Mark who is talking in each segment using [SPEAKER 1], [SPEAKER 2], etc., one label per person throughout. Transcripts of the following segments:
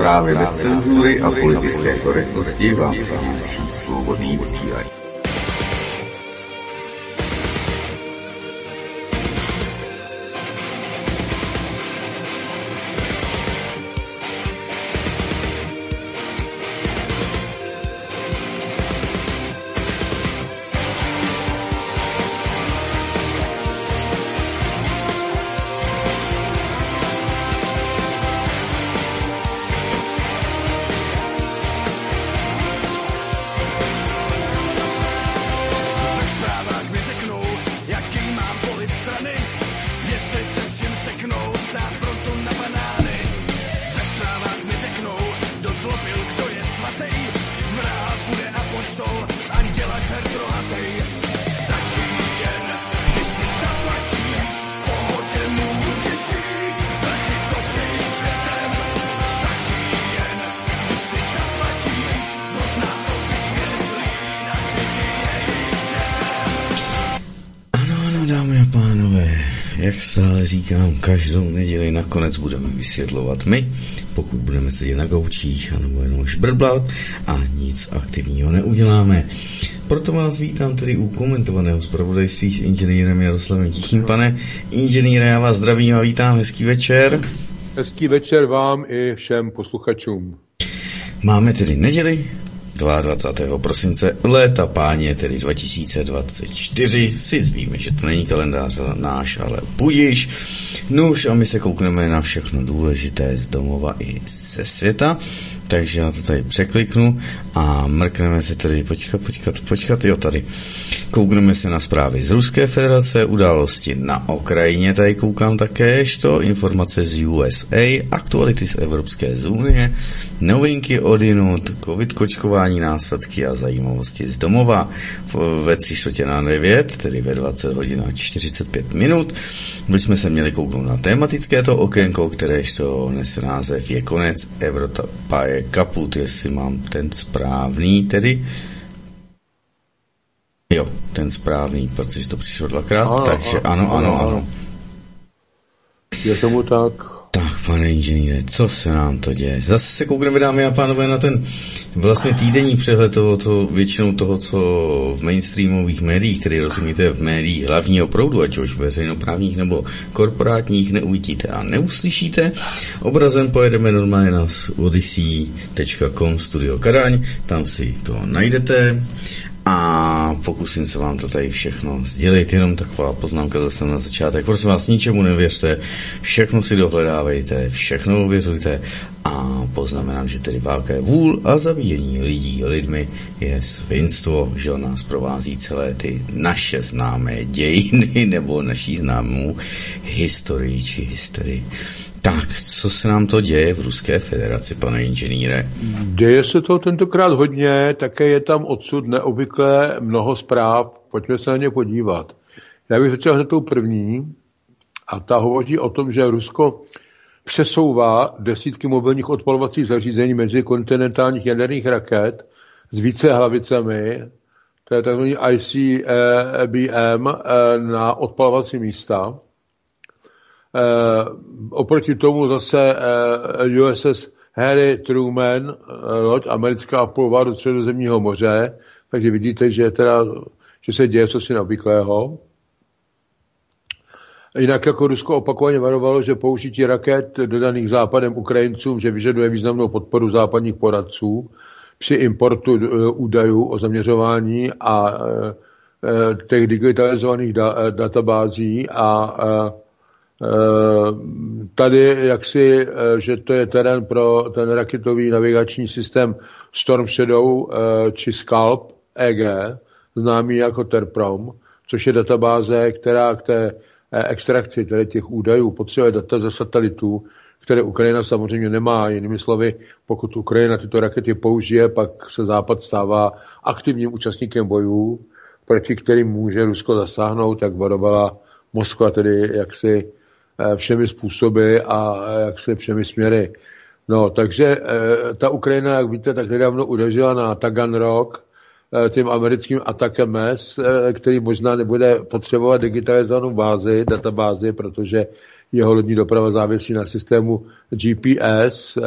[SPEAKER 1] Právě bez cenzury a politické korektnosti vám přináší Svobodný vysílač.
[SPEAKER 2] Ale říkám, každou neděli nakonec budeme vysvětlovat my, pokud budeme sedět na gaučích anebo jenom šbrdblat a nic aktivního neuděláme. Proto vás vítám tedy u komentovaného zpravodajství s inženýrem Jaroslavem Tichým. Pane inženýre, já vás zdravím a vítám, hezký večer.
[SPEAKER 3] Hezký večer vám i všem posluchačům.
[SPEAKER 2] Máme tedy neděli 22. prosince léta páně, tedy 2024, si zvíme, že to není kalendář náš, ale budiš. Nuž a my se koukneme na všechno důležité z domova i ze světa, takže já to tady překliknu a mrkneme se tady, počkat, jo tady. Koukneme se na zprávy z Ruské federace, události na Ukrajině, tady koukám také, informace z USA, aktuality z Evropské unie, novinky odinut, covid kočkování, následky a zajímavosti z domova ve 3:45, tedy ve 20 hodin a 45 minut. My jsme se měli kouknout na tematické to okénko, kteréžto nese název Je konec, Evropa je kaput, jestli mám ten správný tedy. Jo, ten správný, protože to přišlo dvakrát, takže ano.
[SPEAKER 3] Je tomu tak.
[SPEAKER 2] Tak, pane inženýre, co se nám to děje? Zase se koukneme, dámy a pánové, na ten vlastně týdenní přehled toho, většinou toho, co v mainstreamových médiích, tedy rozumíte v médiích hlavního proudu, ať už veřejnoprávních nebo korporátních, neuvidíte a neuslyšíte. Obrazem pojedeme normálně na odyssey.com Studio Kadaň, tam si to najdete. A pokusím se vám to tady všechno sdělit, jenom taková poznámka zase na začátek. Prosím vás, ničemu nevěřte, všechno si dohledávejte, všechno ověřujte a poznamenám, že tedy válka je vůl a zabíjení lidí lidmi je svinstvo, že nás provází celé ty naše známé dějiny nebo naší známou historii či hysterii. Tak, co se nám to děje v Ruské federaci, pane inženýre?
[SPEAKER 3] Děje se to tentokrát hodně, také je tam odsud neobvykle mnoho zpráv, pojďme se na ně podívat. Já bych začal hned tou první a ta hovoří o tom, že Rusko přesouvá desítky mobilních odpalovacích zařízení mezi kontinentálních jaderných raket s více hlavicemi, to je takzvaný ICBM, na odpalovací místa. Oproti tomu zase USS Harry Truman, loď americká vplouvá do Středozemního moře, takže vidíte, že se děje cosi neobvyklého. Jinak jako Rusko opakovaně varovalo, že použití raket dodaných Západem Ukrajincům, že vyžaduje významnou podporu západních poradců při importu údajů o zaměřování a těch digitalizovaných databází a tady jaksi, že to je terén pro ten raketový navigační systém Storm Shadow či Scalp EG, známý jako TERPROM, což je databáze, která k té extrakci těch údajů potřebuje data ze satelitů, které Ukrajina samozřejmě nemá. Jinými slovy, pokud Ukrajina tyto rakety použije, pak se Západ stává aktivním účastníkem bojů, proti kterým může Rusko zasáhnout, jak varovala Moskva, tedy jaksi všemi způsoby a jaksi všemi směry. No, takže ta Ukrajina, jak víte, tak nedávno udeřila na Taganrog, tím americkým atakem MES, který možná nebude potřebovat digitalizovanou databázi, protože jeho lodní doprava závisí na systému GPS,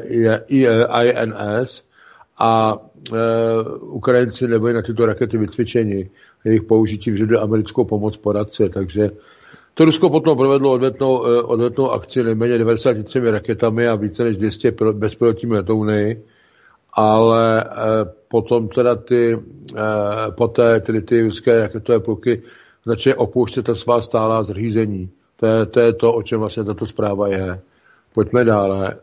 [SPEAKER 3] INS, a Ukrajinci nebyli na tyto rakety vycvičeni. Jejich použití vyžaduje americkou pomoc poradce, takže to Rusko potom provedlo odvetnou akci nejméně 93 raketami a více než 200 bezpilotními letouny, ale potom teda poté ty ruské raketové pluky začaly opouštět ta svá stálá zřízení. To je to, o čem vlastně tato zpráva je. Pojďme dále.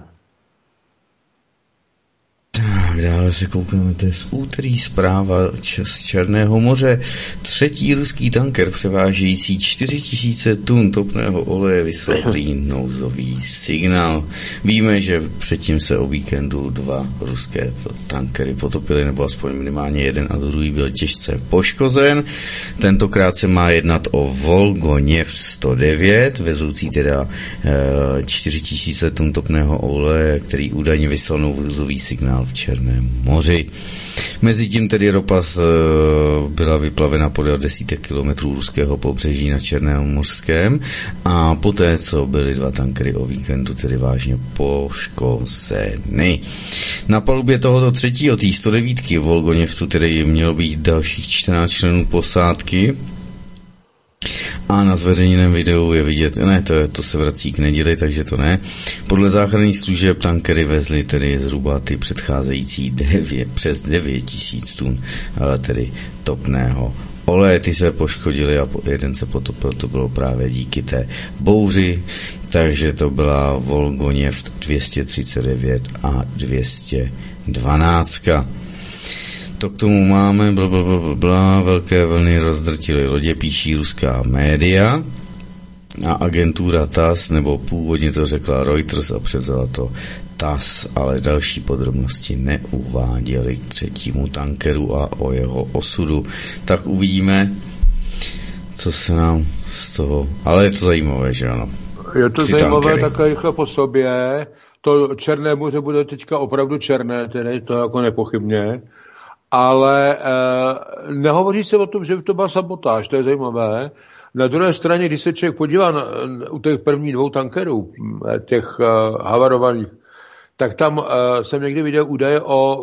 [SPEAKER 2] Dále se koukneme, to je z úterý zpráva z Černého moře. 3. ruský tanker převážející 4000 tun topného oleje vyslal nouzový signál. Víme, že předtím se o víkendu 2 ruské tankery potopily, nebo aspoň minimálně jeden, a druhý byl těžce poškozen. Tentokrát se má jednat o Volgoněft 109, vezoucí teda 4000 tun topného oleje, který údajně vyslal nouzový signál v Černém moři. Mezitím tedy ropa byla vyplavena podél desítek kilometrů ruského pobřeží na Černém mořském a poté, co byly 2 tankery o víkendu tedy vážně poškozeny. Na palubě tohoto 3. té 109 Volgoněftu tedy mělo být dalších 14 členů posádky. A na zveřejněném videu je vidět, to se vrací k neděli, takže to ne. Podle záchranných služeb tankery vezly tedy zhruba ty předcházející přes 9000 tun, ale tedy topného oleje. Ty se poškodili a jeden se potopil, to bylo právě díky té bouři, takže to byla Volgoněft 239 a 212. To k tomu máme, velké vlny rozdrtily lodě, píší ruská média a agentura TASS, nebo původně to řekla Reuters a převzala to TASS, ale další podrobnosti neuváděly k 3. tankeru a o jeho osudu. Tak uvidíme, co se nám z toho, ale je to zajímavé, že ano.
[SPEAKER 3] Je to zajímavé takhle rychle po sobě, to Černé moře bude teďka opravdu černé, tedy to jako nepochybně. Ale nehovoří se o tom, že by to byla sabotáž, to je zajímavé. Na druhé straně, když se člověk podívá u těch prvních 2 tankerů, těch havarovaných, tak tam jsem někdy viděl údaje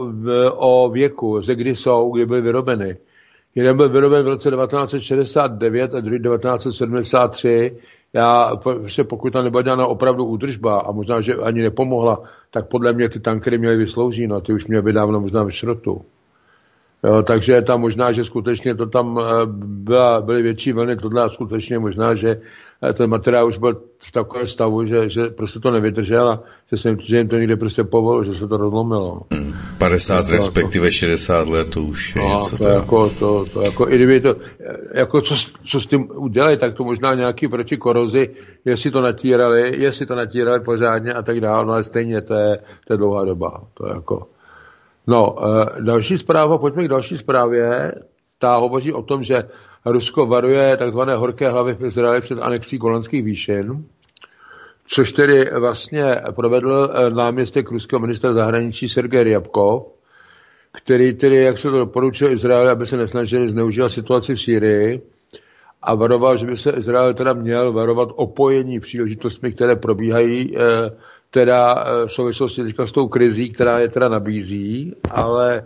[SPEAKER 3] o věku, ze kdy byly vyrobeny. Jeden byl vyroben v roce 1969 a druhý 1973. Pokud tam nebyla dělána opravdu údržba a možná, že ani nepomohla, tak podle mě ty tankery měly vysloužit, no ty už měly být dávno možná ve šrotu. Jo, takže tam možná, že skutečně to tam byly větší vlny, tohle a skutečně možná, že ten materiál už byl v takovém stavu, že prostě to nevydržel a že jim to někde prostě povolilo, že se to rozlomilo.
[SPEAKER 2] 50 respektive 60 let to už je něco.
[SPEAKER 3] To jako, i kdyby to, jako co s tím udělají, tak to možná nějaký proti korozi, jestli to natírali pořádně a tak dále, no ale stejně to je dlouhá doba. To je jako... No, další zpráva, pojďme k další zprávě. Ta hovoří o tom, že Rusko varuje takzvané horké hlavy v Izraeli před anexí Golanských výšin, což tedy vlastně provedl náměstek ruského ministra zahraničí Sergej Ryabkov, který tedy, jak se to doporučil Izraeli, aby se nesnažili zneužívat situaci v Sýrii, a varoval, že by se Izrael teda měl varovat opojení příležitostmi, které probíhají teda v souvislosti teďka s tou krizí, která je teda nabízí, ale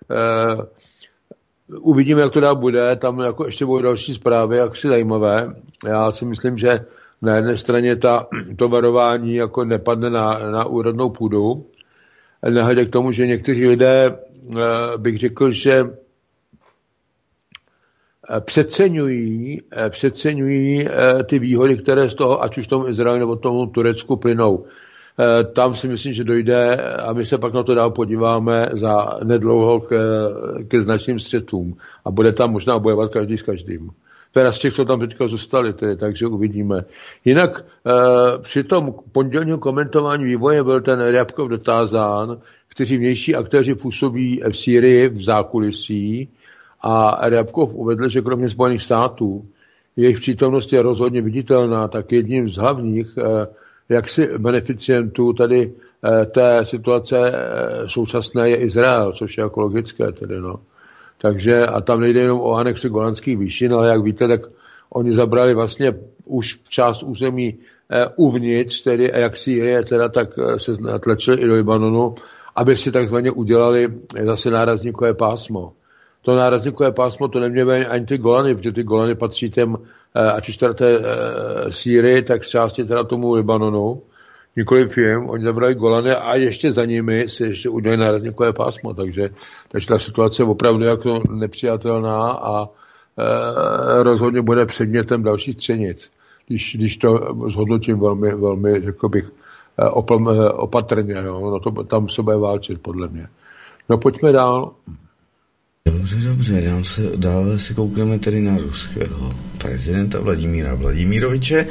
[SPEAKER 3] uvidíme, jak to dál bude, tam jako ještě budou další zprávy, jak si zajímavé. Já si myslím, že na jedné straně to varování jako nepadne na úrodnou půdu, nehledě k tomu, že někteří lidé, bych řekl, že přeceňují ty výhody, které z toho, ať už tomu Izraeli nebo tomu Turecku plynou. Tam si myslím, že dojde, a my se pak na to dál podíváme za nedlouho ke značným střetům. A bude tam možná bojovat každý s každým. Teda z těch, co tam teďka zůstali, takže uvidíme. Jinak při tom pondělním komentování vývoje byl ten Ryabkov dotázán, kteří vnější aktéři působí v Sýrii v zákulisí, a Ryabkov uvedl, že kromě Spojených států jejich přítomnost je rozhodně viditelná, tak jedním z hlavních jaksi beneficientů tady té situace současné je Izrael, což je jako logické tedy, no. Takže, a tam nejde jenom o anexi Golanských výšin, ale jak víte, tak oni zabrali vlastně už část území uvnitř, tedy jak Sýrie, teda tak se tlačili i do Libanonu, aby si takzvaně udělali zase nárazníkové pásmo. To nárazníkové pásmo to neměly ani ty Golany, protože ty Golany patří těm, ať už teda té Sýrii, tak z části teda tomu Libanonu. Nikoliv jim, oni zabrali Golany a ještě za nimi si ještě udělali nárazníkové pásmo, takže ta situace je opravdu jako nepřijatelná a rozhodně bude předmětem dalších třenic, když to zhodnotím velmi, velmi, řekl bych, opatrně, no to tam se bude válčit, podle mě. No pojďme dál.
[SPEAKER 2] Dobře, dále se koukneme tedy na ruského prezidenta Vladimíra Vladimiroviče.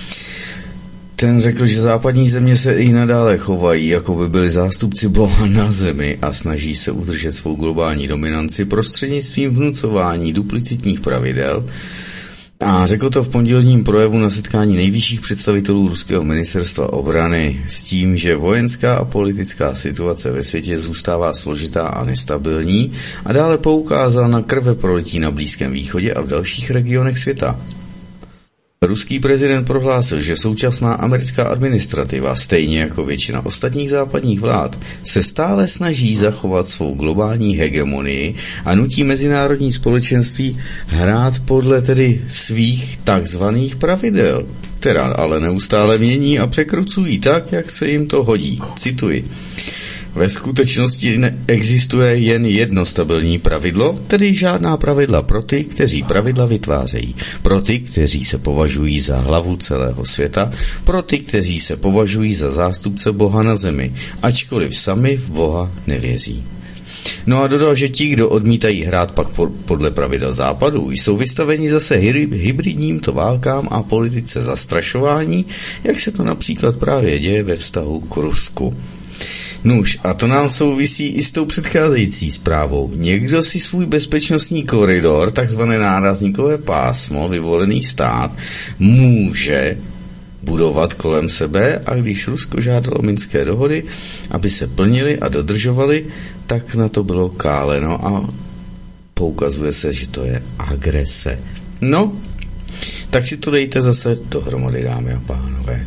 [SPEAKER 2] Ten řekl, že západní země se i nadále chovají, jako by byli zástupci Boha na zemi a snaží se udržet svou globální dominanci prostřednictvím vnucování duplicitních pravidel. A řekl to v pondělním projevu na setkání nejvyšších představitelů ruského ministerstva obrany s tím, že vojenská a politická situace ve světě zůstává složitá a nestabilní a dále poukázal na krveprolití na Blízkém východě a v dalších regionech světa. Ruský prezident prohlásil, že současná americká administrativa, stejně jako většina ostatních západních vlád, se stále snaží zachovat svou globální hegemonii a nutí mezinárodní společenství hrát podle tedy svých takzvaných pravidel, která ale neustále mění a překrucují tak, jak se jim to hodí. Cituji. Ve skutečnosti existuje jen jedno stabilní pravidlo, tedy žádná pravidla pro ty, kteří pravidla vytvářejí, pro ty, kteří se považují za hlavu celého světa, pro ty, kteří se považují za zástupce Boha na zemi, ačkoliv sami v Boha nevěří. No a dodal, že ti, kdo odmítají hrát pak podle pravidel západu, jsou vystaveni zase hybridním válkám a politice zastrašování, jak se to například právě děje ve vztahu k Rusku. Nuž, a to nám souvisí i s tou předcházející zprávou. Někdo si svůj bezpečnostní koridor, takzvané nárazníkové pásmo, vyvolený stát, může budovat kolem sebe a když Rusko žádalo minské dohody, aby se plnily a dodržovaly, tak na to bylo káleno a poukazuje se, že to je agrese. No, tak si to dejte zase dohromady, dámy a pánové.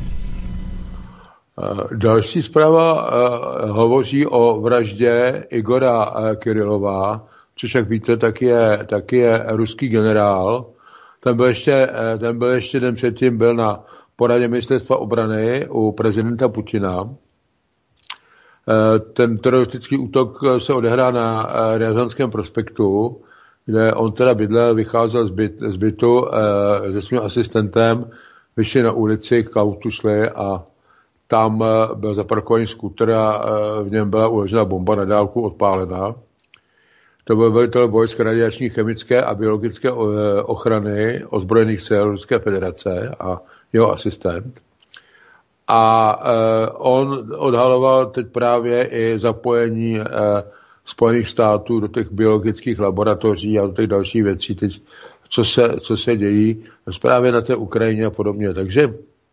[SPEAKER 3] Další zpráva hovoří o vraždě Igora Kirilova, což jak víte, tak je ruský generál. Ten byl ještě den předtím byl na poradě ministerstva obrany u prezidenta Putina. Ten teroristický útok se odehrál na Ryazanském prospektu, kde on teda bydlel, vycházel z bytu se svým asistentem, vyšli na ulici, k autu šli a tam byl zaparkovaný skúter a v něm byla uložena bomba na dálku odpálená. To byl velitel vojsk radiační, chemické a biologické ochrany ozbrojených sil Ruské federace a jeho asistent. A on odhaloval teď právě i zapojení Spojených států do těch biologických laboratoří a do těch dalších věcí, teď, co se dějí právě na té Ukrajině a podobně. Takže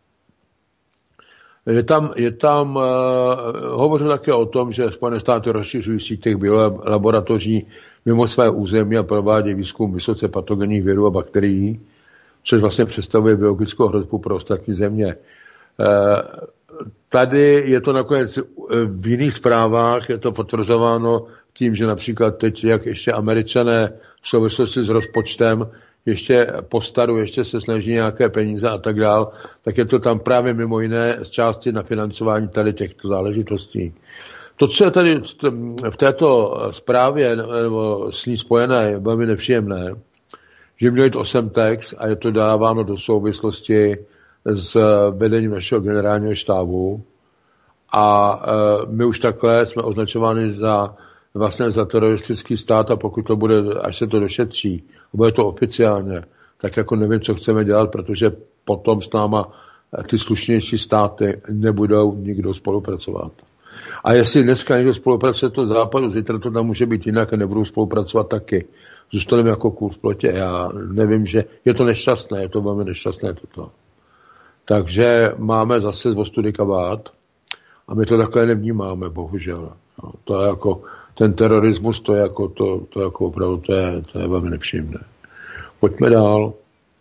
[SPEAKER 3] je tam hovořil také o tom, že Spojené státy rozšiřují síť těch biolaboratoří mimo své území a provádějí výzkum vysoce patogenních virů a bakterií, což vlastně představuje biologickou hrozbu pro ostatní země. Tady je to nakonec v jiných zprávách, je to potvrzováno tím, že například teď, jak ještě Američané v souvislosti s rozpočtem ještě postaru, ještě se snaží nějaké peníze a tak dál, tak je to tam právě mimo jiné z části na financování tady těchto záležitostí. To, co je tady v této zprávě nebo s ní spojené, je velmi nepříjemné, že měli to Semtex a je to dáváno do souvislosti s vedením našeho generálního štábu a my už takhle jsme označováni za teroristický stát a pokud to bude, až se to došetří, bude to oficiálně, tak jako nevím, co chceme dělat, protože potom s náma ty slušnější státy nebudou nikdo spolupracovat. A jestli dneska někdo spolupracuje to západu, zítra to tam může být jinak a nebudou spolupracovat taky. Zůstaneme jako kůl v plotě. Já nevím, že je to nešťastné, je to velmi nešťastné toto. Takže máme zase z ostudy kabát a my to takhle nevnímáme, bohužel. No, to je jako ten terorismus, to jako opravdu, to je velmi nepříjemné. Pojďme dál.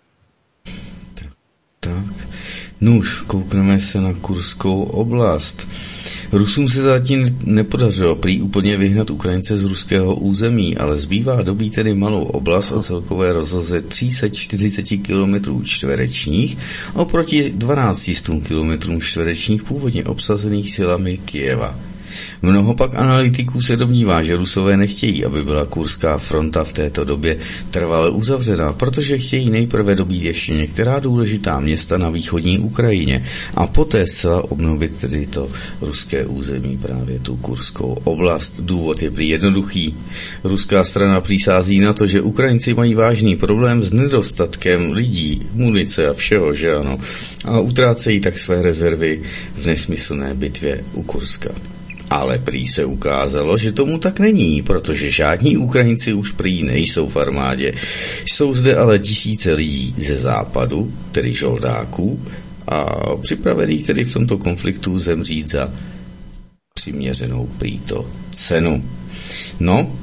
[SPEAKER 2] Tak. Nuž, koukneme se na Kurskou oblast. Rusům se zatím nepodařilo prý úplně vyhnat Ukrajince z ruského území, ale zbývá dobít tedy malou oblast o celkové rozloze 340 km čtverečních oproti 1200 km čtverečních původně obsazených silami Kyjeva. Mnoho pak analytiků se domnívá, že Rusové nechtějí, aby byla Kurská fronta v této době trvale uzavřená, protože chtějí nejprve dobít ještě některá důležitá města na východní Ukrajině a poté zcela obnovit tedy to ruské území, právě tu Kurskou oblast. Důvod je prý jednoduchý. Ruská strana přísází na to, že Ukrajinci mají vážný problém s nedostatkem lidí, munice a všeho, že ano, a utrácejí tak své rezervy v nesmyslné bitvě u Kurska. Ale prý se ukázalo, že tomu tak není, protože žádní Ukrajinci už prý nejsou v armádě. Jsou zde ale tisíce lidí ze západu, tedy žoldáků, a připravených tedy v tomto konfliktu zemřít za přiměřenou prý to cenu. No,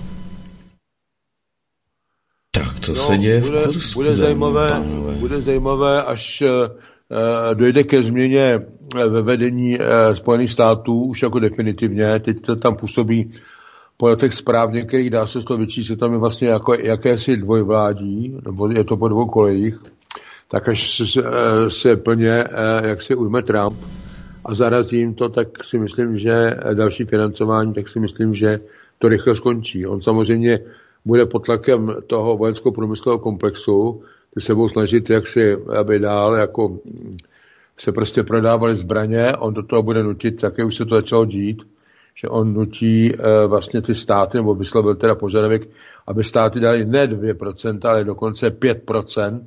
[SPEAKER 2] tak to se děje v Kursku.
[SPEAKER 3] Bude zajímavé, až dojde ke změně ve vedení Spojených států už jako definitivně. Teď to tam působí po letech zpráv některých, dá se to vyčíst, že tam je vlastně jako jakési dvojvládí, nebo je to po dvou kolejích, tak až se plně, jak se ujme Trump a zarazí jim to, tak si myslím, že další financování, tak si myslím, že to rychle skončí. On samozřejmě bude pod tlakem toho vojensko-průmyslového komplexu, ty se budou snažit, jak si, aby dál jako se prostě prodávaly zbraně, on do toho bude nutit, také už se to začalo dít, že on nutí vlastně ty státy, nebo vyslovil teda požadavek, aby státy dali ne 2%, ale dokonce 5%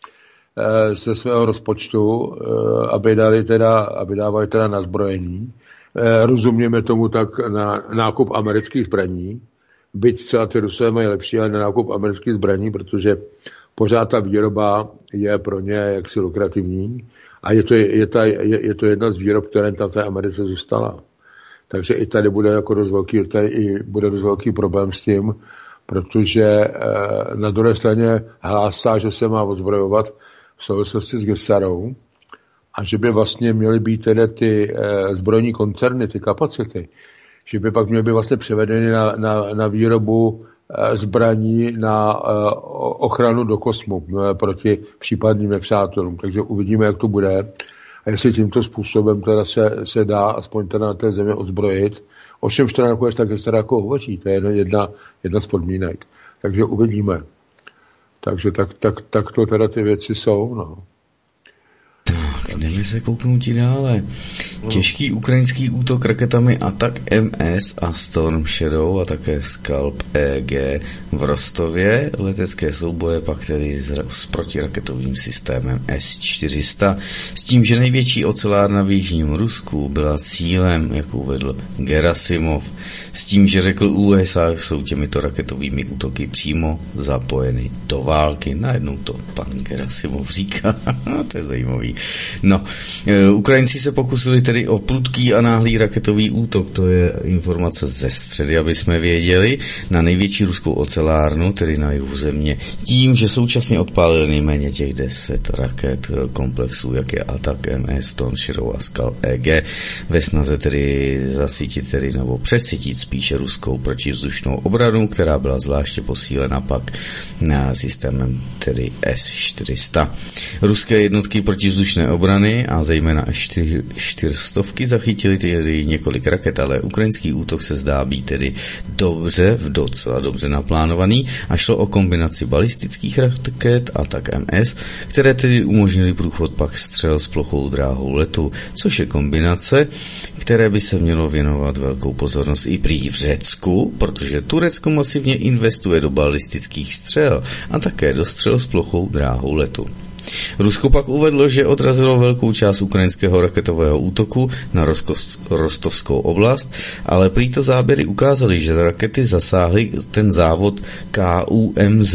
[SPEAKER 3] ze svého rozpočtu, aby dávali teda na zbrojení. Rozumějme tomu tak na nákup amerických zbraní, byť třeba ty Rusové mají lepší, ale na nákup amerických zbraní, protože pořád ta výroba je pro ně jaksi lukrativní a je to jedna z výrob, které tam v té Americe zůstala. Takže i tady bude jako dost velký problém s tím, protože na druhé straně hlásá, že se má odzbrojovat v souvislosti s Gesarou a že by vlastně měly být tedy ty zbrojní koncerny, ty kapacity, že by pak měly být vlastně převedeny na výrobu zbraní na ochranu do kosmu proti případným nepřátelům. Takže uvidíme, jak to bude. A jestli tímto způsobem teda se dá aspoň teda na té země odzbrojit. Ovšem, že to nakonec tak se jako hovoří. To je jedna z podmínek. Takže uvidíme. Takže tak to teda ty věci jsou. No.
[SPEAKER 2] Tak, jdeme se kouknout dále. Těžký ukrajinský útok raketami Attack MS a Storm Shadow a také Scalp EG v Rostově. Letecké souboje pak tedy s protiraketovým systémem S-400 s tím, že největší ocelárna v jižním Rusku byla cílem, jak uvedl Gerasimov, s tím, že řekl USA jsou těmito raketovými útoky přímo zapojeny do války. Najednou to pan Gerasimov říká. To je zajímavý. No, Ukrajinci se pokusili tedy o prudký a náhlý raketový útok, to je informace ze středy, aby jsme věděli, na největší ruskou ocelárnu, tedy na jihu země, tím, že současně odpálili nejméně těch 10 raket komplexů, jak je Attack MS, Storm Shadow a Scalp EG, ve snaze tedy zasytit, tedy nebo přesytit spíše ruskou protivzdušnou obranu, která byla zvláště posílena pak systémem tedy S-400. Ruské jednotky protivzdušné obrany a zejména S-400 zachytili tedy několik raket, ale ukrajinský útok se zdá být tedy docela dobře naplánovaný a šlo o kombinaci balistických raket Attack MS, které tedy umožnily průchod pak střel s plochou dráhou letu, což je kombinace, které by se mělo věnovat velkou pozornost i prý v Řecku, protože Turecko masivně investuje do balistických střel a také do střel s plochou dráhou letu. Rusko pak uvedlo, že odrazilo velkou část ukrajinského raketového útoku na Rostovskou oblast, ale prý to záběry ukázaly, že rakety zasáhly ten závod KUMZ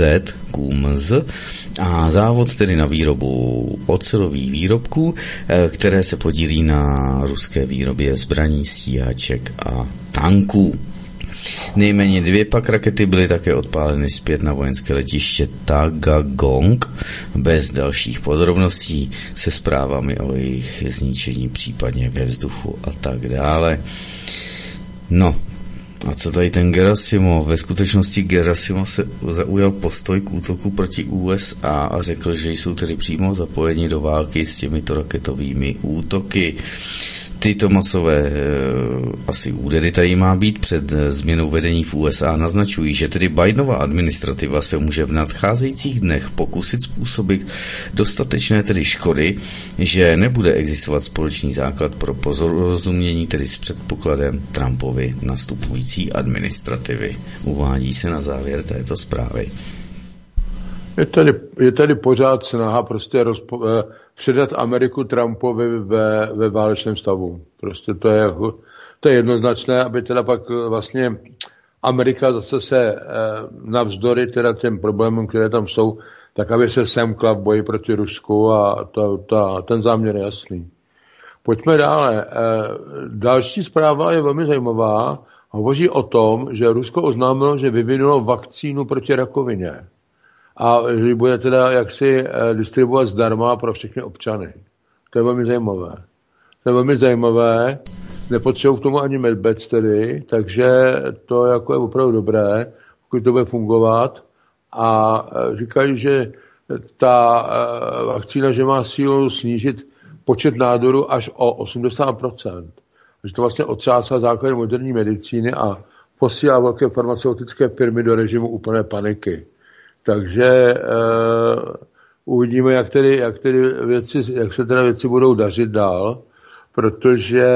[SPEAKER 2] a závod tedy na výrobu ocelových výrobků, které se podílí na ruské výrobě zbraní, stíhaček a tanků. Nejméně 2 pak rakety byly také odpáleny zpět na vojenské letiště Taagong, bez dalších podrobností, se zprávami o jejich zničení případně ve vzduchu a tak dále. No, a co tady ten Gerasimov? Ve skutečnosti Gerasimov se zaujal postoj k útoku proti USA a řekl, že jsou tedy přímo zapojeni do války s těmito raketovými útoky. Tyto masové asi údery tady má být před změnou vedení v USA naznačují, že tedy Bidenova administrativa se může v nadcházejících dnech pokusit způsobit dostatečné tedy škody, že nebude existovat společný základ pro porozumění tedy s předpokladem Trumpovy nastupující administrativy. Uvádí se na závěr této zprávy.
[SPEAKER 3] Je tady pořád snaha prostě předat Ameriku Trumpovi ve válečném stavu. Prostě to je jednoznačné, aby teda pak vlastně Amerika zase se navzdory teda těm problémům, které tam jsou, tak aby se semkla v boji proti Rusku a ten záměr je jasný. Pojďme dále. Další zpráva je velmi zajímavá. Hovoří o tom, že Rusko oznámilo, že vyvinulo vakcínu proti rakovině. A že bude teda jaksi distribuovat zdarma pro všechny občany. To je velmi zajímavé. Nepotřebují k tomu ani medbec tedy, takže to jako je opravdu dobré, pokud to bude fungovat. A říkají, že ta vakcína, že má sílu snížit počet nádorů až o 80%. Že to vlastně otřásá základy moderní medicíny a posílá velké farmaceutické firmy do režimu úplné paniky. Takže uvidíme, jak se teda věci budou dařit dál, protože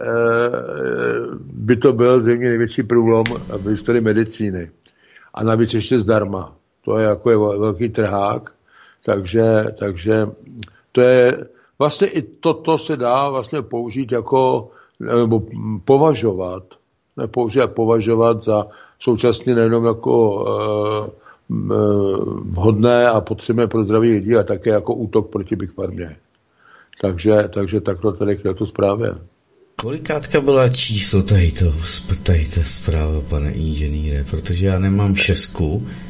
[SPEAKER 3] by to byl zřejmě největší průlom v historii medicíny. A navíc ještě zdarma. To je jako velký trhák, takže to je vlastně i toto se dá vlastně použít jako nebo považovat za současně nejenom jako vhodné a potřebné pro zdraví lidí a také jako útok proti Big Pharmě. Takže takto tady k této zprávě.
[SPEAKER 2] Kolikátka byla číslo tady ta zpráva, pane inženýre, protože já nemám 6.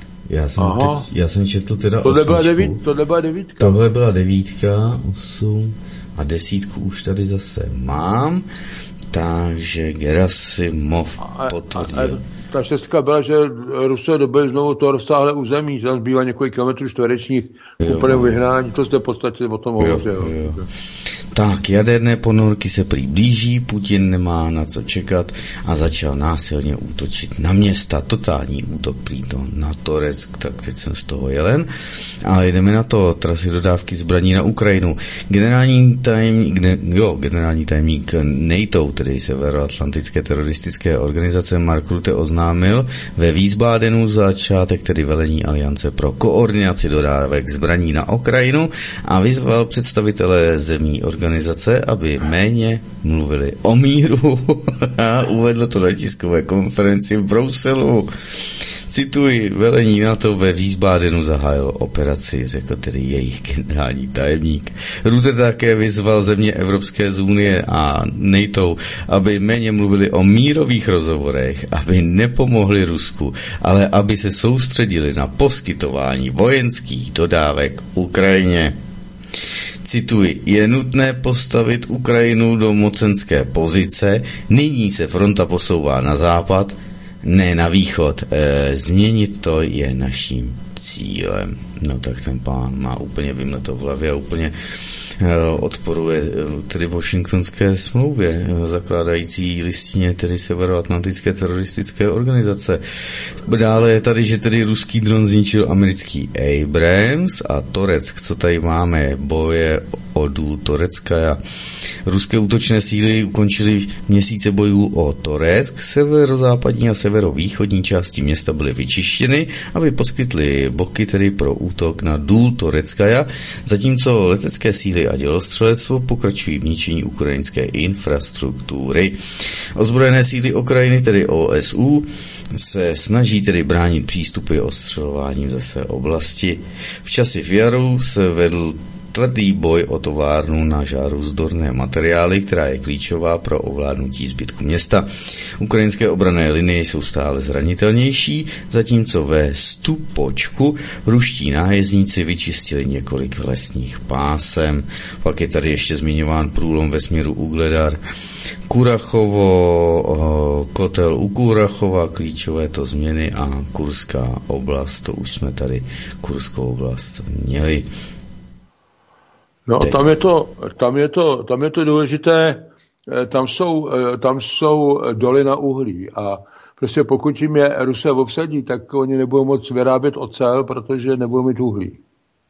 [SPEAKER 2] Já jsem četl teda 8.
[SPEAKER 3] Tohle byla 9.
[SPEAKER 2] Tohle byla 9, 8 a 10 už tady zase mám, takže Gerasimov potvrdil.
[SPEAKER 3] Ta 6 byla, že Rusové dobyli znovu to rozsáhlé území, že tam zbývá několik kilometrů čtverečních úplně vyhnání, to jste v podstatě o tom hovořil.
[SPEAKER 2] Tak, jaderné ponorky se prý blíží, Putin nemá na co čekat a začal násilně útočit na města. Totální útok prý to na Toreck, tak teď jsem z toho jelen. Ale jdeme na to, trasy dodávky zbraní na Ukrajinu. Generální tajemník NATO, tedy Severoatlantické teroristické organizace, Mark Rutte oznámil ve Wiesbadenu začátek tedy velení Aliance pro koordinaci dodávek zbraní na Ukrajinu a vyzval představitele zemí organizace, aby méně mluvili o míru a uvedl to na tiskové konferenci v Bruselu. Cituji, velení NATO ve Wiesbadenu zahájil operaci, řekl tedy jejich generální tajemník. Rutte také vyzval země Evropské unie a NATO, aby méně mluvili o mírových rozhovorech, aby nepomohli Rusku, ale aby se soustředili na poskytování vojenských dodávek Ukrajině. Cituji, je nutné postavit Ukrajinu do mocenské pozice, nyní se fronta posouvá na západ, ne na východ. Změnit to je naším cílem. No tak ten pán má úplně vymleto v hlavě a úplně odporuje tedy Washingtonské smlouvě, zakládající listině tedy Severoatlantické teroristické organizace. Dále je tady, že tedy ruský dron zničil americký Abrams a Toreck, co tady máme, boje o důl Torecka. Ruské útočné síly ukončily měsíce bojů o Toreck, severozápadní a severovýchodní části města byly vyčištěny, aby poskytly boky tedy pro útok na důl Torecka, zatímco letecké síly a dělostřelectvo pokračují v ničení ukrajinské infrastruktury. Ozbrojené síly Ukrajiny, tedy OSU, se snaží tedy bránit přístupy ostřelováním zase oblasti. V časy v jaru se vedl tvrdý boj o továrnu na žárovzdorné materiály, která je klíčová pro ovládnutí zbytku města. Ukrajinské obranné linie jsou stále zranitelnější, zatímco ve Stupočku ruští nájezdníci vyčistili několik lesních pásem. Pak je tady ještě zmiňován průlom ve směru Ugledar, Kurachovo, kotel u Kurachova, klíčové to změny a Kurská oblast, to už jsme tady Kurskou oblast měli.
[SPEAKER 3] No tam je to důležité, tam jsou doly na uhlí a prostě pokud jim je Rusé obsadí, tak oni nebudou moct vyrábět ocel, protože nebudou mít uhlí.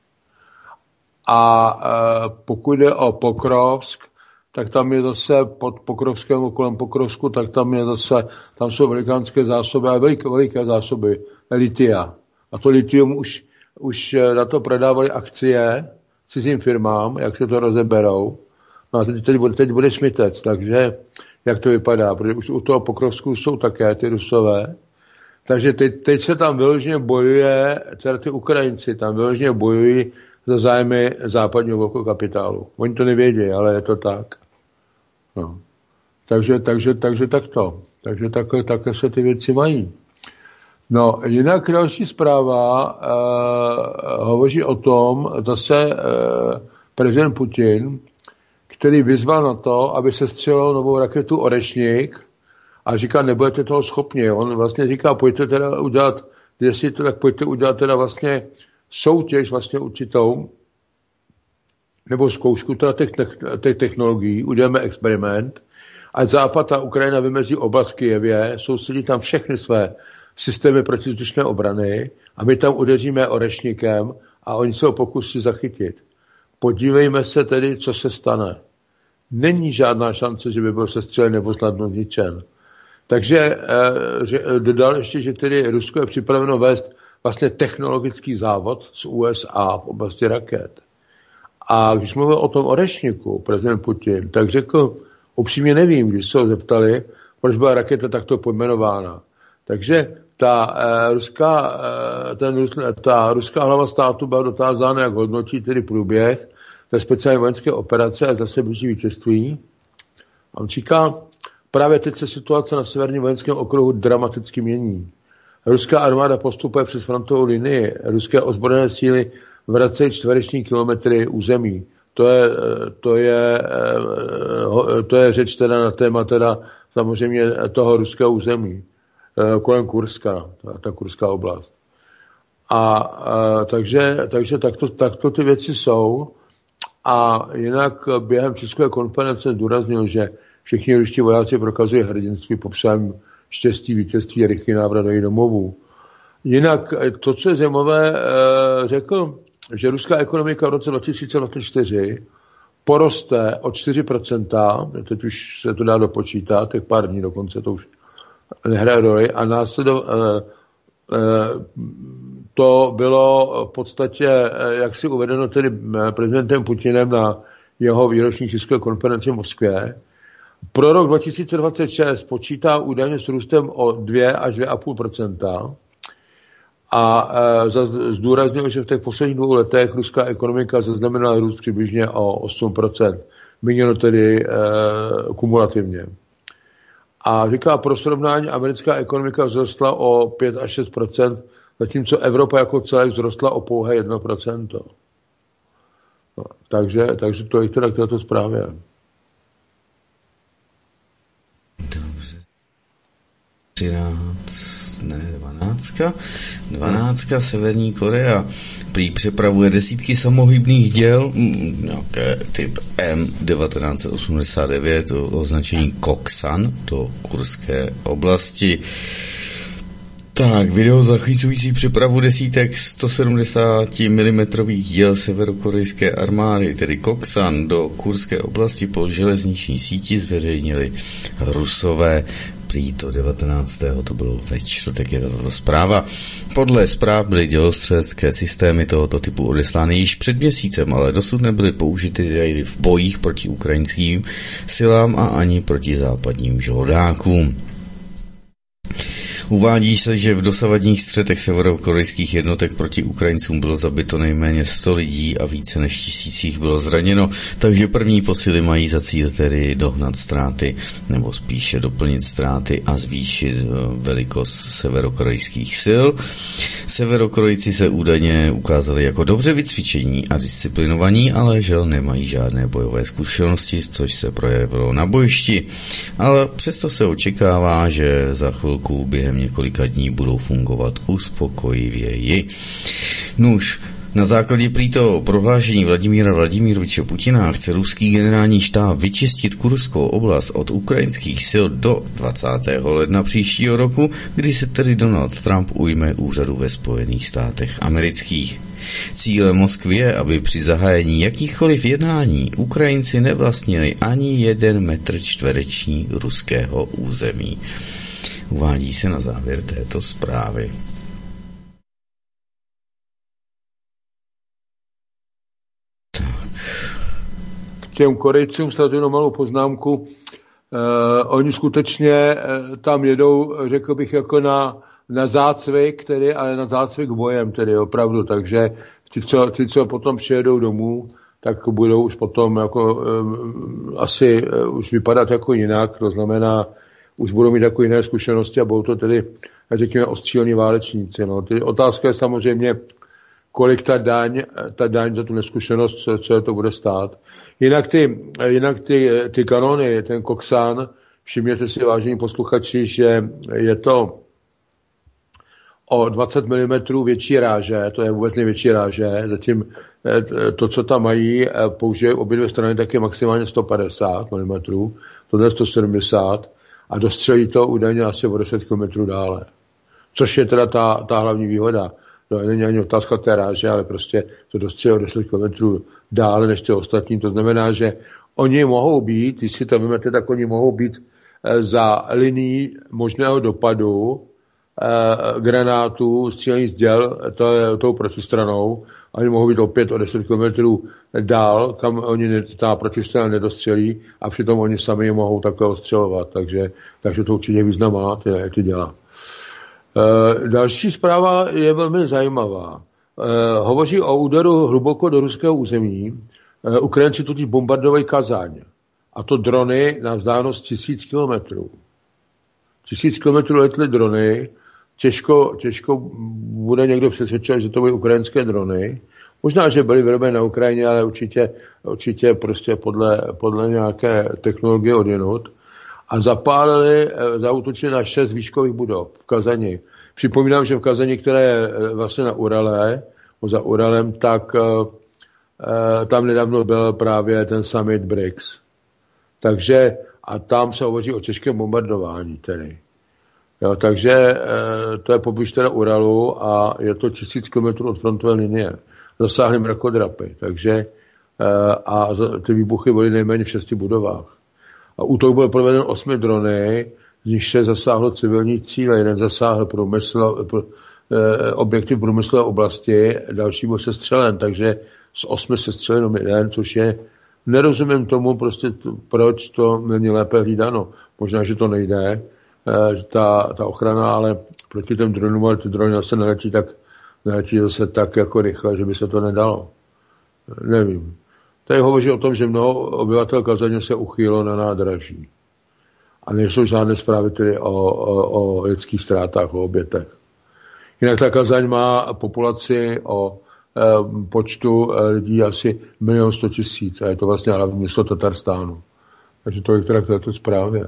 [SPEAKER 3] A pokud jde o Pokrovsk, tak tam je zase pod Pokrovskem, kolem Pokrovsku, tak tam jsou velikánské zásoby a veliké zásoby litia. A to litium už na to prodávali akcie cizím firmám, jak se to rozeberou. No a teď bude smitec, takže jak to vypadá, protože už u toho Pokrovsku jsou také ty Rusové. Takže teď se tam vyloženě bojuje, teda ty Ukrajinci tam vyloženě bojují za zájmy západního velkokapitálu. Oni to nevědí, ale je to tak. No. Takže takto. Takže takhle se ty věci mají. No, jinak další zpráva hovoří o tom, zase prezident Putin, který vyzval na to, aby se střelil novou raketu Orešník a říká, nebudete toho schopni. On vlastně říká, pojďte teda udělat, jestli to, tak pojďte udělat teda vlastně soutěž vlastně určitou, nebo zkoušku teda těch technologií, uděláme experiment, ať Západ a Ukrajina vymezí oblast v Kyjevě, soustředí tam všechny své systémy protizdušné obrany a my tam udeříme Orešníkem a oni se ho pokusí zachytit. Podívejme se tedy, co se stane. Není žádná šance, že by byl sestřelen nebo snadno zničen. Takže dodal ještě, že tedy Rusko je připraveno vést vlastně technologický závod z USA v oblasti raket. A když mluvil o tom Orešníku, prezident Putin, tak řekl, upřímně nevím, když se ho zeptali, proč byla raketa takto pojmenována. Takže ta ruská hlava státu byla dotázána, jak hodnotí tedy průběh té speciální vojenské operace a zase blíží vítězství. A on říká, právě teď se situace na severním vojenském okruhu dramaticky mění. Ruská armáda postupuje přes frontovou linii, ruské ozbrojené síly vracejí čtvereční kilometry území. To je řeč teda na téma teda samozřejmě toho ruského území kolem Kurska, ta kurská oblast. Takže takto ty věci jsou. A jinak během tiskové konference zdůraznil, že všichni ruští vojáci prokazují hrdinství, popřání štěstí, vítězství a rychlý návrat do jejich domovů. Jinak to, co je zajímavé, řekl, že ruská ekonomika v roce 2024 poroste o 4%, teď už se to dá dopočítat, těch pár dní dokonce to už nehraje roli, a to bylo v podstatě, jak si uvedeno tedy prezidentem Putinem na jeho výroční tiskové konferenci v Moskvě. Pro rok 2026 počítá údajně s růstem o 2 až 2,5%. A zdůraznil, že v těch posledních 2 letech ruská ekonomika zaznamenala růst přibližně o 8%. Míněno tedy kumulativně. A říká, pro srovnání americká ekonomika vzrostla o 5 až 6%, zatímco Evropa jako celek vzrostla o pouhé 1%. No, takže to je teda k této zprávě.
[SPEAKER 2] Dobře. 12. Severní Korea prý přepravuje desítky samohybných děl, nějaké typ M1989, označení Koksan do Kurské oblasti. Tak, video zachycující přepravu desítek 170 mm děl severokorejské armády, tedy Koksan, do Kurské oblasti po železniční síti zveřejnili Rusové. Prý to 19. to bylo ve čtvrtek, je tato zpráva. Podle zpráv byly dělostřelecké systémy tohoto typu odeslány již před měsícem, ale dosud nebyly použity v bojích proti ukrajinským silám a ani proti západním žoldákům. Uvádí se, že v dosavadních střetech severokorejských jednotek proti Ukrajincům bylo zabito nejméně 100 lidí a více než 1000 jich bylo zraněno, takže první posily mají za cíl tedy dohnat ztráty, nebo spíše doplnit ztráty a zvýšit velikost severokorejských sil. Severokorejci se údajně ukázali jako dobře vycvičení a disciplinovaní, ale žel nemají žádné bojové zkušenosti, což se projevilo na bojišti. Ale přesto se očekává, že za chvilku během několika dní budou fungovat uspokojivěji. Nuž, na základě prý toho prohlášení Vladimíra Vladimiroviče Putina chce ruský generální štáb vyčistit Kurskou oblast od ukrajinských sil do 20. ledna příštího roku, kdy se tedy Donald Trump ujme úřadu ve Spojených státech amerických. Cílem Moskvy je, aby při zahájení jakýchkoliv jednání Ukrajinci nevlastnili ani 1 metr čtvereční ruského území. Uvádí se na závěr této zprávy.
[SPEAKER 3] K těm Korejcům snad jenom malou poznámku. Oni skutečně tam jedou, řekl bych, jako na zácvik, tedy, ale na zácvik bojem, tedy opravdu. Takže ty, co potom přijedou domů, tak budou už potom jako asi už vypadat jako jinak, to znamená, už budou mít jako jiné zkušenosti a budou to tedy, řekněme, ostřílení válečníci. No. Otázka je samozřejmě, kolik ta daň za tu neskušenost, co to bude stát. Jinak ty kanony, ten Koksan, všimněte si, vážení posluchači, že je to o 20 mm větší ráže, to je vůbec největší ráže, zatím to, co tam mají, použijí obě dvě strany, tak je maximálně 150 mm, tohle je 170 a dostřelí to údajně asi o 10 km dále. Což je teda ta hlavní výhoda. To není ani otázka té ráže, ale prostě to dostřelí o 10 km dále než ty ostatní. To znamená, že oni mohou být, když si to vymete, tak oni mohou být za linií možného dopadu granátů, střílení z děl, to je tou protistranou, a oni mohou být opět o 10 km dál, kam oni ta protistrana nedostřelí a přitom oni sami mohou takhle ostřelovat, takže to určitě význam má, ty dělá. Další zpráva je velmi zajímavá. Hovoří o úderu hluboko do ruského území. Ukrajinci totiž bombardovali Kazaň. A to drony na vzdálenost 1000 kilometrů. 1000 kilometrů letly drony. Těžko bude někdo přesvědčovat, že to byly ukrajinské drony. Možná, že byly vyrobené na Ukrajině, ale určitě prostě podle nějaké technologie odjenut. A zaútočili na 6 výškových budov v Kazani. Připomínám, že v Kazani, které je vlastně na Urale, za Uralem, tak tam nedávno byl právě ten summit BRICS. Takže a tam se hovoří o těžkém bombardování tedy. Jo, takže to je poblíž teda Uralu a je to 1000 km od frontové linie. Zasáhly mrakodrapy, takže a ty výbuchy byly nejméně v 6 budovách. A útok byl proveden 8 drony, z nich 6 zasáhlo civilní cíle, jeden zasáhl objekty v průmyslové oblasti, další byl sestřelen, takže z 8 sestřelen jenom jeden, což je, nerozumím tomu, prostě proč to není lépe hlídáno. Možná, že to nejde, ta ochrana, ale proti těm dronům, ale ty drony zase neletí zase tak jako rychle, že by se to nedalo. Nevím. Tady hovoří o tom, že mnoho obyvatel Kazaně se uchýlilo na nádraží. A nejsou žádné zprávy tedy o lidských ztrátách, o obětech. Jinak ta Kazaň má populaci o počtu lidí asi 1 100 000 a je to vlastně hlavní město Tatarstánu. Takže to je teda k této zprávě.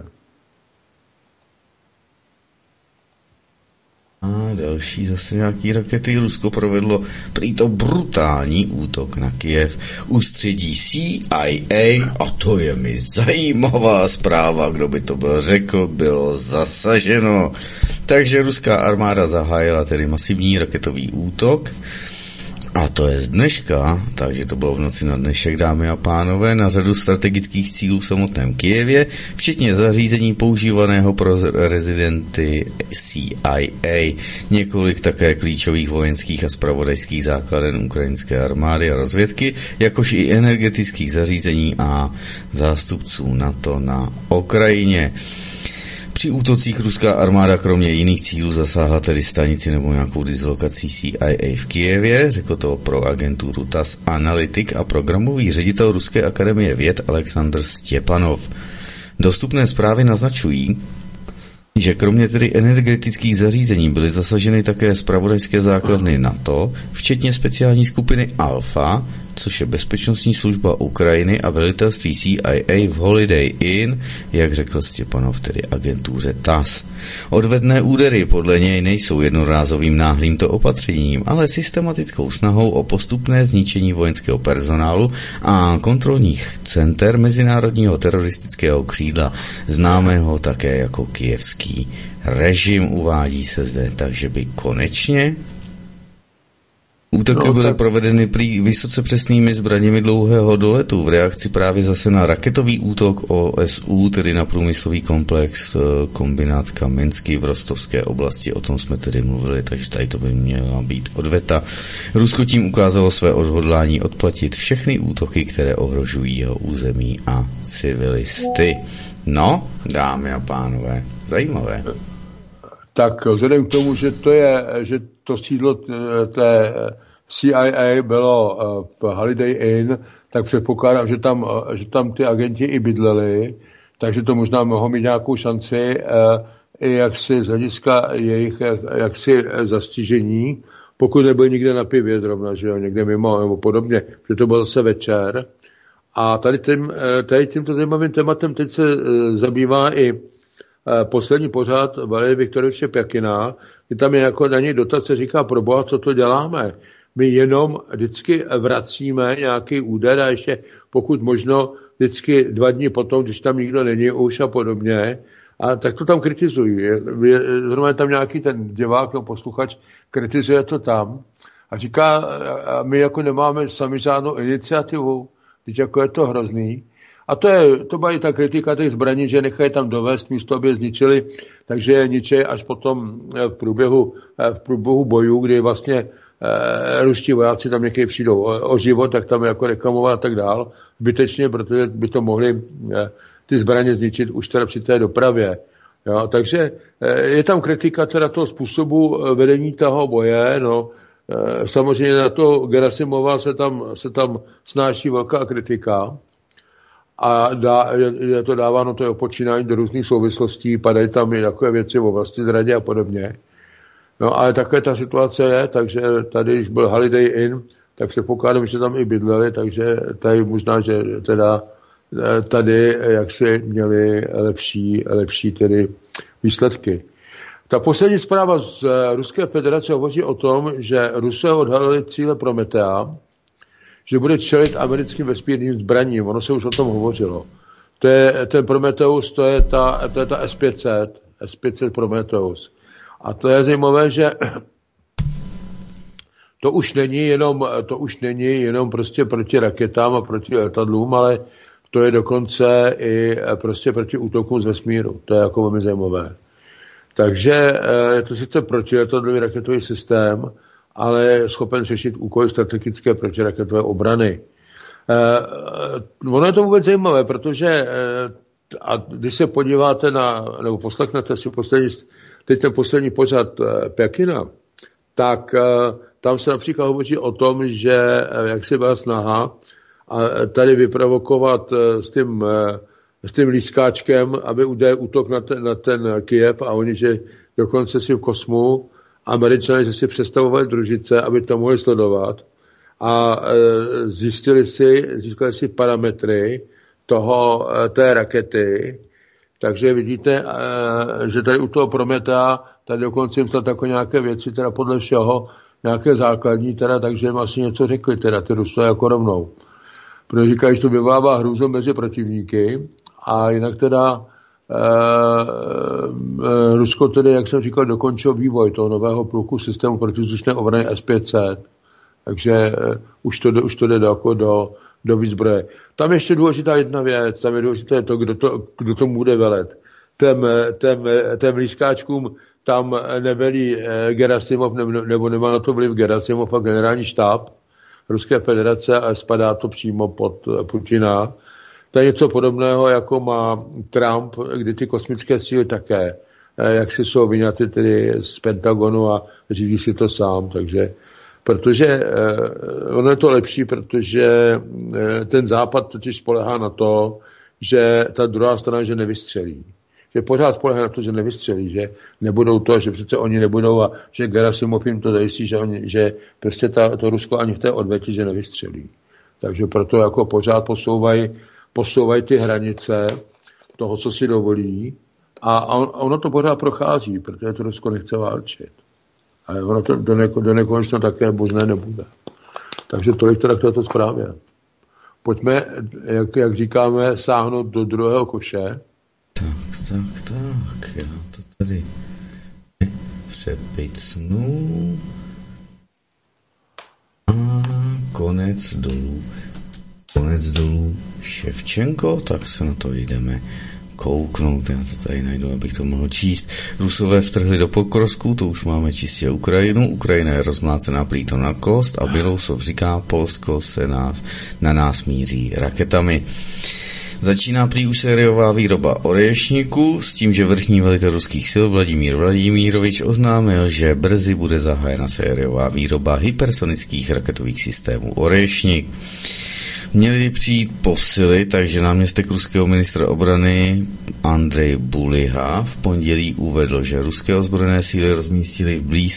[SPEAKER 2] A další zase nějaký rakety. Rusko provedlo prý to brutální útok na Kyjev. Ústředí CIA, a to je mi zajímavá zpráva, kdo by to byl řekl, bylo zasaženo. Takže ruská armáda zahájila tedy masivní raketový útok. A to je z dneška, takže to bylo v noci na dnešek, dámy a pánové, na řadu strategických cílů v samotném Kyjevě, včetně zařízení používaného pro rezidenty CIA, několik také klíčových vojenských a zpravodajských základen ukrajinské armády a rozvědky, jakož i energetických zařízení a zástupců NATO na Ukrajině. Při útocích ruská armáda kromě jiných cílů zasáhla tedy stanici nebo nějakou dislokací CIA v Kyjevě, řekl to pro agenturu TASS analytik a programový ředitel Ruské akademie věd Alexandr Stěpanov. Dostupné zprávy naznačují, že kromě tedy energetických zařízení byly zasaženy také zpravodajské základny NATO, včetně speciální skupiny Alfa, což je bezpečnostní služba Ukrajiny a velitelství CIA v Holiday Inn, jak řekl Stěpanov, tedy agentuře TASS. Odvetné údery podle něj nejsou jednorázovým náhlým opatřením, ale systematickou snahou o postupné zničení vojenského personálu a kontrolních center mezinárodního teroristického křídla, známého také jako kyjevský režim, uvádí se zde, takže by konečně útoky byly provedeny prý vysoce přesnými zbraněmi dlouhého doletu v reakci právě zase na raketový útok OSU, tedy na průmyslový komplex kombinát Kamensky v Rostovské oblasti. O tom jsme tedy mluvili, takže tady to by měla být odveta. Rusko tím ukázalo své odhodlání odplatit všechny útoky, které ohrožují jeho území a civilisty. No, dámy a pánové, zajímavé.
[SPEAKER 3] Tak vzhledem k tomu, že to sídlo té CIA bylo v Holiday Inn, tak předpokládám, že tam ty agenti i bydleli, takže to možná mohlo mít nějakou šanci i jaksi z hlediska jejich jaksi zastižení, pokud nebyl nikde na pivě zrovna, že jo, někde mimo nebo podobně, že to byl zase večer. A tady tímto zajímavým tématem teď se zabývá i poslední pořad Valerie Viktoroviče Pjakina, kdy tam je jako na něj dotaz, se říká, proboha, co to děláme? My jenom vždycky vracíme nějaký úder a ještě pokud možno vždycky 2 dny potom, když tam nikdo není už a podobně, a tak to tam kritizují. Zrovna tam nějaký ten divák, no posluchač, kritizuje to tam a říká, a my jako nemáme sami žádnou iniciativu, teď jako je to hrozný. A to byla i ta kritika těch zbraní, že nechají tam dovést, místo aby je zničili, takže je ničí až potom v průběhu bojů, kdy vlastně ruští vojáci tam někdy přijdou o život, tak tam jako reklamovat a tak dál, zbytečně, protože by to mohli ty zbraně zničit už teda při té dopravě. Jo, takže je tam kritika teda toho způsobu vedení toho boje, no, samozřejmě na to Gerasimova se tam snáší velká kritika, a je to dáváno to opočínání do různých souvislostí, padají tam i takové věci v oblasti zradě a podobně. No ale takové ta situace je, takže tady, když byl Holiday Inn, tak se pokládám, že tam i bydleli, takže tady možná, že teda tady jaksi měli lepší tedy výsledky. Ta poslední zpráva z Ruské federace hovoří o tom, že Rusové odhalili cíle Prometea, že bude čelit americkým vesmírným zbraním. Ono se už o tom hovořilo. To je ten Prometheus, to je ta S-500 Prometheus. A to je zajímavé, že to už není jenom prostě proti raketám a proti letadlům, ale to je dokonce i prostě proti útokům z vesmíru. To je jako velmi zajímavé. Takže je to sice protiletadlový raketový systém, ale je schopen řešit úkoly strategické protiraketové obrany. Ono je to vůbec zajímavé, protože a když se podíváte nebo poslechnete si teď ten poslední pořad Pekina, tak tam se například hovoří o tom, že jak se byla snaha a tady vyprovokovat s tím lískáčkem, aby udělal útok na ten Kyjev a oni, že dokonce si v kosmu Američané, že si představovali družice, aby to mohli sledovat a získali si parametry té rakety. Takže vidíte, že tady u toho Prometea, tady dokonce jim tam takové nějaké věci, teda podle všeho, nějaké základní, teda, takže jim asi něco řekli, teda ty Rusové jako rovnou. Protože říkají, že to vyvolává hrůzu mezi protivníky a jinak teda Rusko tedy, jak jsem říkal, dokončilo vývoj toho nového pluku systému protizdušné obrany S-500. Takže už to jde do výzbroje. Tam ještě důležitá jedna věc, tam je důležité to, kdo to bude velet. Těm lískáčkům tam nevelí Gerasimov, nebo nemá na to vliv Gerasimov a generální štáb Ruské federace, ale spadá to přímo pod Putina. To je něco podobného, jako má Trump, kdy ty kosmické síly také, jak si jsou vyňaty tedy z Pentagonu a řídí si to sám, takže protože ono je to lepší, protože ten západ totiž spolehá na to, že ta druhá strana, že nevystřelí. Že pořád spolehá na to, že nevystřelí, že nebudou to, že přece oni nebudou a že Gerasimov jim to zajistí, že prostě to Rusko ani v té odvětě, že nevystřelí. Takže proto jako pořád posouvají ty hranice toho, co si dovolí a ono to pořád prochází, protože to Rusko nechce válčit. Ale ono to do nekonečna také možné nebude. Takže tolik teda k této zprávě. Pojďme, jak říkáme, sáhnout do druhého koše.
[SPEAKER 2] Tak, já to tady přepicnu. A konec dolů Ševčenko, tak se na to jdeme kouknout, já to tady najdu, abych to mohl číst. Rusové vtrhli do Pokrovsku, to už máme čistě Ukrajinu, Ukrajina je rozmlácená plíto na kost a Bělousov říká, Polsko se na nás míří raketami. Začíná prý už sériová výroba orešníku s tím, že vrchní velitel ruských sil Vladimír Vladimírovič oznámil, že brzy bude zahájena sériová výroba hypersonických raketových systémů Orešník. Měli přijít posily, takže náměstek ruského ministra obrany Andrej Bulyha v pondělí uvedl, že ruské ozbrojené síly rozmístily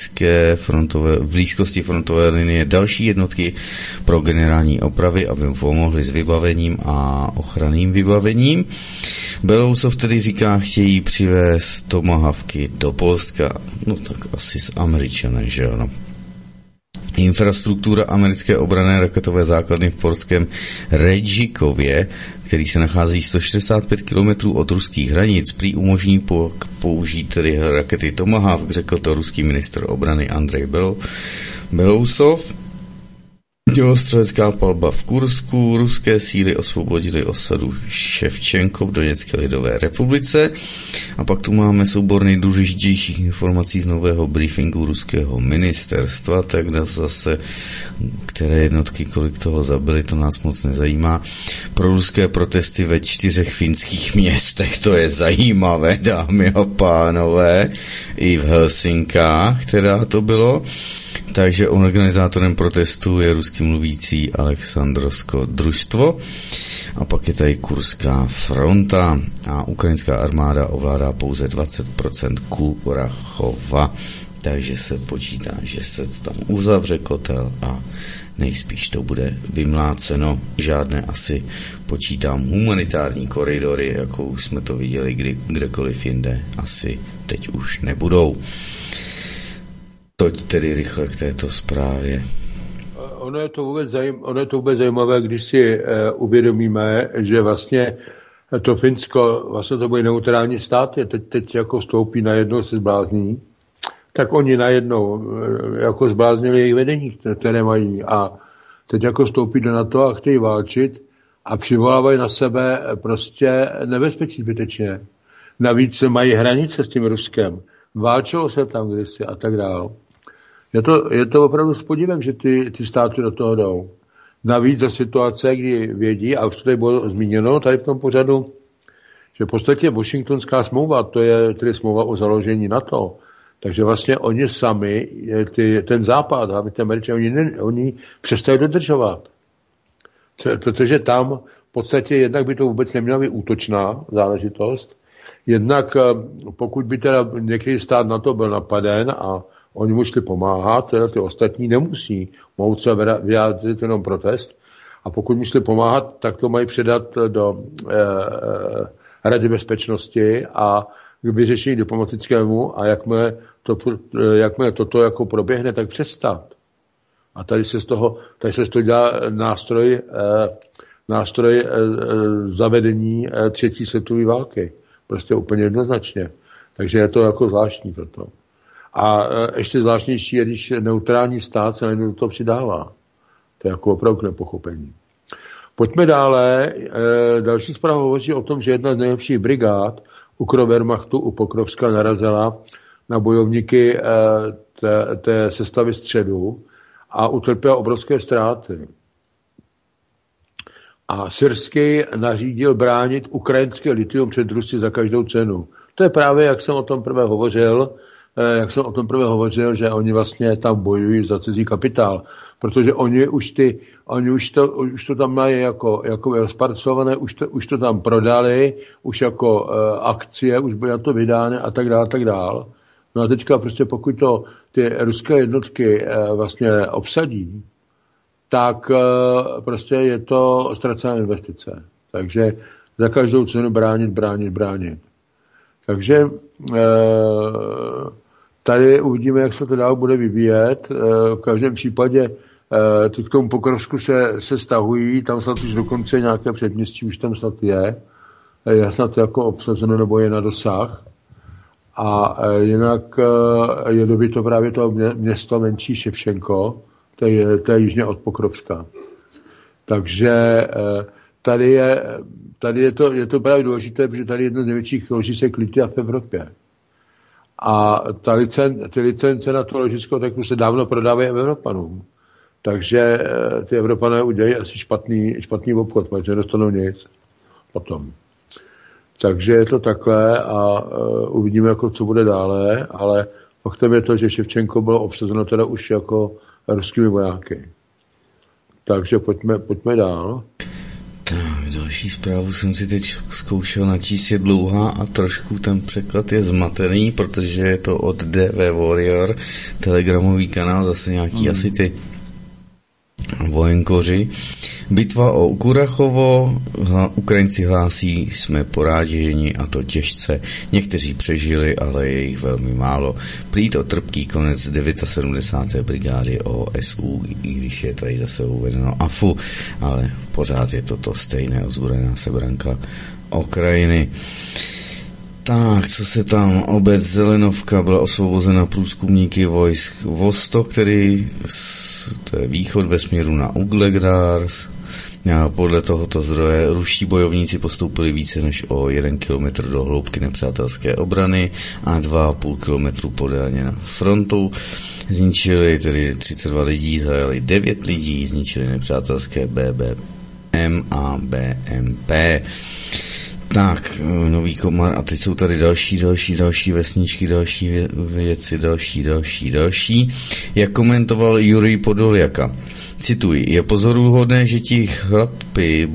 [SPEAKER 2] v blízkosti frontové linie další jednotky pro generální opravy, aby pomohly s vybavením a ochranným vybavením. Belousov tedy říká, chtějí přivést tomahawky do Polska. No tak asi z Američané, že ano. Infrastruktura americké obranné raketové základny v polském Redžikově, který se nachází 165 km od ruských hranic, prý umožní použít tedy rakety Tomahawk, řekl to ruský ministr obrany Andrej Belousov. Dělostřelecká palba v Kursku, ruské síly osvobodily osadu Ševčenko v Doněcké lidové republice a pak tu máme soubor nejdůležitějších informací z nového briefingu ruského ministerstva, tak zase, které jednotky, kolik toho zabili, to nás moc nezajímá. Pro ruské protesty ve 4 finských městech, to je zajímavé, dámy a pánové, i v Helsinkách, která to bylo. Takže organizátorem protestu je rusky mluvící Alexandrovsko družstvo a pak je tady Kurská fronta a ukrajinská armáda ovládá pouze 20% Kurachova, takže se počítá, že se tam uzavře kotel a nejspíš to bude vymláceno. Žádné asi počítám humanitární koridory, jako už jsme to viděli kdekoliv jinde, asi teď už nebudou. Toť tedy rychle k této zprávě.
[SPEAKER 3] Ono je to vůbec zajímavé, když si uvědomíme, že vlastně to Finsko, vlastně to bude neutrální stát, teď jako stoupí najednou se zblázní, tak oni najednou jako zbláznili jejich vedení, které mají a teď jako stoupí do NATO a chtějí válčit a přivolávají na sebe prostě nebezpečí zbytečně. Navíc mají hranice s tím Ruskem. Válčilo se tam kdysi a tak dál. Je to opravdu s podívem, že ty státy do toho jdou. Navíc za situace, kdy vědí, a už to tady bylo zmíněno tady v tom pořadu, že v podstatě Washingtonská smlouva, to je tedy smlouva o založení NATO, takže vlastně oni sami, ten západ, a ty Američané, oni přestají dodržovat. Protože tam v podstatě jednak by to vůbec neměla být útočná záležitost, jednak pokud by teda některý stát na to byl napaden a oni mu šli pomáhat, teda ty ostatní nemusí, mohou třeba vyjádřit jenom protest a pokud mu šli pomáhat, tak to mají předat do Rady bezpečnosti a k vyřešení diplomatickému a jakmile toto jako proběhne, tak přestat. A tady se z toho dělá nástroj zavedení 3. světové války. Prostě úplně jednoznačně. Takže je to jako zvláštní proto. A ještě zvláštnější je, když neutrální stát se najednou do toho přidává. To je jako opravdu nepochopení. Pojďme dále. Další zpráva hovoří o tom, že jedna z nejlepších brigád Ukrowehrmachtu u Pokrovska narazila na bojovníky té sestavy středu a utrpěla obrovské ztráty. A Syrský nařídil bránit ukrajinské litium před Rusy za každou cenu. To je právě, jak jsem o tom prvé hovořil, že oni vlastně tam bojují za cizí kapitál, protože oni už to tam mají jako rozpracované, už to tam prodali, už jako akcie, už byly na to vydány a tak dále. No a teďka prostě pokud to ty ruské jednotky vlastně obsadí, tak prostě je to ztracená investice. Takže za každou cenu bránit. Takže tady uvidíme, jak se to dál bude vyvíjet. V každém případě k tomu Pokrovsku se stahují, tam snad už dokonce nějaké předměstí už tam snad je snad jako obsazeno nebo je na dosah. A jinak je to právě to město menší Ševčenko, to je jižně od Pokrovska. Takže tady je to právě důležité, protože tady je jedno z největších ložisek litia v Evropě. A ty licence na to ložisko tak se dávno prodávají Evropanům. Takže ty Evropané udělají asi špatný obchod, protože nedostanou nic potom. Takže je to takhle a uvidíme, jako co bude dále, ale faktem je to, že Ševčenko bylo obsazeno teda už jako ruskými vojáky. Takže pojďme dál.
[SPEAKER 2] Tak, další zprávu jsem si teď zkoušel načíst, je dlouhá a trošku ten překlad je zmatený, protože je to od DV Warrior, telegramový kanál, zase nějaký asi ty vojenkoři. Bitva o Kurachovo, Ukrajinci hlásí, jsme poráženi a to těžce. Někteří přežili, ale je jich velmi málo. Prý to trpký konec 79. brigády OSU, i když je tady zase uvedeno AFU, ale pořád je to stejné, ozbrojená sebranka Ukrajiny. Tak, co se tam, obec Zelenovka byla osvobozena průzkumníky vojsk Vostok, to je východ ve směru na Uglegdars. A podle tohoto zdroje ruští bojovníci postoupili více než o 1 kilometr do hloubky nepřátelské obrany a 2,5 kilometru podélně na frontu. Zničili tedy 32 lidí, zajali 9 lidí, zničili nepřátelské BBM a BMP. Tak, nový komar, a teď jsou tady další vesničky, další věci, další. Jak komentoval Jurij Podoljaka, cituji, je pozoruhodné, že ti chlapi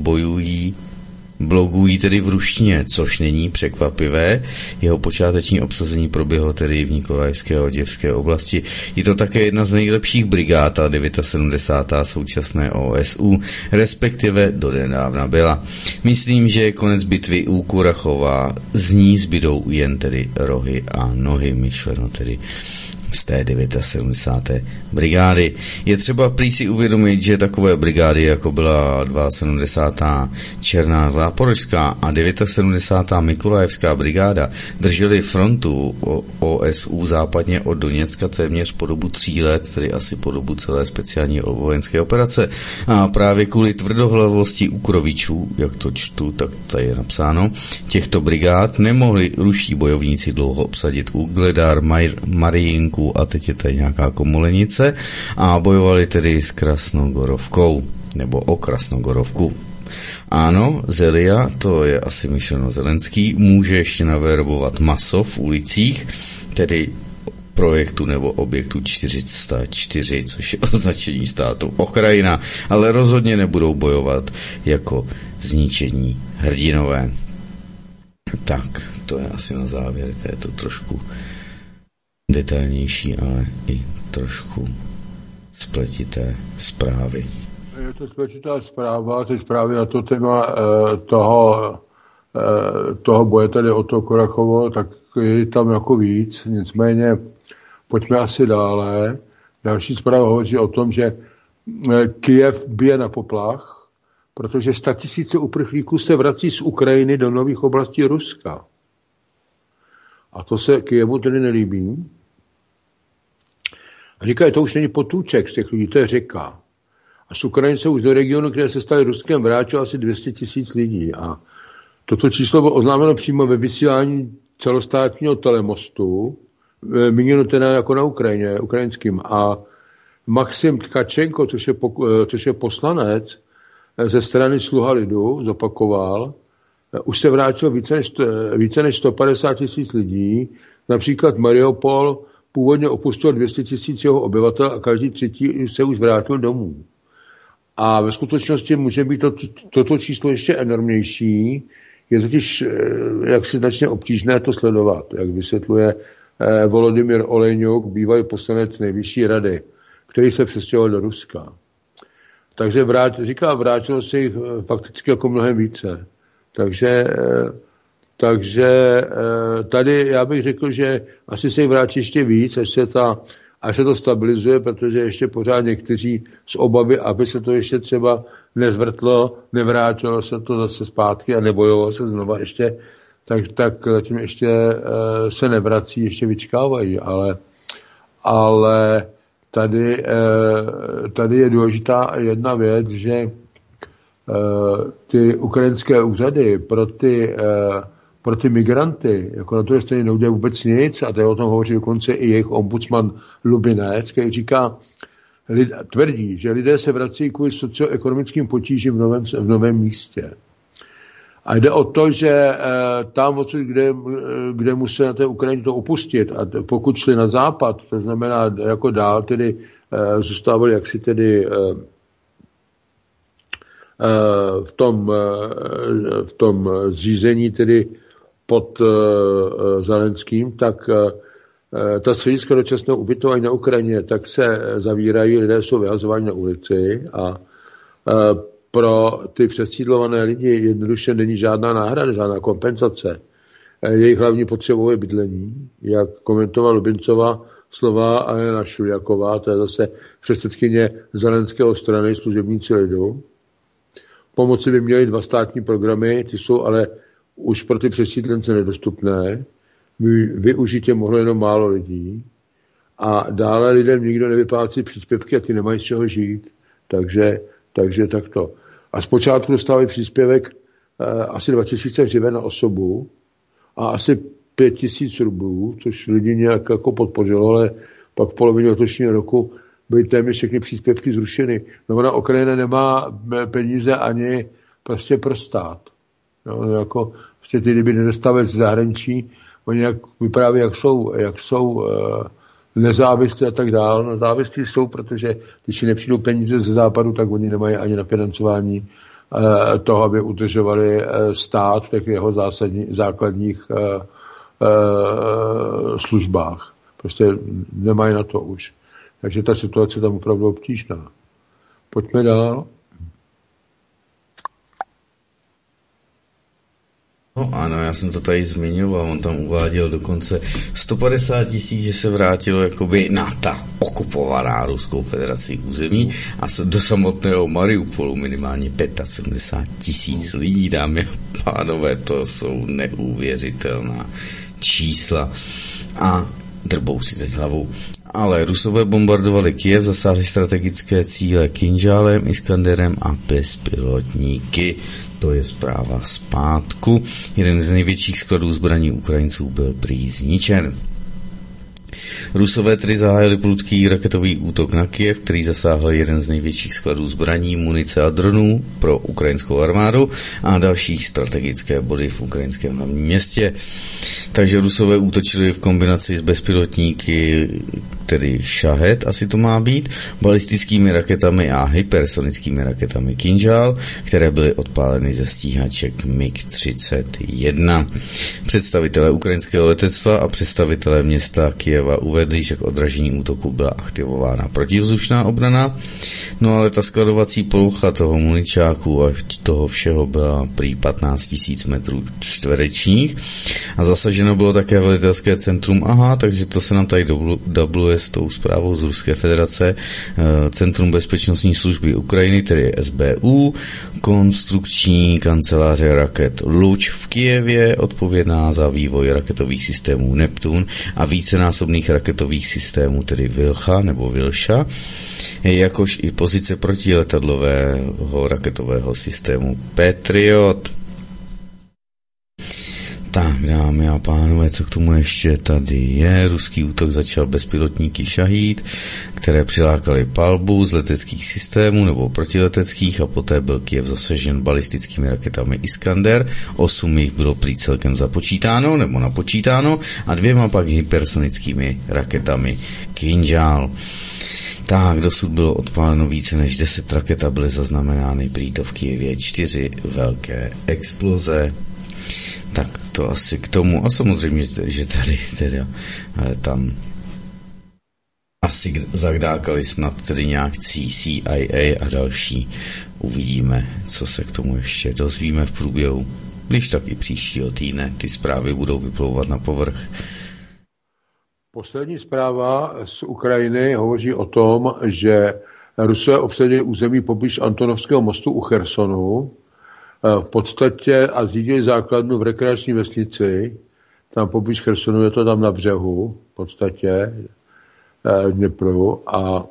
[SPEAKER 2] blogují tedy v ruštině, což není překvapivé. Jeho počáteční obsazení proběhlo tedy v Nikolajské a Oděvské oblasti. Je to také jedna z nejlepších brigád, 79. současné OSU, respektive dodnedávna byla. Myslím, že konec bitvy u Kurachova, z ní zbydou jen tedy rohy a nohy, myšleno tedy z té 79. brigády. Je třeba prý si uvědomit, že takové brigády, jako byla 72. Černá Záporožská a 79. Mikolajevská brigáda, držely frontu OSU západně od Doněcka téměř po dobu 3 let, tedy asi po dobu celé speciální vojenské operace. A právě kvůli tvrdohlavosti ukrovičů, jak to čtu, tak tady je napsáno, těchto brigád nemohli ruští bojovníci dlouho obsadit Ugledar, Marijinku a teď je tady nějaká Komolenice a bojovali tedy s Krasnogorovkou, nebo o Krasnogorovku. Ano, Zelia, to je asi myšleno Zelenský, může ještě naverbovat maso v ulicích, tedy projektu nebo objektu 404, což je označení státu Ukrajina, ale rozhodně nebudou bojovat jako zničení hrdinové. Tak, to je asi na závěr, to je to trošku detailnější, ale i trošku spletité zprávy.
[SPEAKER 3] Je to spletitá zpráva, ty zprávy na to téma toho boje tady o to Kurachovo, tak je tam jako víc, nicméně pojďme asi dále. Další zpráva hovoří o tom, že Kyjev bije na poplach, protože 100 000 uprchlíků se vrací z Ukrajiny do nových oblastí Ruska. A to se Kyjevu tedy nelíbí. A říkají, to už není potůček z těch lidí, to je řeka. A z Ukrajiny se už do regionu, které se staly Ruskem, vrátilo asi 200 000 lidí. A toto číslo bylo oznámeno přímo ve vysílání celostátního telemostu, míněno teda jako na Ukrajině, ukrajinským. A Maxim Tkačenko, což je poslanec, ze strany Sluha lidu, zopakoval, už se vrátilo více než 150 000 lidí. Například Mariupol původně opustilo 200 000 jeho obyvatel a každý třetí se už vrátil domů. A ve skutečnosti může být toto číslo ještě enormnější. Je totiž jaksi značně obtížné to sledovat, jak vysvětluje Volodymyr Olejňuk, bývalý poslanec Nejvyšší rady, který se přestěhoval do Ruska. Takže vrátilo se jich fakticky jako mnohem více. Takže tady já bych řekl, že asi se jich vrátí ještě víc, až se to stabilizuje, protože ještě pořád někteří z obavy, aby se to ještě třeba nezvrtlo, nevrátilo se to zase zpátky a nebojovalo se znova ještě, tak zatím ještě se nevrací, ještě vyčkávají, ale tady je důležitá jedna věc, že ty ukrajinské úřady pro ty migranty, jako na to stejně neudělají vůbec nic, a to o tom hovoří dokonce i jejich ombudsman Lubinec, který říká, tvrdí, že lidé se vrací kvůli socioekonomickým potížím v novém místě. A jde o to, že tam odsud, kde museli na té Ukrajině to opustit, a pokud šli na západ, to znamená jako dál, tedy zůstávali jaksi tedy v tom zřízení tedy pod Zelenským, tak ta střediska dočasného ubytování na Ukrajině tak se zavírají, lidé jsou vyhazováni na ulici a pro ty přesídlované lidi jednoduše není žádná náhrada, žádná kompenzace. Jejich hlavní potřebou je bydlení, jak komentovala Lubincova slova Alena Šuljaková, to je zase předsedkyně Zelenského strany Služebníci lidu. Pomoci by měly 2 státní programy, ty jsou ale už pro ty přesídlence nedostupné. Využitě mohlo jenom málo lidí. A dále lidem nikdo nevyplácí příspěvky a ty nemají z čeho žít. Takže takto. A zpočátku dostávají příspěvek asi 2000 hřiven na osobu a asi 5000 rublů, což lidi nějak jako podpořilo, ale pak v polovině letošního roku byly téměř všechny příspěvky zrušeny. No ona Ukrajina nemá peníze ani prostě pro stát. No, jako prostě ty kdyby nedostávali z zahraničí, oni jak vypráví, jak jsou nezávislí a tak dále. No, závislí jsou, protože když nepřijdou peníze ze západu, tak oni nemají ani na financování toho, aby udržovali stát v těch jeho základních službách. Prostě nemají na to už. Takže ta situace tam opravdu obtížná. Pojďme dál.
[SPEAKER 2] No ano, já jsem to tady zmiňoval, on tam uváděl dokonce 150 000, že se vrátilo jakoby na ta okupovaná Ruskou federací území a do samotného Mariupolu minimálně 75 000 lidí, dámy a pánové, to jsou neuvěřitelná čísla a drbou si teď hlavou. Ale Rusové bombardovali Kyjev, zasáhli strategické cíle Kinžálem, Iskanderem a bezpilotníky. To je zpráva zpátku. Jeden z největších skladů zbraní Ukrajinců byl prý zničen. Rusové tedy zahájili prudký raketový útok na Kyjev, který zasáhl jeden z největších skladů zbraní, munice a dronů pro ukrajinskou armádu a další strategické body v ukrajinském hlavním městě. Takže Rusové útočili v kombinaci s bezpilotníky, tedy Shahed, asi to má být, balistickými raketami a hypersonickými raketami Kinžál, které byly odpáleny ze stíhaček MiG-31. Představitelé ukrajinského letectva a představitelé města Kyjeva uvedli, že k odražení útoku byla aktivována protivzdušná obrana, no ale ta skladovací plocha toho muničáku a toho všeho byla prý 15 000 metrů čtverečních a zasaženo bylo také velitelské centrum, takže to se nám tady dubluje s tou zprávou z Ruské federace, Centrum bezpečnostní služby Ukrajiny, tedy SBU, konstrukční kanceláře raket Luč v Kyjevě, odpovědná za vývoj raketových systémů Neptun a vícenásobných raketových systémů, tedy Vilcha nebo Vilša, jakož i pozice protiletadlového raketového systému Patriot. Tak, dámy a pánové, co k tomu ještě tady je? Ruský útok začal bezpilotníky Šahíd, které přilákaly palbu z leteckých systémů nebo protileteckých a poté byl Kyjev zasažen balistickými raketami Iskander. 8 jich bylo prý celkem započítáno nebo napočítáno a 2 pak hypersonickými raketami Kinžál. Tak, dosud bylo odpáleno více než 10 raket a byly zaznamenány prý to v Kyjevě 4 velké exploze. Tak to asi k tomu. A samozřejmě, že tady teda tam asi zagdákali snad tedy nějakcí CIA a další. Uvidíme, co se k tomu ještě dozvíme v průběhu. Když tak i příštího týdne ty zprávy budou vyplouvat na povrch.
[SPEAKER 3] Poslední zpráva z Ukrajiny hovoří o tom, že Rusové obsadili území poblíž Antonovského mostu u Chersonu, v podstatě a zřídili základnu v rekreační vesnici, tam poblíž Chersonu, je to tam na břehu, v podstatě Dněpru a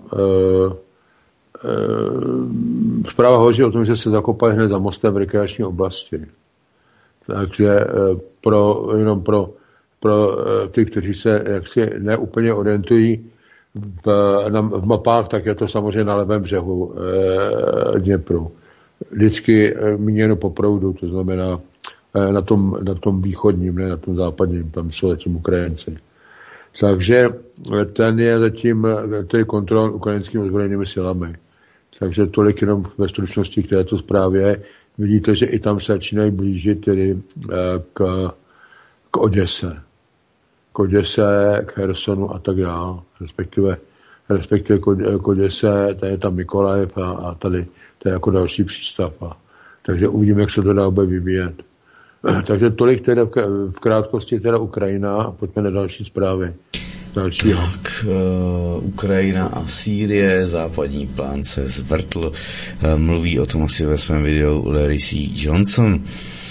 [SPEAKER 3] zpráva hovoří o tom, že se zakopají hned za mostem v rekreační oblasti. Takže jenom pro ty, kteří se jaksi neúplně orientují v mapách, tak je to samozřejmě na levém břehu Dněpru. Vždycky míněno po proudu, to znamená na tom východním, ne na tom západním, tam jsou zatím Ukrajinci. Takže ten je zatím kontrolovan ukrajinskými ozbrojenými silami. Takže tolik jenom ve stručnosti k této zprávě. Vidíte, že i tam se začínají blížit tedy k Oděse. K Oděse, k Chersonu a tak dále. Respektive k Oděse, tady je tam Mikolajev a tady to je jako další přístav. Takže uvidíme, jak se to dá bude vyvíjet. Takže tolik teda v krátkosti teda Ukrajina a pojďme na další zprávy.
[SPEAKER 2] Tak, Ukrajina a Sýrie, západní plán se zvrtl. Mluví o tom asi ve svém videu Larry C. Johnson.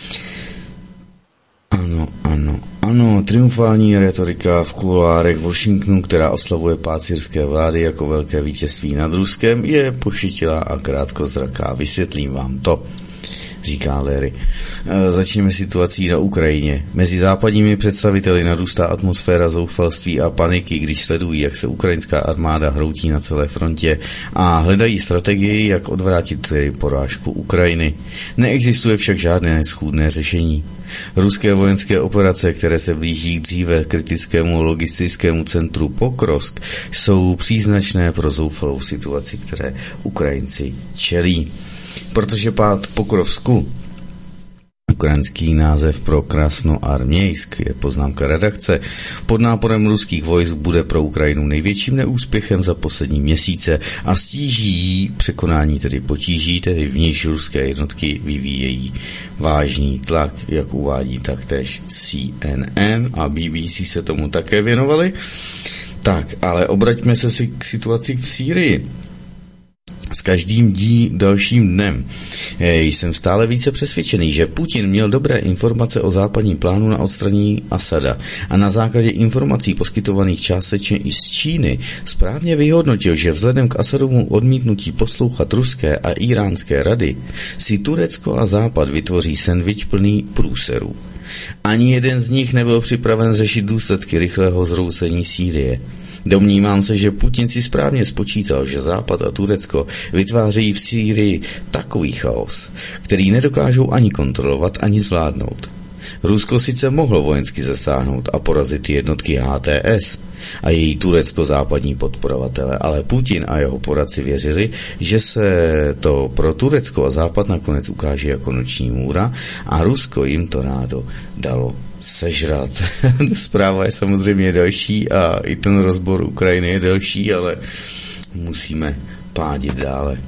[SPEAKER 2] Ano, triumfální retorika v kulárech Washingtonu, která oslavuje pád syrské vlády jako velké vítězství nad Ruskem, je pošetilá a krátkozraká. Vysvětlím vám to, říká Larry. Začneme situací na Ukrajině. Mezi západními představiteli narůstá atmosféra zoufalství a paniky, když sledují, jak se ukrajinská armáda hroutí na celé frontě a hledají strategii, jak odvrátit tedy porážku Ukrajiny. Neexistuje však žádné schůdné řešení. Ruské vojenské operace, které se blíží k dříve kritickému logistickému centru Pokrovsk, jsou příznačné pro zoufalou situaci, které Ukrajinci čelí. Protože pád Pokrovsku, ukrajinský název pro Krasnoarmějsk, je poznámka redakce, pod náporem ruských vojsk bude pro Ukrajinu největším neúspěchem za poslední měsíce a stíží jí překonání tedy potíží, tedy v níž ruské jednotky vyvíjejí vážný tlak, jak uvádí taktéž CNN a BBC se tomu také věnovali. Tak, ale obraťme se k situaci v Sýrii. S každým dalším dnem jsem stále více přesvědčený, že Putin měl dobré informace o západním plánu na odstranění Asada a na základě informací poskytovaných částečně i z Číny správně vyhodnotil, že vzhledem k Asadovu odmítnutí poslouchat ruské a iránské rady si Turecko a Západ vytvoří sendvič plný průserů. Ani jeden z nich nebyl připraven řešit důsledky rychlého zroucení Sýrie. Domnívám se, že Putin si správně spočítal, že Západ a Turecko vytvářejí v Sýrii takový chaos, který nedokážou ani kontrolovat, ani zvládnout. Rusko sice mohlo vojensky zasáhnout a porazit jednotky HTS a její turecko-západní podporovatele, ale Putin a jeho poradci věřili, že se to pro Turecko a Západ nakonec ukáže jako noční můra a Rusko jim to rádo dalo sežrat. Zpráva je samozřejmě delší a i ten rozbor Ukrajiny je delší, ale musíme pádit dále.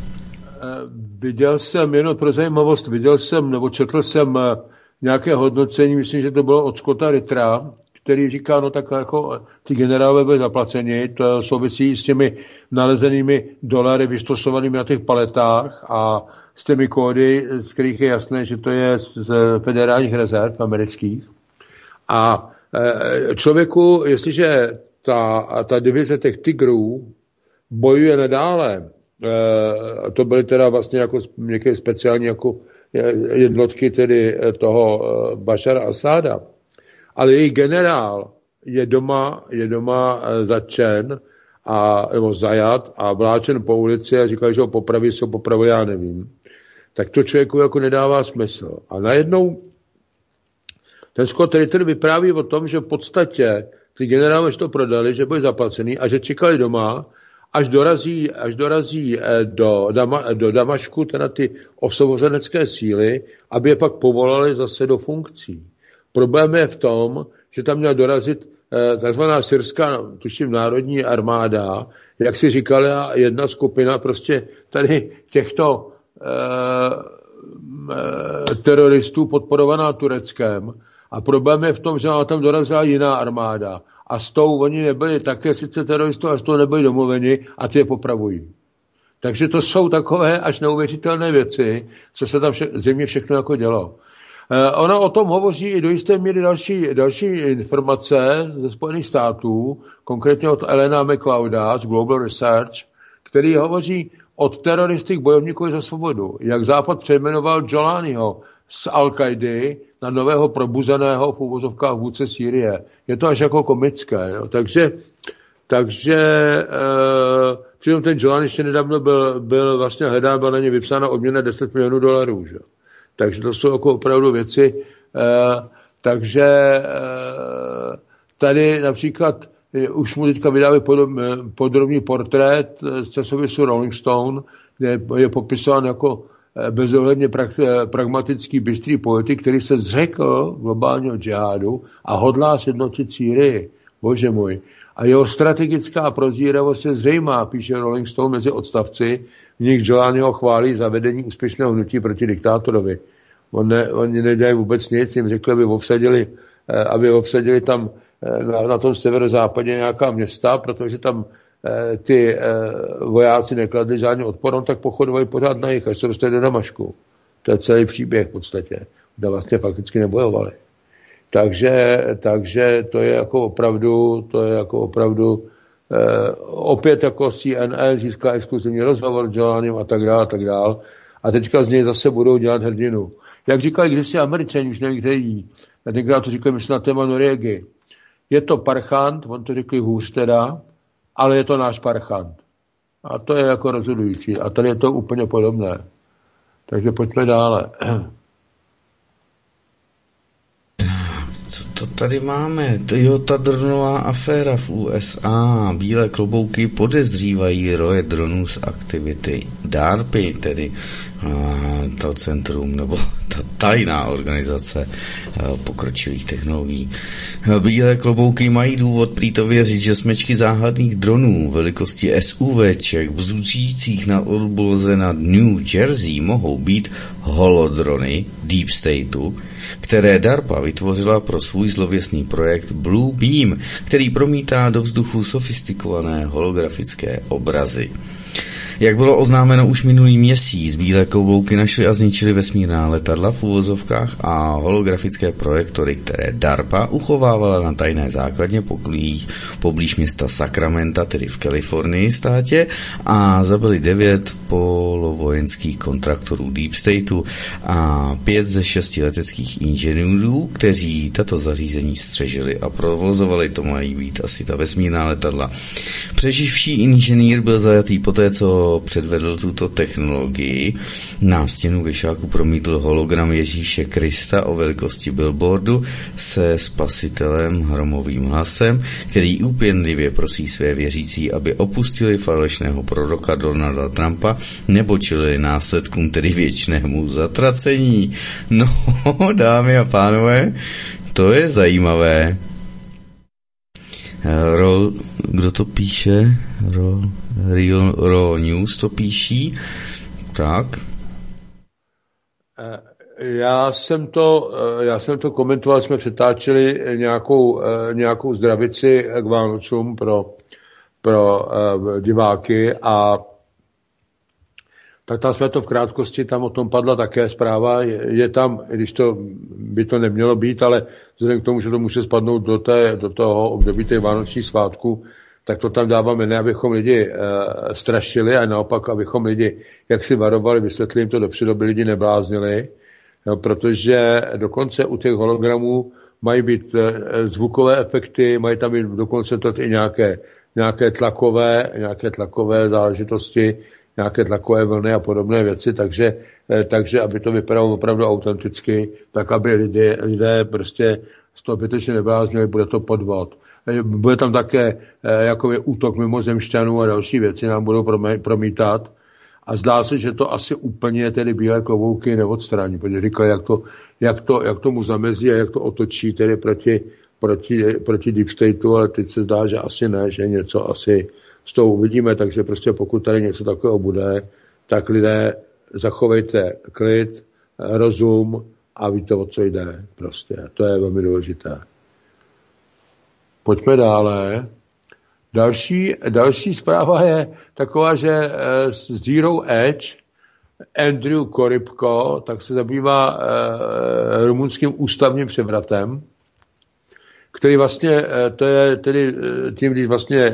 [SPEAKER 3] Viděl jsem, jenom pro zajímavost, četl jsem nějaké hodnocení, myslím, že to bylo od Scotta Rittera, který říká, no tak jako ty generálové byly zaplaceni, to souvisí s těmi nalezenými dolary vystosovanými na těch paletách a s těmi kódy, z kterých je jasné, že to je z federálních rezerv amerických. A člověku, jestliže ta divize těch tigrů bojuje nadále, to byly teda vlastně jako nějaké speciální jako jednotky tedy toho Bašara Asáda, ale její generál je doma zatčen nebo zajat a vláčen po ulici a říkali, že ho popraví, se ho popravil, já nevím. Tak to člověku jako nedává smysl. A najednou ten Scott Ritter vypráví o tom, že v podstatě ty generálové to prodali, že byli zaplacený a že čekali doma, až dorazí do Damašku, teda ty osvobozenecké síly, aby je pak povolali zase do funkcí. Problém je v tom, že tam měla dorazit takzvaná syrská, tuším, národní armáda, jak si říkala jedna skupina prostě tady těchto teroristů podporovaná Tureckem. A problém je v tom, že tam dorazila jiná armáda. A s tou oni nebyli také sice teroristů, a s tou nebyli domluveni a ty je popravují. Takže to jsou takové až neuvěřitelné věci, co se tam zřejmě všechno jako dělo. Ona o tom hovoří i do jisté míry další informace ze Spojených států, konkrétně od Elena McLeoda z Global Research, který hovoří od teroristých bojovníků za svobodu. Jak Západ přejmenoval Jolaniho z Al-Kaidy na nového probuzeného v uvozovkách vůdce Sýrie. Je to až jako komické. Jo? Takže přitom ten Jolani ještě nedávno byl vlastně hledán, byla na ně vypsána odměna $10 milionů. Že? Takže to jsou jako opravdu věci. Takže tady například už mu teďka vydávají podrobný portrét z časopisu Rolling Stone, kde je popisován jako bezohledně pragmatický, bystrý politik, který se zřekl globálního džihádu a hodlá sjednotit Sýrii. Bože můj. A jeho strategická prozíravost je zřejmá, píše Rolling Stone mezi odstavci, v nich Giulianiho chválí za vedení úspěšného hnutí proti diktátorovi. Oni nedělají vůbec nic, jim řekli, aby obsadili tam na tom severozápadě nějaká města, protože tam ty vojáci nekladli žádný odpor, tak pochodovali pořád na jich, až se dostali do Damašku. To je celý příběh v podstatě, kde vlastně fakticky nebojovali. Takže to je jako opravdu opět jako CNN získá exkluzivní rozhovor s Giulianim a tak dál. A teďka z něj zase budou dělat hrdinu. Jak říkali kdysi Američani, už nevím, kde jí. A tenkrát to říkali, myslím, na téma Noriegi. Je to parchant, on to řekli hůř teda, ale je to náš parchant. A to je jako rozhodující. A tady je to úplně podobné. Takže pojďme dále.
[SPEAKER 2] Co to tady máme? Toyota dronová aféra v USA. Bílé klobouky podezřívají roje dronů z aktivity DARPy, tedy to centrum, nebo ta tajná organizace pokročilých technologií. Bílé klobouky mají důvod prý to věřit, že smečky záhadných dronů velikosti SUVček bzučících na obloze nad New Jersey mohou být holodrony Deep Stateu, které DARPA vytvořila pro svůj zlověstný projekt Blue Beam, který promítá do vzduchu sofistikované holografické obrazy. Jak bylo oznámeno už minulý měsíc, bílé klobouky našly a zničily vesmírná letadla v uvozovkách a holografické projektory, které DARPA uchovávala na tajné základně poblíž města Sacramento, tedy v Kalifornii státě, a zabili 9 polovojenských kontraktorů Deep Stateu a 5 ze 6 leteckých inženýrů, kteří tato zařízení střežili a provozovali. To mají být asi ta vesmírná letadla. Přeživší inženýr byl zajatý poté, co předvedl tuto technologii. Na stěnu věšáku promítl hologram Ježíše Krista o velikosti billboardu se spasitelem hromovým hlasem, který úpěnlivě prosí své věřící, aby opustili falešného proroka Donalda Trumpa nebo čelili následkům, tedy věčnému zatracení. No, dámy a pánové, to je zajímavé. Kdo to píše? Real News to píší. Tak.
[SPEAKER 3] Já jsem to komentoval, jsme přetáčeli nějakou zdravici k Vánocům pro diváky a tak tam jsme to v krátkosti, tam o tom padla také zpráva, je tam, když to by to nemělo být, ale vzhledem k tomu, že to může spadnout do toho období těch vánočních svátků, tak to tam dáváme ne, abychom lidi strašili, a naopak, abychom lidi jaksi varovali, vysvětlili jim to dopředu, aby lidi nebláznili, protože dokonce u těch hologramů mají být zvukové efekty, mají tam být dokonce to i nějaké tlakové záležitosti, nějaké tlakové vlny a podobné věci, takže aby to vypadalo opravdu autenticky, tak aby lidé prostě z toho bytečně nebláznili, bude to podvod. Bude tam také jako je útok mimozemšťanů a další věci nám budou promítat. A zdá se, že to asi úplně tedy bílé klobouky neodstraní, protože říkali, jak tomu zamezí a jak to otočí tedy proti Deep Stateu, ale teď se zdá, že asi ne, že něco asi z toho uvidíme, takže prostě pokud tady něco takového bude, tak lidé zachovejte klid, rozum a víte, o co jde prostě. To je velmi důležité. Pojďme dále. Další zpráva je taková, že Zero Edge Andrew Korybko tak se zabývá rumunským ústavním převratem, který vlastně, to je tedy tím, když vlastně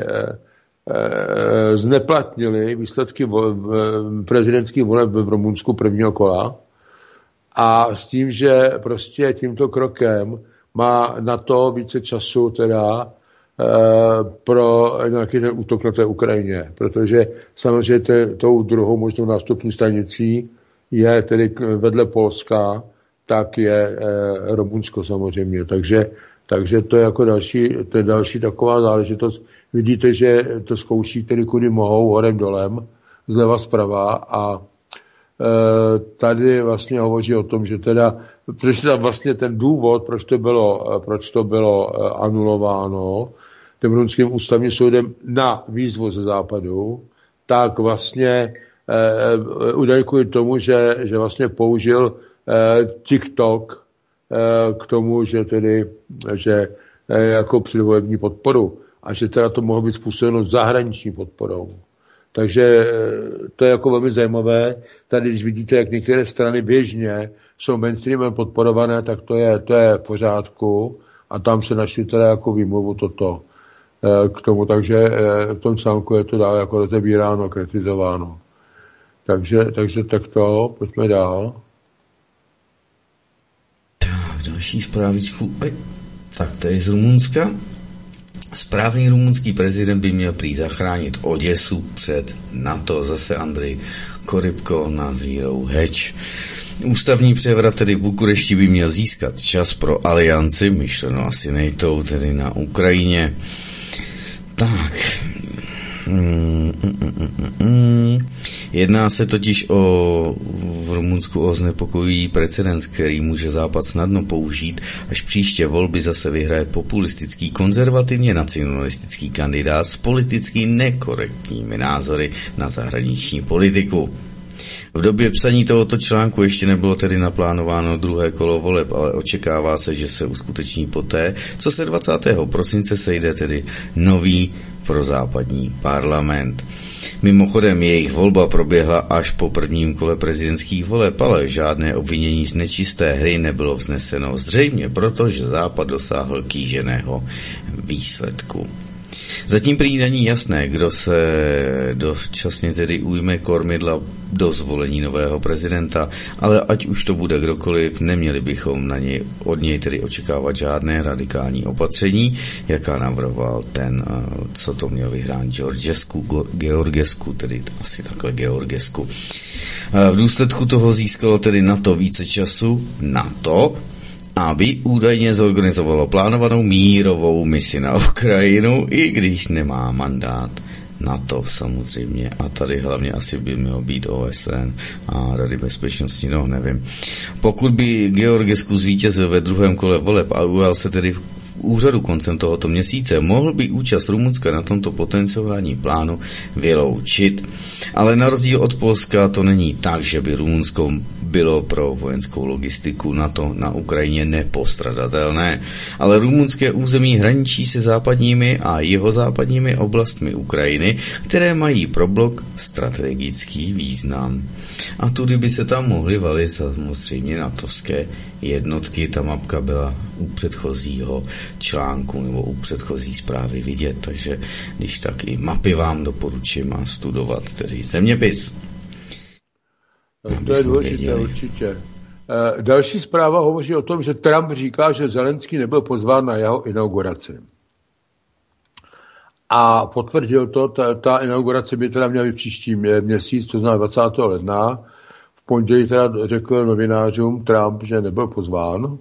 [SPEAKER 3] zneplatnili výsledky prezidentských voleb v Rumunsku prvního kola a s tím, že prostě tímto krokem má na to více času teda pro nějaký ten útok na té Ukrajině, protože samozřejmě tou druhou možnou nástupní stanicí je tedy vedle Polska, tak je Rumunsko samozřejmě, takže to je jako další taková záležitost. Vidíte, že to zkouší tedy kudy mohou, horem dolem, zleva zprava a tady vlastně hovoří o tom, že teda, protože tam vlastně ten důvod, proč to bylo anulováno tím rumunským ústavním soudem na výzvu ze západu, tak vlastně údajně kvůli tomu, že vlastně použil TikTok k tomu, že jako předvolební podporu a že teda to mohlo být způsobeno zahraniční podporou. Takže to je jako velmi zajímavé. Tady, když vidíte, jak některé strany běžně jsou mainstreamem podporované, tak to je v pořádku a tam se našli teda jako výmluvu toto k tomu, takže v tom článku je to dále jako rozebíráno, kritizováno. Takže takto, pojďme dál.
[SPEAKER 2] Tak, další zprávičku. Tak, to je z Rumunska. Správný rumunský prezident by měl prý zachránit Oděsu před NATO, zase Andrej Korybko na Zero Hedge. Ústavní převrat tedy v Bukurešti by měl získat čas pro alianci, myšleno asi NATO, tedy na Ukrajině. Tak. Jedná se totiž v Rumunsku o znepokojivý precedens, který může Západ snadno použít, až příště volby zase vyhraje populistický konzervativně nacionalistický kandidát s politicky nekorektními názory na zahraniční politiku. V době psaní tohoto článku ještě nebylo tedy naplánováno druhé kolo voleb, ale očekává se, že se uskuteční poté, co se 20. prosince sejde tedy nový prozápadní parlament. Mimochodem jejich volba proběhla až po prvním kole prezidentských voleb, ale žádné obvinění z nečisté hry nebylo vzneseno, zřejmě proto, že Západ dosáhl kýženého výsledku. Zatím prý není jasné, kdo se dočasně tedy ujme kormidla do zvolení nového prezidenta, ale ať už to bude kdokoliv, neměli bychom od něj tedy očekávat žádné radikální opatření, jaká navrhoval ten, co to měl vyhrát Georgescu, tedy asi takhle Georgescu. V důsledku toho získalo tedy NATO více času, aby údajně zorganizovalo plánovanou mírovou misi na Ukrajinu, i když nemá mandát na to samozřejmě. A tady hlavně asi by mělo být OSN a Rady bezpečnosti, nevím. Pokud by Georgescu zvítězil ve druhém kole voleb a ujal se tedy v úřadu koncem tohoto měsíce, mohl by účast Rumunska na tomto potenciálním plánu vyloučit. Ale na rozdíl od Polska to není tak, že by Rumunsko bylo pro vojenskou logistiku NATO na Ukrajině nepostradatelné, ale rumunské území hraničí se západními a jihozápadními oblastmi Ukrajiny, které mají pro blok strategický význam. A tudy by se tam mohly valit samozřejmě natovské jednotky. Ta mapka byla u předchozího článku nebo u předchozí zprávy vidět, takže když tak i mapy vám doporučím a studovat tedy zeměpis.
[SPEAKER 3] To je důležité určitě. Další zpráva hovoří o tom, že Trump říká, že Zelenský nebyl pozván na jeho inauguraci. A potvrdil to, ta inaugurace by teda měla být příští měsíc, to znamená 20. ledna. V pondělí teda řekl novinářům Trump, že nebyl pozván.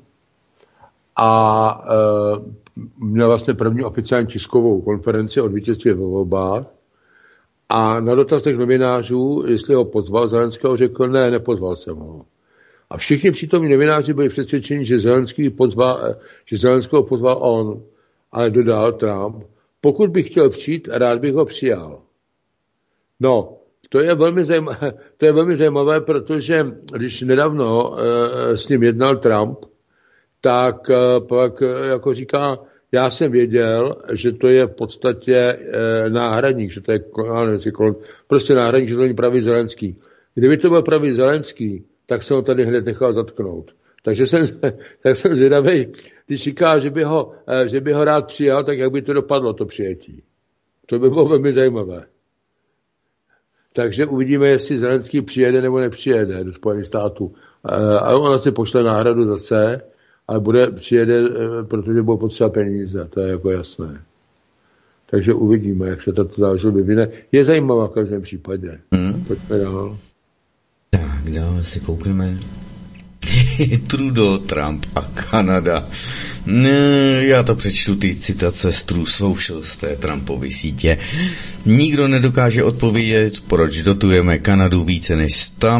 [SPEAKER 3] A měl vlastně první oficiální tiskovou konferenci o vítězství ve volbách. A na dotaz těch novinářů, jestli ho pozval Zelenského, řekl, ne, nepozval jsem ho. A všichni přítomní novináři byli přesvědčeni, že Zelenského pozval on, ale dodal Trump, pokud bych chtěl přijít, rád bych ho přijal. No, to je velmi zajímavé, protože když nedávno s ním jednal Trump, tak pak jako říká, já jsem věděl, že to je v podstatě náhradník, že to je prostě náhradník, že to není pravý Zelenský. Kdyby to byl pravý Zelenský, tak jsem ho tady hned nechal zatknout. Takže jsem zvědavý, když říká, že by ho rád přijal, tak jak by to dopadlo, to přijetí. To by bylo velmi zajímavé. Takže uvidíme, jestli Zelenský přijede nebo nepřijede do Spojených států. Ale on asi pošle náhradu zase, ale přijede, protože budou potřeba peníze, to je jako jasné. Takže uvidíme, jak se tato záležitost vyvine. Je zajímavá v každém případě. Pojďme dál.
[SPEAKER 2] Tak, dále si koukneme. Trudeau, Trump a Kanada. Já to přečtu, ty citace z True Social, z té Trumpovy sítě. Nikdo nedokáže odpovědět, proč dotujeme Kanadu více než 100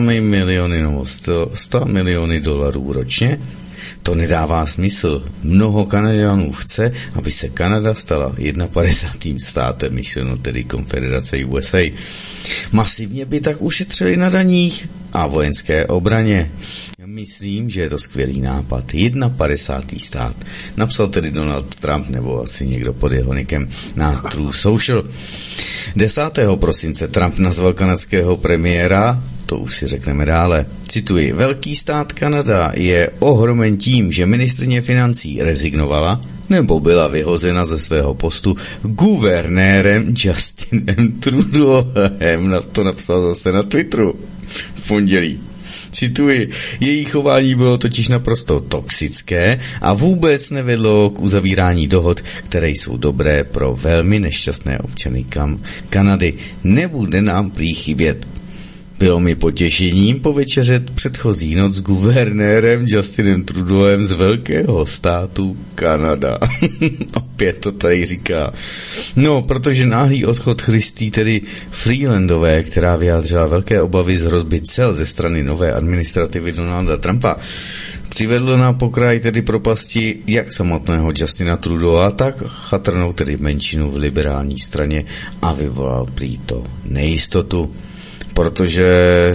[SPEAKER 2] miliony dolarů ročně. To nedává smysl. Mnoho Kanaďanů chce, aby se Kanada stala 51. státem, myšleno tedy Konfederace USA. Masivně by tak ušetřili na daních a vojenské obraně. Myslím, že je to skvělý nápad. 51. stát. Napsal tedy Donald Trump, nebo asi někdo pod jeho nikem na True Social. 10. prosince Trump nazval kanadského premiéra, to už si řekneme dále, cituji, velký stát Kanada je ohromen tím, že ministryně financí rezignovala nebo byla vyhozena ze svého postu guvernérem Justinem Trudeauem. To napsal zase na Twitteru v pondělí. Cituji, její chování bylo totiž naprosto toxické a vůbec nevedlo k uzavírání dohod, které jsou dobré pro velmi nešťastné občany Kanady. Nebude nám prý chybět. Bylo mi potěšením povečeřet předchozí noc s guvernérem Justinem Trudeauem z velkého státu Kanada. Opět to tady říká. No, protože náhlý odchod Christy, tedy Freelandové, která vyjádřila velké obavy z hrozby cel ze strany nové administrativy Donalda Trumpa, přivedl na pokraj tedy propasti jak samotného Justina Trudeaua, tak chatrnou tedy menšinu v liberální straně a vyvolal prý to nejistotu. Protože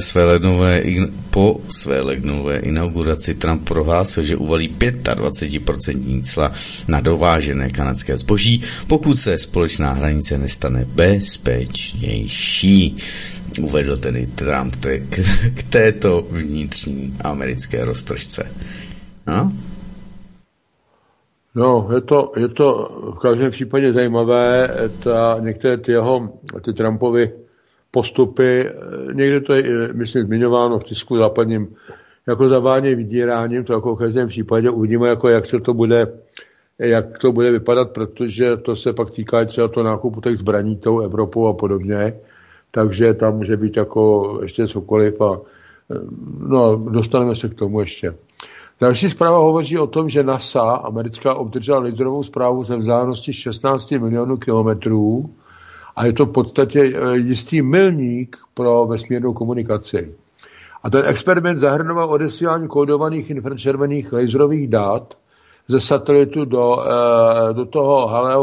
[SPEAKER 2] po své lednové inauguraci Trump prohlásil, že uvalí 25% cla na dovážené kanadské zboží, pokud se společná hranice nestane bezpečnější. Uvedl tedy Trump k této vnitřní americké roztržce.
[SPEAKER 3] No, je to v každém případě zajímavé, některé ty Trumpovy postupy, někde to je, myslím, zmiňováno v tisku západním, jako zavádění vydíráním, to jako v každém případě uvidíme, jako jak to bude vypadat, protože to se pak týká třeba toho nákupu těch zbraní tou Evropou a podobně, takže tam může být jako ještě cokoliv a no, dostaneme se k tomu ještě. Další zpráva hovoří o tom, že NASA americká obdržela laserovou zprávu ze vzdálenosti 16 milionů kilometrů a je to v podstatě jistý milník pro vesmírnou komunikaci. A ten experiment zahrnoval odesílání kódovaných infračervených laserových dat ze satelitu do toho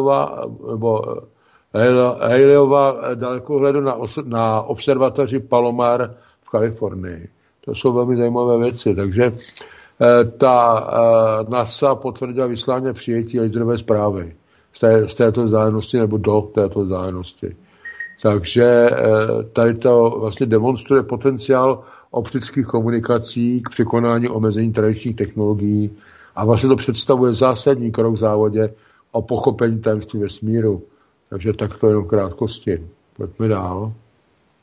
[SPEAKER 3] Haleova dalekohledu na observatoři Palomar v Kalifornii. To jsou velmi zajímavé věci, takže ta NASA potvrdila vyslání přijetí laserové zprávy z této vzdálenosti nebo do této vzdálenosti. Takže tady to vlastně demonstruje potenciál optických komunikací k překonání omezení tradičních technologií a vlastně to představuje zásadní krok v závodě o pochopení tajemství vesmíru. Takže tak to jenom v krátkosti. Pojďme dál.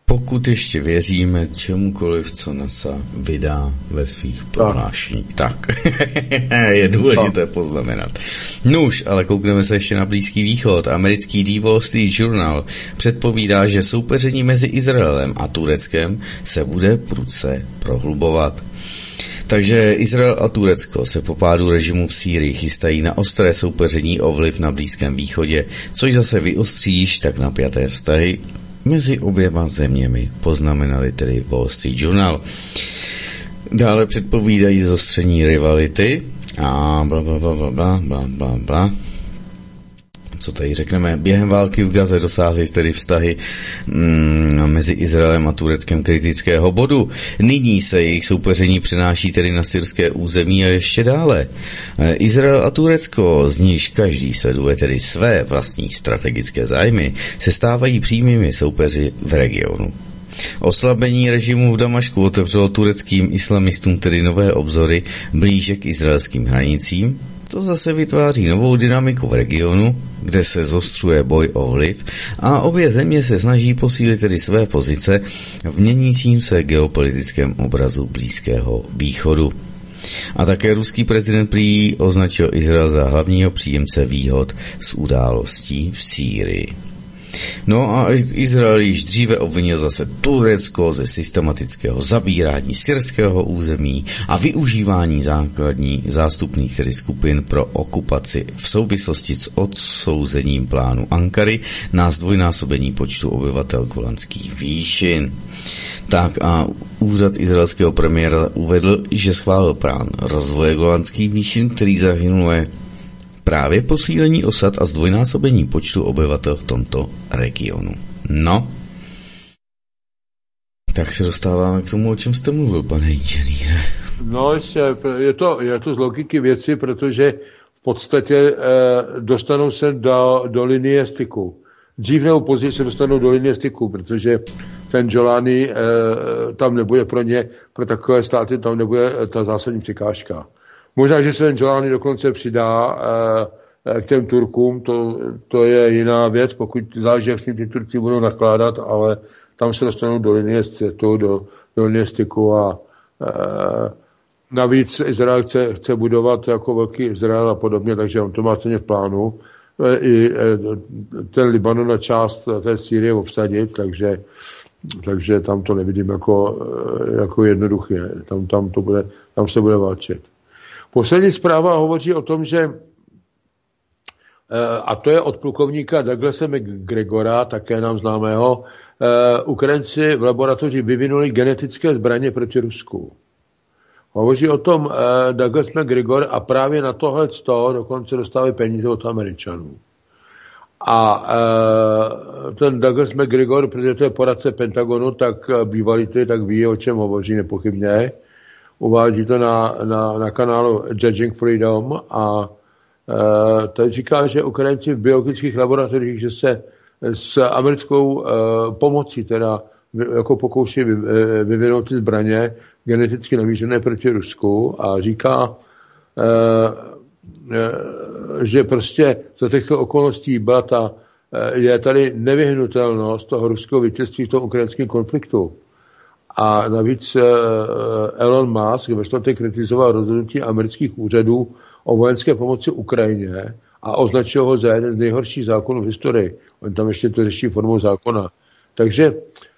[SPEAKER 2] Pokud ještě věříme čemukoliv, co NASA vydá ve svých prohlášeních. Tak, je důležité poznamenat. Nuž, ale koukneme se ještě na Blízký východ. Americký The Wall Street Journal předpovídá, že soupeření mezi Izraelem a Tureckem se bude prudce prohlubovat. Takže Izrael a Turecko se po pádu režimu v Sýrii chystají na ostré soupeření o vliv na Blízkém východě, což zase vyostří již tak napjaté vztahy mezi oběma zeměmi, poznamenali tedy Wall Street Journal. Dále předpovídají zostření rivality a bla. Co tady řekneme? Během války v Gaze dosáhly tedy vztahy mezi Izraelem a Tureckem kritického bodu. Nyní se jejich soupeření přenáší tedy na syrské území a ještě dále. Izrael a Turecko, z níž každý sleduje tedy své vlastní strategické zájmy, se stávají přímými soupeři v regionu. Oslabení režimu v Damašku otevřelo tureckým islamistům tedy nové obzory blíže k izraelským hranicím. To zase vytváří novou dynamiku v regionu, kde se zostřuje boj o vliv a obě země se snaží posílit tedy své pozice v měnícím se geopolitickém obrazu Blízkého východu. A také ruský prezident prý označil Izrael za hlavního příjemce výhod z událostí v Sýrii. No a Izrael již dříve obvinil zase Turecko ze systematického zabírání syrského území a využívání zástupných tedy skupin pro okupaci v souvislosti s odsouzením plánu Ankary na zdvojnásobení počtu obyvatel Golanských výšin. Tak a úřad izraelského premiéra uvedl, že schválil plán rozvoje Golanských výšin, který zahrnuje právě posílení osad a zdvojnásobení počtu obyvatel v tomto regionu. No, tak se dostáváme k tomu, o čem jste mluvil, pane inženýre.
[SPEAKER 3] No, je to z logiky věci, protože v podstatě dostanou se do linie styku. Dřív nebo později se dostanou do linie styku, protože ten Jolani tam nebude pro takové státy tam nebude ta zásadní překážka. Možná, že se ten Jolani dokonce přidá k těm Turkům, to je jiná věc, pokud záleží, jak s tím ty Turci budou nakládat, ale tam se dostanou do linie střetu, do linie styku a navíc Izrael chce budovat jako velký Izrael a podobně, takže on to má ceně v plánu. I ten Libanon na část té Sýrie obsadit, takže tam to nevidím jako jednoduché. Tam se bude válčit. Poslední zpráva hovoří o tom, že, a to je od plukovníka Douglase McGregora, také nám známého, Ukrajinci v laboratoři vyvinuli genetické zbraně proti Rusku. Hovoří o tom Douglas McGregor a právě na tohle dokonce dostávají peníze od Američanů. A ten Douglas McGregor, protože to je poradce Pentagonu, tak bývalý tak ví, o čem hovoří nepochybně. Uvádí to na kanálu Judging Freedom a tady říká, že Ukrajinci v biologických laboratořích, že se s americkou pomocí teda jako pokouší vyvinout ty zbraně geneticky namířené proti Rusku a říká, že prostě za těchto okolností je tady nevyhnutelnost toho ruského vítězství v tom ukrajinském konfliktu. A navíc Elon Musk ve čtvrtek kritizoval rozhodnutí amerických úřadů o vojenské pomoci Ukrajině a označil ho za jeden z nejhorších zákonů v historii. On tam ještě to řeší formou zákona. Takže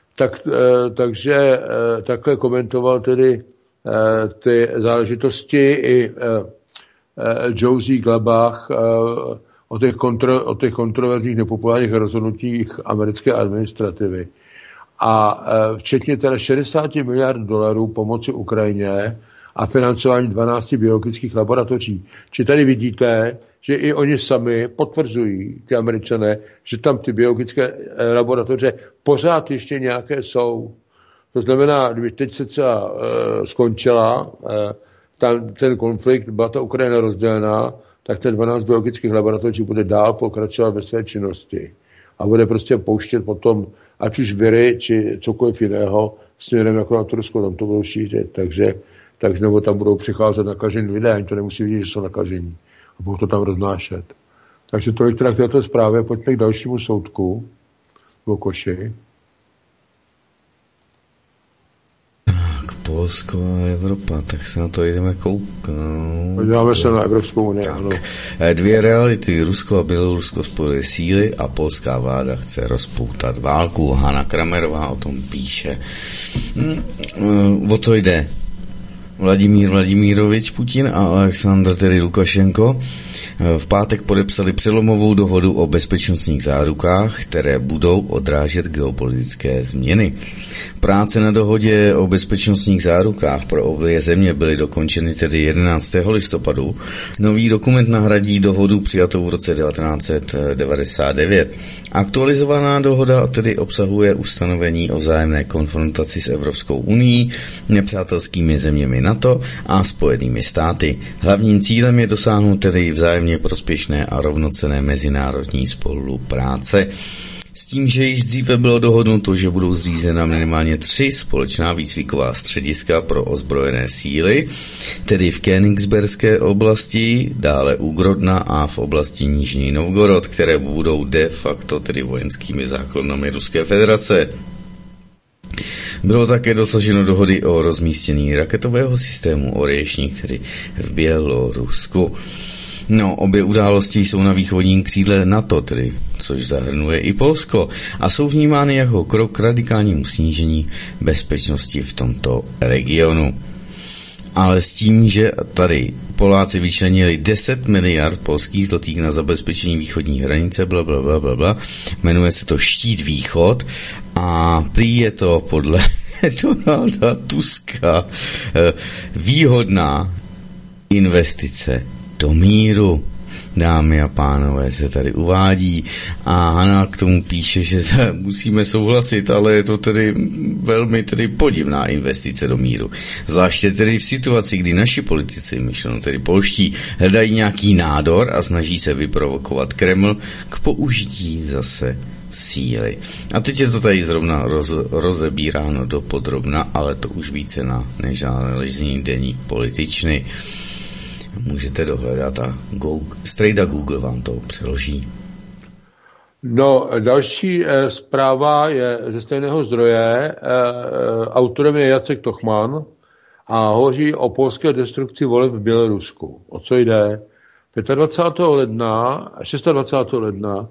[SPEAKER 3] takhle komentoval tedy ty záležitosti i Josie Glabach o těch kontroverzních nepopulárních rozhodnutích americké administrativy. A včetně teda 60 miliard dolarů pomoci Ukrajině a financování 12 biologických laboratoří. Či tady vidíte, že i oni sami potvrzují, ty Američané, že tam ty biologické laboratoře pořád ještě nějaké jsou. To znamená, kdyby teď se třeba skončila ten konflikt, byla ta Ukrajina rozdělená, tak ten 12 biologických laboratoří bude dál pokračovat ve své činnosti. A bude prostě pouštět potom, ať už viry, či cokoliv jiného, směrem jako na Turecko, tam to budou šířit. Takže nebo tam budou přicházet nakažení lidé, ani to nemusí vidět, že jsou nakažení. A budou to tam roznášet. Takže tolik teda k této zprávě, pojďme k dalšímu soudku v Koši.
[SPEAKER 2] Polsko a Evropa, tak se na to jdeme kouknout.
[SPEAKER 3] Podíváme se na Evropskou unii.
[SPEAKER 2] Dvě reality, Rusko a Bělorusko spojily síly a polská vláda chce rozpoutat válku. Hana Kramerová o tom píše. O to jde. Vladimír Vladimírovič Putin a Alexandr tedy Lukašenko v pátek podepsali přelomovou dohodu o bezpečnostních zárukách, které budou odrážet geopolitické změny. Práce na dohodě o bezpečnostních zárukách pro obě země byly dokončeny tedy 11. listopadu. Nový dokument nahradí dohodu přijatou v roce 1999. Aktualizovaná dohoda tedy obsahuje ustanovení o vzájemné konfrontaci s Evropskou unií, nepřátelskými zeměmi NATO a Spojenými státy. Hlavním cílem je dosáhnout tedy vzájemně prospěšné a rovnocenné mezinárodní spolupráce. S tím, že již dříve bylo dohodnuto, že budou zřízena minimálně 3 společná výcviková střediska pro ozbrojené síly, tedy v Königsberské oblasti, dále u Grodna a v oblasti Nižní Novgorod, které budou de facto tedy vojenskými základnami Ruské federace. Bylo také dosaženo dohody o rozmístění raketového systému Oréšník, tedy v Bělorusku. No, obě události jsou na východním křídle NATO, tedy, což zahrnuje i Polsko, a jsou vnímány jako krok k radikálnímu snížení bezpečnosti v tomto regionu. Ale s tím, že tady Poláci vyčlenili 10 miliard polských zlotých na zabezpečení východní hranice, blablabla, jmenuje se to Štít východ a prý je to podle Donalda Tuska výhodná investice do míru. Dámy a pánové, se tady uvádí a Hana k tomu píše, že musíme souhlasit, ale je to tedy velmi tedy podivná investice do míru. Zvláště tedy v situaci, kdy naši politici, myšleno tedy polští, hledají nějaký nádor a snaží se vyprovokovat Kreml k použití zase síly. A teď je to tady zrovna rozebíráno dopodrobna, ale to už více na nežálezný deník Političny. Můžete dohledat a strejda Google vám to přeloží.
[SPEAKER 3] No, další zpráva je ze stejného zdroje. Autorem je Jacek Tochman a hovoří o polské destrukci voleb v Bělorusku. O co jde? 26. ledna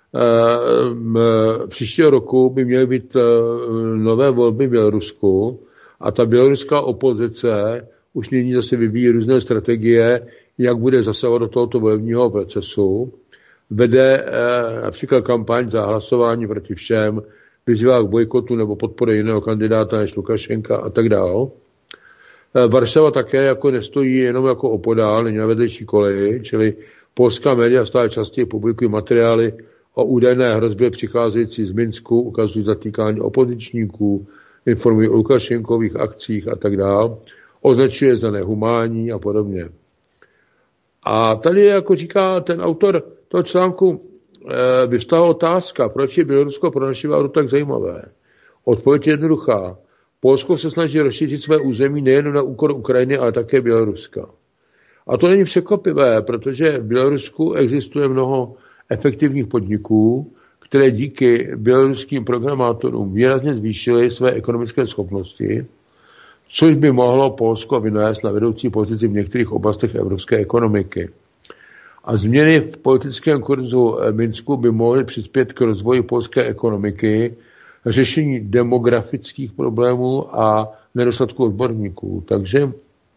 [SPEAKER 3] příštího roku by měly být nové volby v Bělorusku a ta běloruská opozice už nyní zase vyvíjí různé strategie, jak bude zasahovat do tohoto volebního procesu. Vede například kampaň za hlasování proti všem, vyzývá k bojkotu nebo podpoře jiného kandidáta než Lukašenka a tak dále. Varšava také jako nestojí jenom jako opodál, není na vedlejší koleji, čili polská média stále častěji publikují materiály o údajné hrozbě přicházející z Minsku, ukazují zatýkání opozičníků, informují o Lukašenkových akcích a tak dále. Označuje za nehumánní a podobně. A tady, jako říká ten autor toho článku, vyvstala otázka, proč je Bělorusko pro naši vládu tak zajímavé. Odpověď je jednoduchá. Polsko se snaží rozšířit své území nejen na úkor Ukrajiny, ale také Běloruska. A to není překvapivé, protože v Bělorusku existuje mnoho efektivních podniků, které díky běloruským programátorům výrazně zvýšily své ekonomické schopnosti, což by mohlo Polsko vynést na vedoucí pozici v některých oblastech evropské ekonomiky. A změny v politickém kurzu Minsku by mohly přispět k rozvoji polské ekonomiky, řešení demografických problémů a nedostatku odborníků. Takže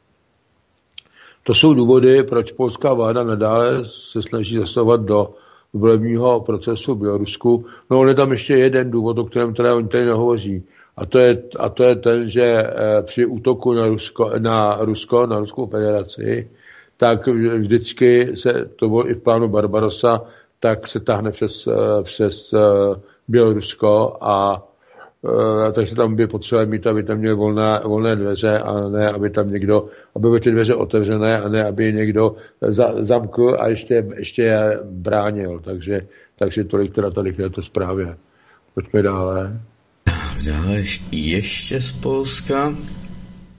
[SPEAKER 3] to jsou důvody, proč polská vláda nadále se snaží zasahovat do volebního procesu v Bělorusku. No, on je tam ještě jeden důvod, o kterém teda oni tady nehovoří. A to je ten, že při útoku na Ruskou federaci, tak vždycky se, to bylo i v plánu Barbarossa, tak se táhne přes Bělorusko a takže tam by potřebovali mít, aby tam měli volné dveře a ne, aby tam někdo, aby byly ty dveře otevřené a ne, aby někdo zamkl a ještě je bránil. Takže tolik teda tady k této zprávě. Pojďme dále.
[SPEAKER 2] Dále ještě z Polska.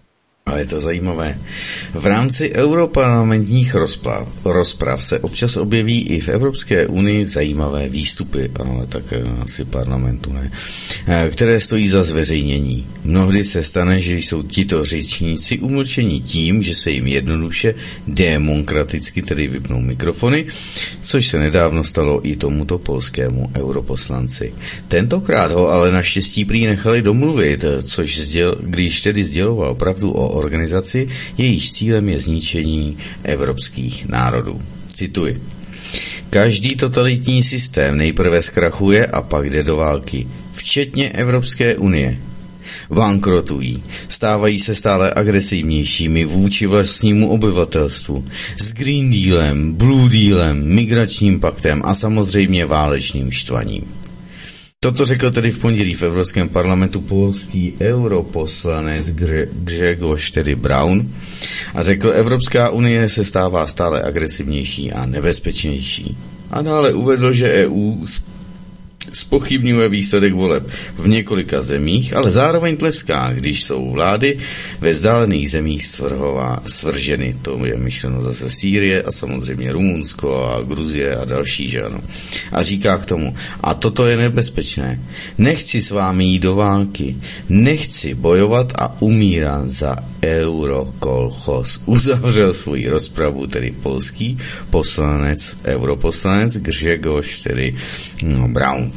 [SPEAKER 2] Ale je to zajímavé. V rámci europarlamentních rozprav se občas objeví i v Evropské unii zajímavé výstupy, ale také asi parlamentu ne, které stojí za zveřejnění. Mnohdy se stane, že jsou tito řečníci umlčeni tím, že se jim jednoduše demokraticky tedy vypnou mikrofony, což se nedávno stalo i tomuto polskému europoslanci. Tentokrát ho ale naštěstí prý nechali domluvit, když tedy sděloval pravdu o organizaci, jejíž cílem je zničení evropských národů. Cituji. Každý totalitní systém nejprve zkrachuje a pak jde do války, včetně Evropské unie. Bankrotují, stávají se stále agresivnějšími vůči vlastnímu obyvatelstvu, s Green Dealem, Blue Dealem, migračním paktem a samozřejmě válečným štvaním. Toto řekl tedy v pondělí v Evropském parlamentu polský europoslanec Grzegorz Braun a řekl, Evropská unie se stává stále agresivnější a nebezpečnější. A dále uvedl, že EU zpochybňuje výsledek voleb v několika zemích, ale zároveň tleská, když jsou vlády ve vzdálených zemích svrženy. To je myšleno zase Sýrie a samozřejmě Rumunsko a Gruzie a další, že ano. A říká k tomu, a toto je nebezpečné. Nechci s vámi jít do války, nechci bojovat a umírat za eurokolchos. Uzavřel svoji rozpravu tedy polský europoslanec Grzegorz Braun.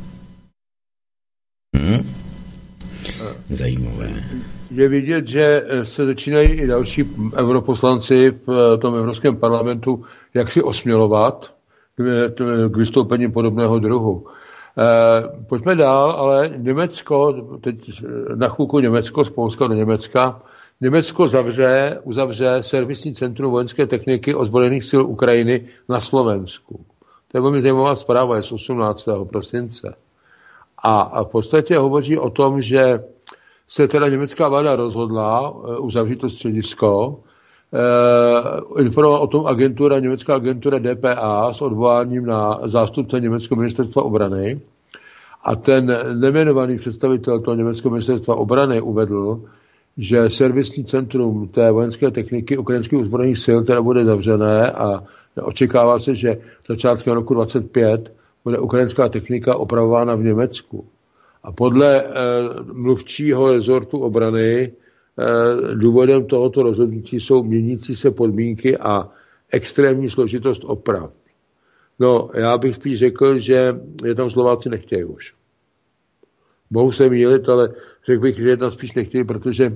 [SPEAKER 2] Zajímavé.
[SPEAKER 3] Je vidět, že se začínají i další europoslanci v tom Evropském parlamentu jak si osmělovat k vystoupení podobného druhu. Pojďme dál, ale Německo, teď na chvilku Německo, z Polska do Německa, Německo uzavře servisní centrum vojenské techniky ozbrojených sil Ukrajiny na Slovensku. To je velmi zajímavá zpráva, je z 18. prosince. A v podstatě hovoří o tom, že se teda německá vláda rozhodla uzavřít to středisko, informovala o tom německá agentura DPA s odvoláním na zástupce německého ministerstva obrany a ten nejmenovaný představitel toho německého ministerstva obrany uvedl, že servisní centrum té vojenské techniky ukrajinských ozbrojených sil teda bude zavřené a očekává se, že začátkem roku 2025 bude ukrajinská technika opravována v Německu. A podle mluvčího rezortu obrany důvodem tohoto rozhodnutí jsou měnící se podmínky a extrémní složitost oprav. No, já bych spíš řekl, že je tam Slováci nechtějí už. Mohu se mýlit, ale řekl bych, že je tam spíš nechtějí, protože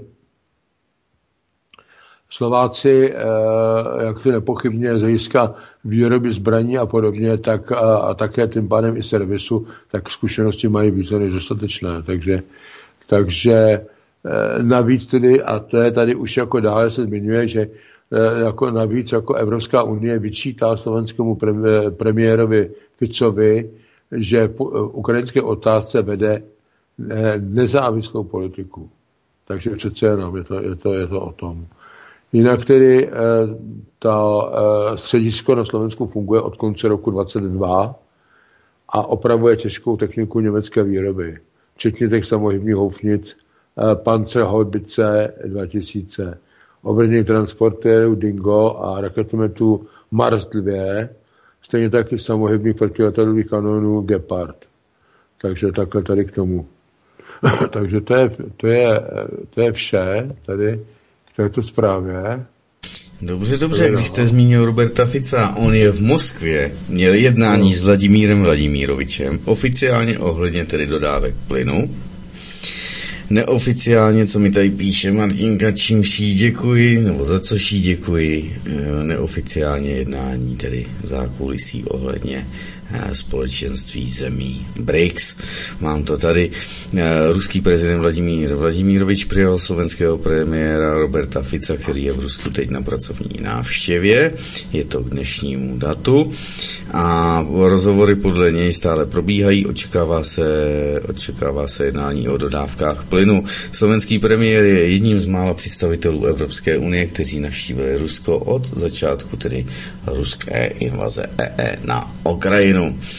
[SPEAKER 3] Slováci, jak to nepochybně z hlediska výroby zbraní a podobně, tak a také tím pádem i servisu, tak zkušenosti mají více než dostatečné. Takže navíc tedy, a to je tady už jako dále se zmiňuje, že jako navíc jako Evropská unie vyčítá slovenskému premiérovi Ficovi, že po ukrajinské otázce vede nezávislou politiku. Takže přece jenom je to o tom. Jinak tedy středisko na Slovensku funguje od konce roku 2022 a opravuje těžkou techniku německé výroby, včetně těch samohybných houfnic Panzerhaubitze 2000, obrněných transportérů Dingo a raketometů Mars 2, stejně taky samohybných protiletadlových kanonů Gepard. Takže takhle tady k tomu. Takže to je vše tady v této zprávě.
[SPEAKER 2] Dobře, když jste zmínil Roberta Fica, on je v Moskvě, měl jednání s Vladimírem Vladimírovičem, oficiálně ohledně tedy dodávek plynu. Neoficiálně, co mi tady píše Martinka, čímž jí děkuji, nebo za což jí děkuji, neoficiálně jednání tedy v zákulisí ohledně společenství zemí BRICS. Mám to tady. Ruský prezident Vladimír Vladimírovič přijal slovenského premiéra Roberta Fica, který je v Rusku teď na pracovní návštěvě. Je to k dnešnímu datu. A rozhovory podle něj stále probíhají. Očekává se jednání o dodávkách plynu. Slovenský premiér je jedním z mála představitelů Evropské unie, kteří navštívili Rusko od začátku tedy ruské invaze na Ukrajinu.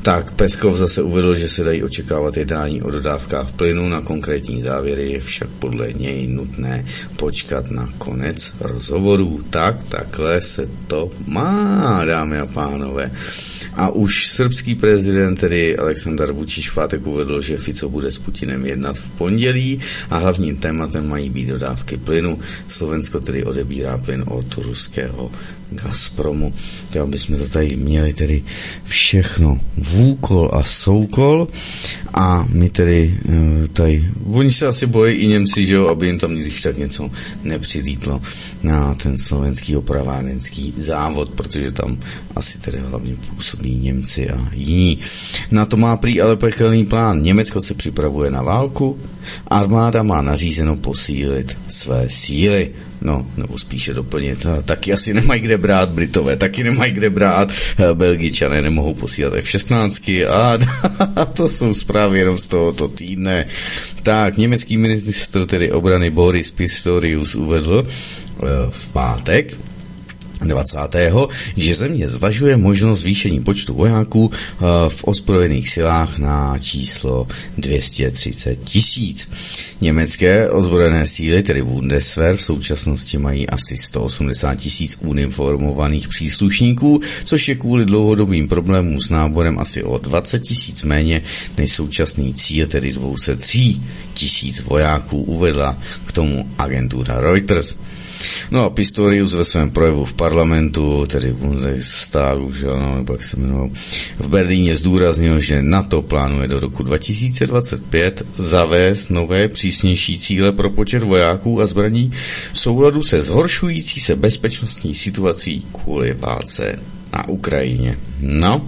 [SPEAKER 2] Tak Peskov zase uvedl, že se dají očekávat jednání o dodávkách plynu. Na konkrétní závěry je však podle něj nutné počkat na konec rozhovorů. Takhle se to má, dámy a pánové. A už srbský prezident, tedy Aleksandar Vučić, v pátek uvedl, že Fico bude s Putinem jednat v pondělí a hlavním tématem mají být dodávky plynu. Slovensko tedy odebírá plyn od ruského Gazpromu. Tak bychom to tady měli tedy všechno vůkol a soukol a my tedy tady, oni se asi bojí i Němci, že jo, aby jim tam když tak něco nepřilítlo na ten slovenský opravárenský závod, protože tam asi tedy hlavně působí Němci a jiní. Na to má prý ale pekelný plán. Německo se připravuje na válku, armáda má nařízeno posílit své síly. No, nebo spíše doplnit, taky asi nemají kde brát Britové, taky nemají kde brát Belgičané, nemohou posílat F-16 a to jsou zprávy jenom z tohoto týdne. Tak, německý ministr tedy obrany Boris Pistorius uvedl v pátek 20. že země zvažuje možnost zvýšení počtu vojáků v ozbrojených silách na číslo 230 000. Německé ozbrojené síly, tedy Bundeswehr, v současnosti mají asi 180 000 uniformovaných příslušníků, což je kvůli dlouhodobým problémům s náborem asi o 20 000 méně než současný cíl, tedy 203 000 vojáků, uvedla k tomu agentura Reuters. No a Pistorius ve svém projevu v parlamentu, tedy v Bundestagu, nebo jak se jmenoval, v Berlíně zdůraznil, že NATO plánuje do roku 2025 zavést nové přísnější cíle pro počet vojáků a zbraní v souladu se zhoršující se bezpečnostní situací kvůli válce na Ukrajině. No,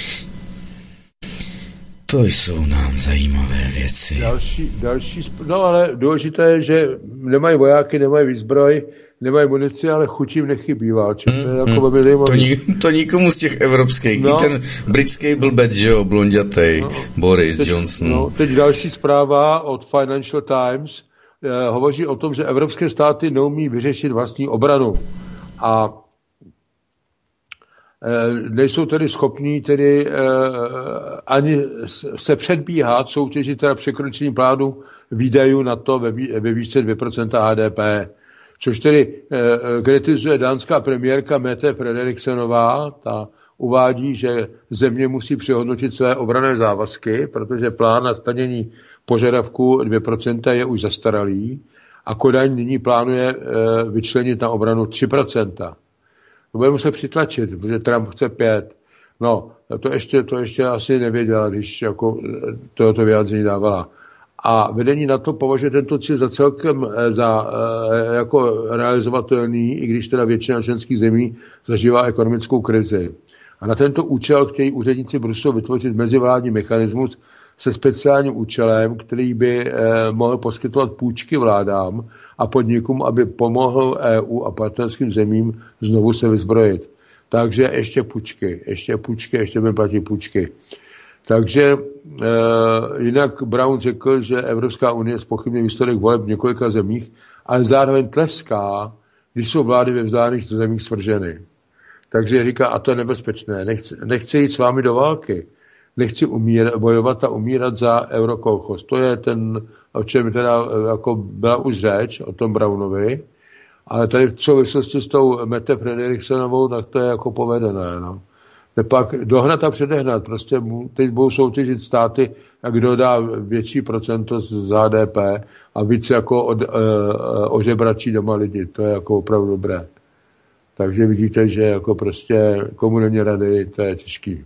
[SPEAKER 2] to jsou nám zajímavé věci.
[SPEAKER 3] No ale důležité je, že nemají vojáky, nemají výzbroj, nemají munici, ale chuť jim nechybívá.
[SPEAKER 2] To nikomu z těch evropských. No. Ten britský blbec, že jo, blondětej, no. Boris Johnson. No,
[SPEAKER 3] teď další zpráva od Financial Times hovoří o tom, že evropské státy neumí vyřešit vlastní obranu. A nejsou tedy schopní ani se předbíhat soutěži teda překročení plánu výdajů na to ve výšce 2% HDP. Což tedy kritizuje dánská premiérka Mette Frederiksenová, ta uvádí, že země musí přehodnotit své obranné závazky, protože plán na splnění požadavku 2% je už zastaralý a Kodaň nyní plánuje vyčlenit na obranu 3%. To bude muset přitlačit, protože Trump chce 5%. No, to ještě asi nevěděla, když jako tohoto vyjádření dávala. A vedení NATO považuje tento cíl za celkem jako realizovatelný, i když teda většina členských zemí zažívá ekonomickou krizi. A na tento účel chtějí úředníci Bruselu vytvořit mezivládní mechanismus se speciálním účelem, který by mohl poskytovat půjčky vládám a podnikům, aby pomohl EU a partnerským zemím znovu se vyzbrojit. Takže ještě budeme platit půjčky. Takže jinak Brown řekl, že Evropská unie zpochybňuje výsledek voleb v několika zemích, ale zároveň tleská, když jsou vlády ve vzdálených zemích svrženy. Takže říká, a to je nebezpečné, nechci jít s vámi do války, nechci bojovat a umírat za eurokolchos. To je ten, o čem teda jako byla už řeč, o tom Brownovi, ale tady v souvislosti s tou Mette Frederiksenovou, tak to je jako povedené, no. Pak dohnat a předehnat. Prostě teď budou soutěžit státy, kdo dá větší procento z HDP a víc jako ožebračí doma lidi. To je jako opravdu dobré. Takže vidíte, že jako prostě komu není rady, to je těžký.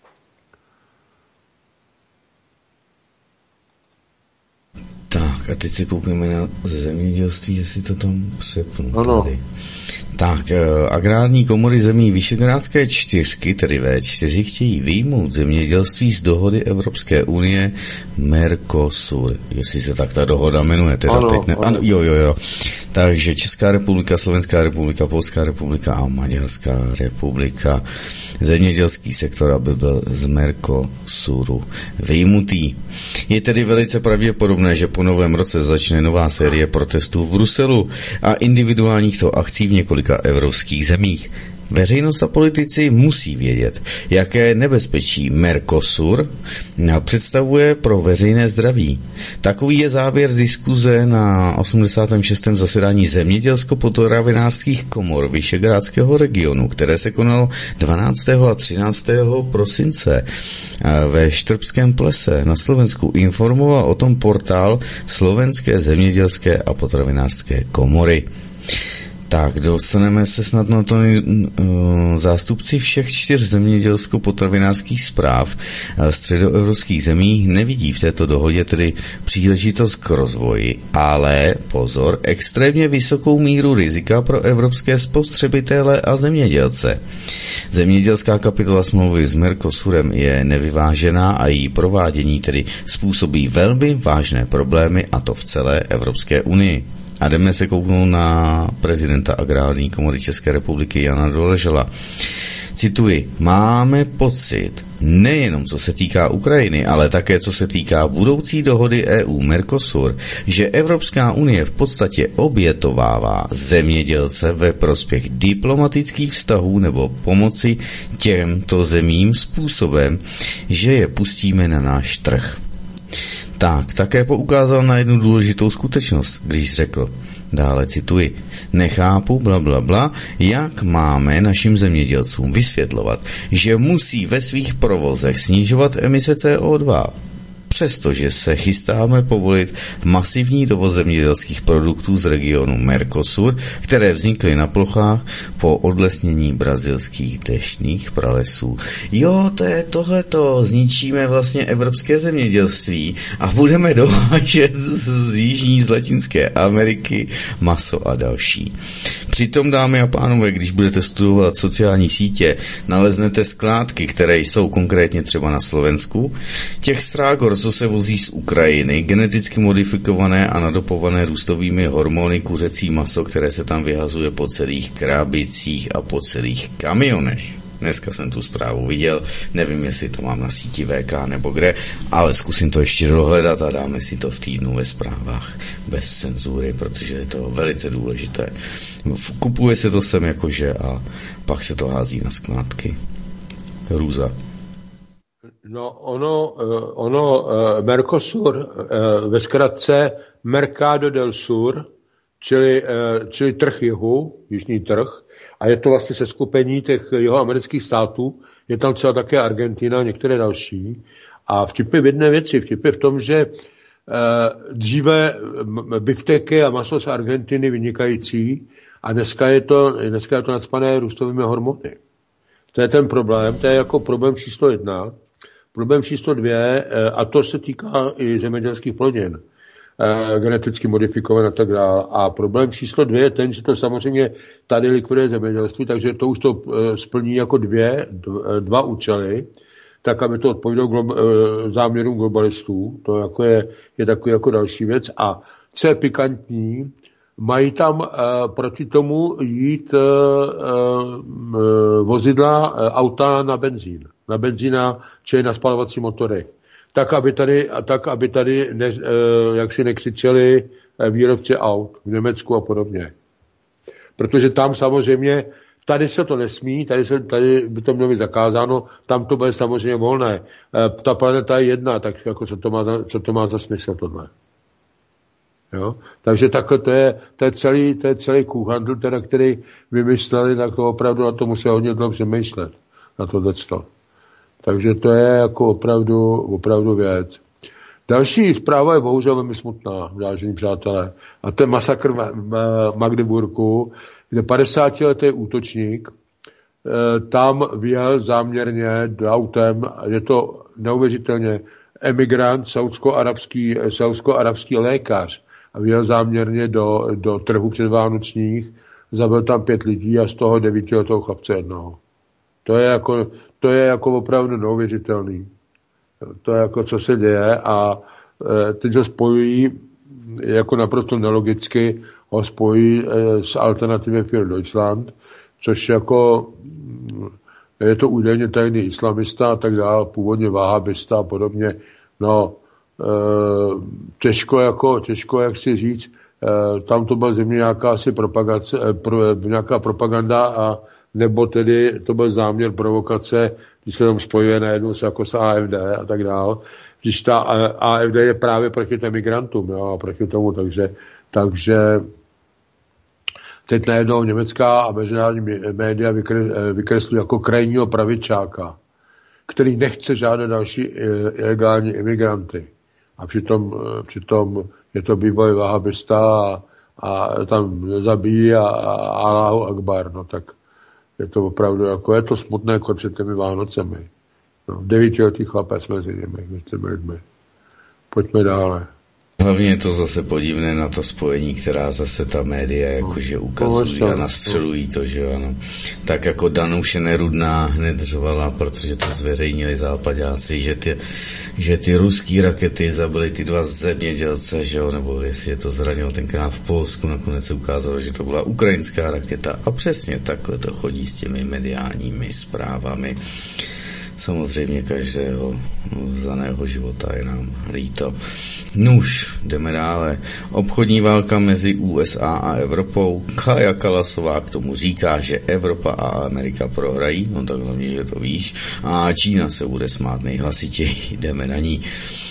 [SPEAKER 2] Tak a teď se koukneme na zemědělství, jestli to tam přepnu.
[SPEAKER 3] Ano.
[SPEAKER 2] Tak, agrární komory zemí Visegrádské čtyřky, tedy V4, chtějí vyjmout zemědělství z dohody Evropské unie Mercosur. Jestli se tak ta dohoda jmenuje, teda
[SPEAKER 3] ano,
[SPEAKER 2] teď ne. Ano, jo. Takže Česká republika, Slovenská republika, Polská republika a Maďarská republika. Zemědělský sektor, aby byl z Mercosuru vyjmutý. Je tedy velice pravděpodobné, že po novém roce začne nová série protestů v Bruselu a individuálních to akcí v několika evropských zemích. Veřejnost a politici musí vědět, jaké nebezpečí Mercosur představuje pro veřejné zdraví. Takový je závěr diskuze na 86. zasedání zemědělsko-potravinářských komor Vyšegrádského regionu, které se konalo 12. a 13. prosince ve Štrbském plese na Slovensku. Informoval o tom portál Slovenské zemědělské a potravinářské komory. Tak, dostaneme se snad na to. Zástupci všech 4 zemědělsko-potravinářských správ středoevropských zemí nevidí v této dohodě tedy příležitost k rozvoji, ale pozor, extrémně vysokou míru rizika pro evropské spotřebitele a zemědělce. Zemědělská kapitola smlouvy s Mercosurem je nevyvážená a její provádění tedy způsobí velmi vážné problémy, a to v celé Evropské unii. A jdeme se kouknout na prezidenta Agrární komory České republiky Jana Doležela. Cituji, máme pocit, nejenom co se týká Ukrajiny, ale také co se týká budoucí dohody EU-Mercosur, že Evropská unie v podstatě obětovává zemědělce ve prospěch diplomatických vztahů nebo pomoci těmto zemím způsobem, že je pustíme na náš trh. Tak, také poukázal na jednu důležitou skutečnost, když řekl, dále cituji, nechápu, blablabla, jak máme našim zemědělcům vysvětlovat, že musí ve svých provozech snižovat emise CO2, přestože se chystáme povolit masivní dovoz zemědělských produktů z regionu Mercosur, které vznikly na plochách po odlesnění brazilských deštných pralesů. Jo, to je tohleto, zničíme vlastně evropské zemědělství a budeme dovážet z Jižní, z Latinské Ameriky maso a další. Přitom, dámy a pánové, když budete studovat sociální sítě, naleznete skládky, které jsou konkrétně třeba na Slovensku, těch strágor, co se vozí z Ukrajiny, geneticky modifikované a nadopované růstovými hormony kuřecí maso, které se tam vyhazuje po celých krabicích a po celých kamionech. Dneska jsem tu zprávu viděl, nevím, jestli to mám na síti VK nebo kde, ale zkusím to ještě dohledat a dáme si to v týdnu ve zprávách bez cenzury, protože je to velice důležité. Kupuje se to sem jakože a pak se to hází na skládky. Hrůza.
[SPEAKER 3] No ono Mercosur, ve zkratce Mercado del Sur, čili trh jihu, jižní trh, a je to vlastně seskupení těch jihoamerických států, je tam třeba také Argentina a některé další. A vtip je v jedné věci, vtip je v tom, že dříve bifteky a maso z Argentiny vynikající a dneska je to nacpané růstovými hormony. To je ten problém, to je jako problém číslo 1. Problém číslo 2, a to se týká i zemědělských plodin, geneticky modifikované a tak dále. A problém číslo 2 je ten, že to samozřejmě tady likviduje zemědělství, takže to už to splní jako dva účely, tak aby to odpovídalo záměrům globalistů. To jako je takový jako další věc. A co je pikantní, mají tam proti tomu jít vozidla, auta na benzín. Na benzína, čili na spalovací motory. Tak, aby tady jak si nekřičeli výrobci aut v Německu a podobně. Protože tam samozřejmě, tady se to nesmí, tady by to mělo být zakázáno, tam to bude samozřejmě volné. Ta planeta je jedna, tak jako co to má za smysl tohle. Jo? Takže takhle to je celý kůhandl, který vymysleli, tak to opravdu na to musí hodně dlouho přemýšlet, na tohleto. Takže to je jako opravdu věc. Další zpráva je bohužel velmi smutná, vážení přátelé. A to je masakr v Magdeburgu, kde 50letý útočník tam vyjel záměrně autem, je to neuvěřitelně emigrant, saúdsko-arabský lékař, a vyjel záměrně do trhu předvánočních, zabil tam 5 lidí a z toho 9letého chlapce jednoho. To je jako opravdu neuvěřitelný. To je jako, co se děje, a teď ho spojují jako naprosto nelogicky, ho spojují s Alternative für Deutschland, což jako je to údajně tajný islamista a tak dále, původně váhabista a podobně. No, těžko jak si říct, tam to byla země nějaká propaganda a nebo tedy to byl záměr provokace, když se tam spojuje najednou jako s AfD a tak dál, když ta AfD je právě proti těm migrantům, jo, a proti tomu, takže teď najednou německá a mezinárodní média vykreslují jako krajního pravičáka, který nechce žádné další ilegální imigranty. A přitom je to bývalý vahabista a tam zabíjí a Allahu Akbar. No tak je to opravdu jako, je to smutné jako před těmi Vánocemi. No, 9letý chlapec mezi těmi lidmi. Pojďme dále.
[SPEAKER 2] Hlavně je to zase podivné na to spojení, která zase ta média jakože ukazují a nastřelují to, že ano. Tak jako Danuše Nerudná hned řvala, protože to zveřejnili západáci, že ty ruský rakety zabily ty 2 zemědělce, že jo, nebo jestli je to zranil tenkrát v Polsku, nakonec se ukázalo, že to byla ukrajinská raketa a přesně takhle to chodí s těmi mediálními zprávami. Samozřejmě každého vzaného života je nám líto. Nuž, jdeme dále. Obchodní válka mezi USA a Evropou. Kaja Kalasová k tomu říká, že Evropa a Amerika prohrají, no tak hlavně, že to víš, a Čína se bude smát nejhlasitěji, jdeme na ní.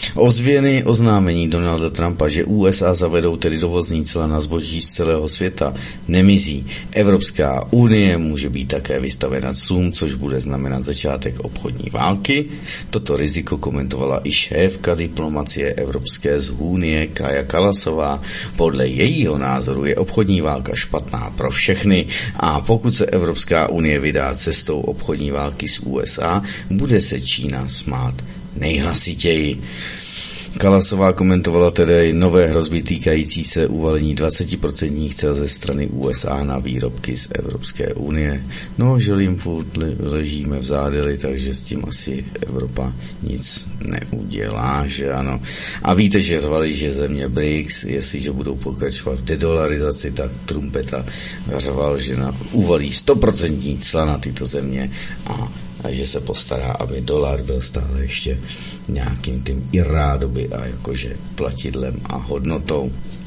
[SPEAKER 2] Oznámení Donalda Trumpa, že USA zavedou tedy dovozní cla na zboží z celého světa, nemizí. Evropská unie může být také vystavena clům, což bude znamenat začátek obchodní války. Toto riziko komentovala i šéfka diplomacie Evropské unie Kaja Kalasová. Podle jejího názoru je obchodní válka špatná pro všechny a pokud se Evropská unie vydá cestou obchodní války s USA, bude se Čína smát nejhlasitěji. Kalasová komentovala tedy nové hrozby týkající se uvalení 20% cel ze strany USA na výrobky z Evropské unie. No, že jim furt ležíme v zádeli, takže s tím asi Evropa nic neudělá, že ano. A víte, že řvali, že země BRICS, jestliže budou pokračovat v dedolarizaci, tak Trumpeta řval, že uvalí 100% cla na tyto země a že se postará, aby dolar byl stále ještě nějakým tím irádoby a jakože platidlem a hodnotou.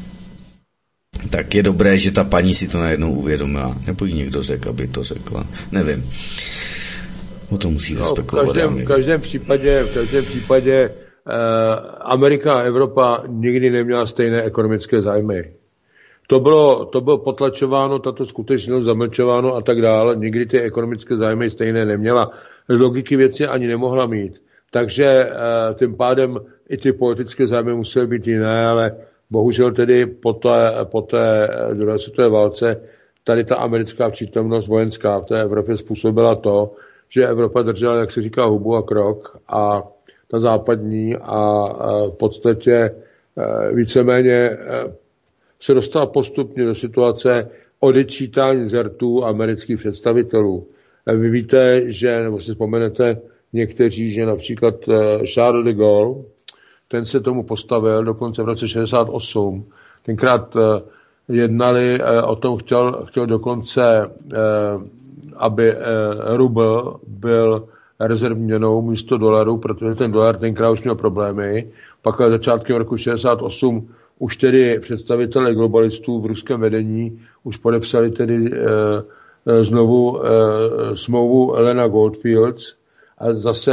[SPEAKER 2] Tak je dobré, že ta paní si to najednou uvědomila. Nebo jí někdo řekl, aby to řekla. Nevím. O tom musíte spekulovat.
[SPEAKER 3] V každém případě Amerika a Evropa nikdy neměla stejné ekonomické zájmy. To bylo potlačováno, tato skutečnost zamlčováno a tak dále. Nikdy ty ekonomické zájmy stejné neměla. Logiky věci ani nemohla mít. Takže tím pádem i ty politické zájmy musely být jiné, ale bohužel tedy po té druhé světové válce tady ta americká přítomnost vojenská v té Evropě způsobila to, že Evropa držela, jak se říká, hubu a krok a ta západní a v podstatě víceméně se dostala postupně do situace odečítání z rtů amerických představitelů. Vy víte, že, nebo si vzpomenete někteří, že například Charles de Gaulle, ten se tomu postavil dokonce v roce 68. Tenkrát jednali o tom, chtěl dokonce, aby rubl byl rezervní měnou místo dolaru, protože ten dolar tenkrát už měl problémy. Pak začátkem roku 68 už tedy představitelé globalistů v ruském vedení už podepsali tedy znovu smlouvu Elena Goldfields a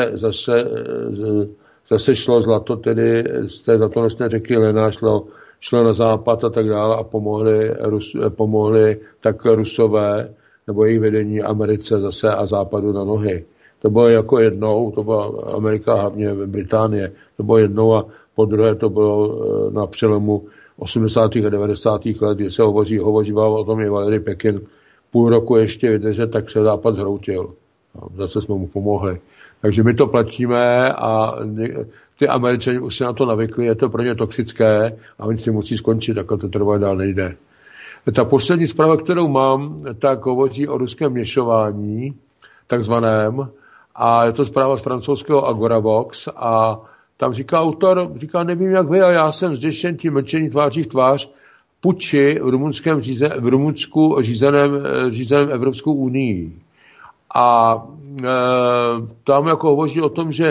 [SPEAKER 3] zase šlo zlato tedy z té zlatonosné řeky Lena, šlo na západ a tak dále a pomohli tak Rusové nebo jejich vedení Americe zase a západu na nohy. To bylo jako jednou, to byla Amerika, hlavně Británie, to bylo jednou a po druhé to bylo na přelomu 80. a 90. let, kdy se hovořívalo o tom, že Valery Pekin půl roku ještě vydržet, tak se západ zhroutil. Zase jsme mu pomohli. Takže my to platíme a ty Američani už se na to navykli, je to pro ně toxické a oni si musí skončit, jako to trvá dál nejde. Ta poslední zpráva, kterou mám, tak hovoří o ruském měšování, takzvaném, a je to zpráva z francouzského Agoravox a tam říká autor, nevím jak vy, ale já jsem zděšen tím mlčení tváří v tvář puči v Rumunsku řízeném Evropskou unii. A tam jako hovoří o tom, že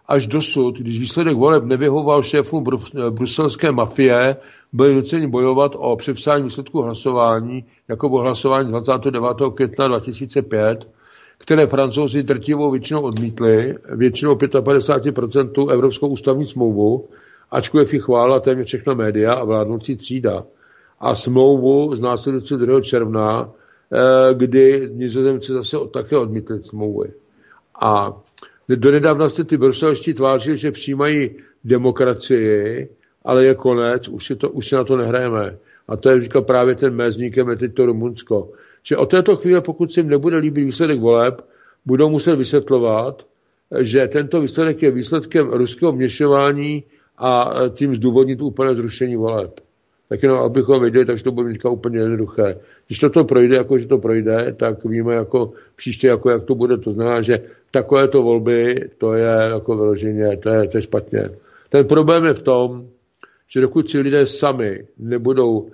[SPEAKER 3] až dosud, když výsledek voleb nevyhovoval šéfům bruselské mafie, byli nuceni bojovat o přepsání výsledku hlasování, jako bylo hlasování 29. května 2005, které Francouzi drtivou většinou odmítli, většinou 55% Evropskou ústavní smlouvu, ačkoliv ji chválila téměř všechna média a vládnoucí třída. A smlouvu z následujícího 2. června, kdy Nizozemci zase také odmítli smlouvy. A donedávna jste ty bruselští tvářili, že přijímají demokracii, ale je konec, už se na to nehrajeme. A to je říkal právě ten mezníkem, je teď to Rumunsko. Že od této chvíle, pokud se jim nebude líbit výsledek voleb, budou muset vysvětlovat, že tento výsledek je výsledkem ruského vměšování a tím zdůvodnit úplně zrušení voleb. Tak jenom abychom věděli, takže to bude říkat úplně jednoduché. Když toto projde, jako že to projde, tak víme jako příště, jako jak to bude. To znamená, že takovéto volby, to je jako vyloženě, to je špatně. Ten problém je v tom, že dokud si lidé sami nebudou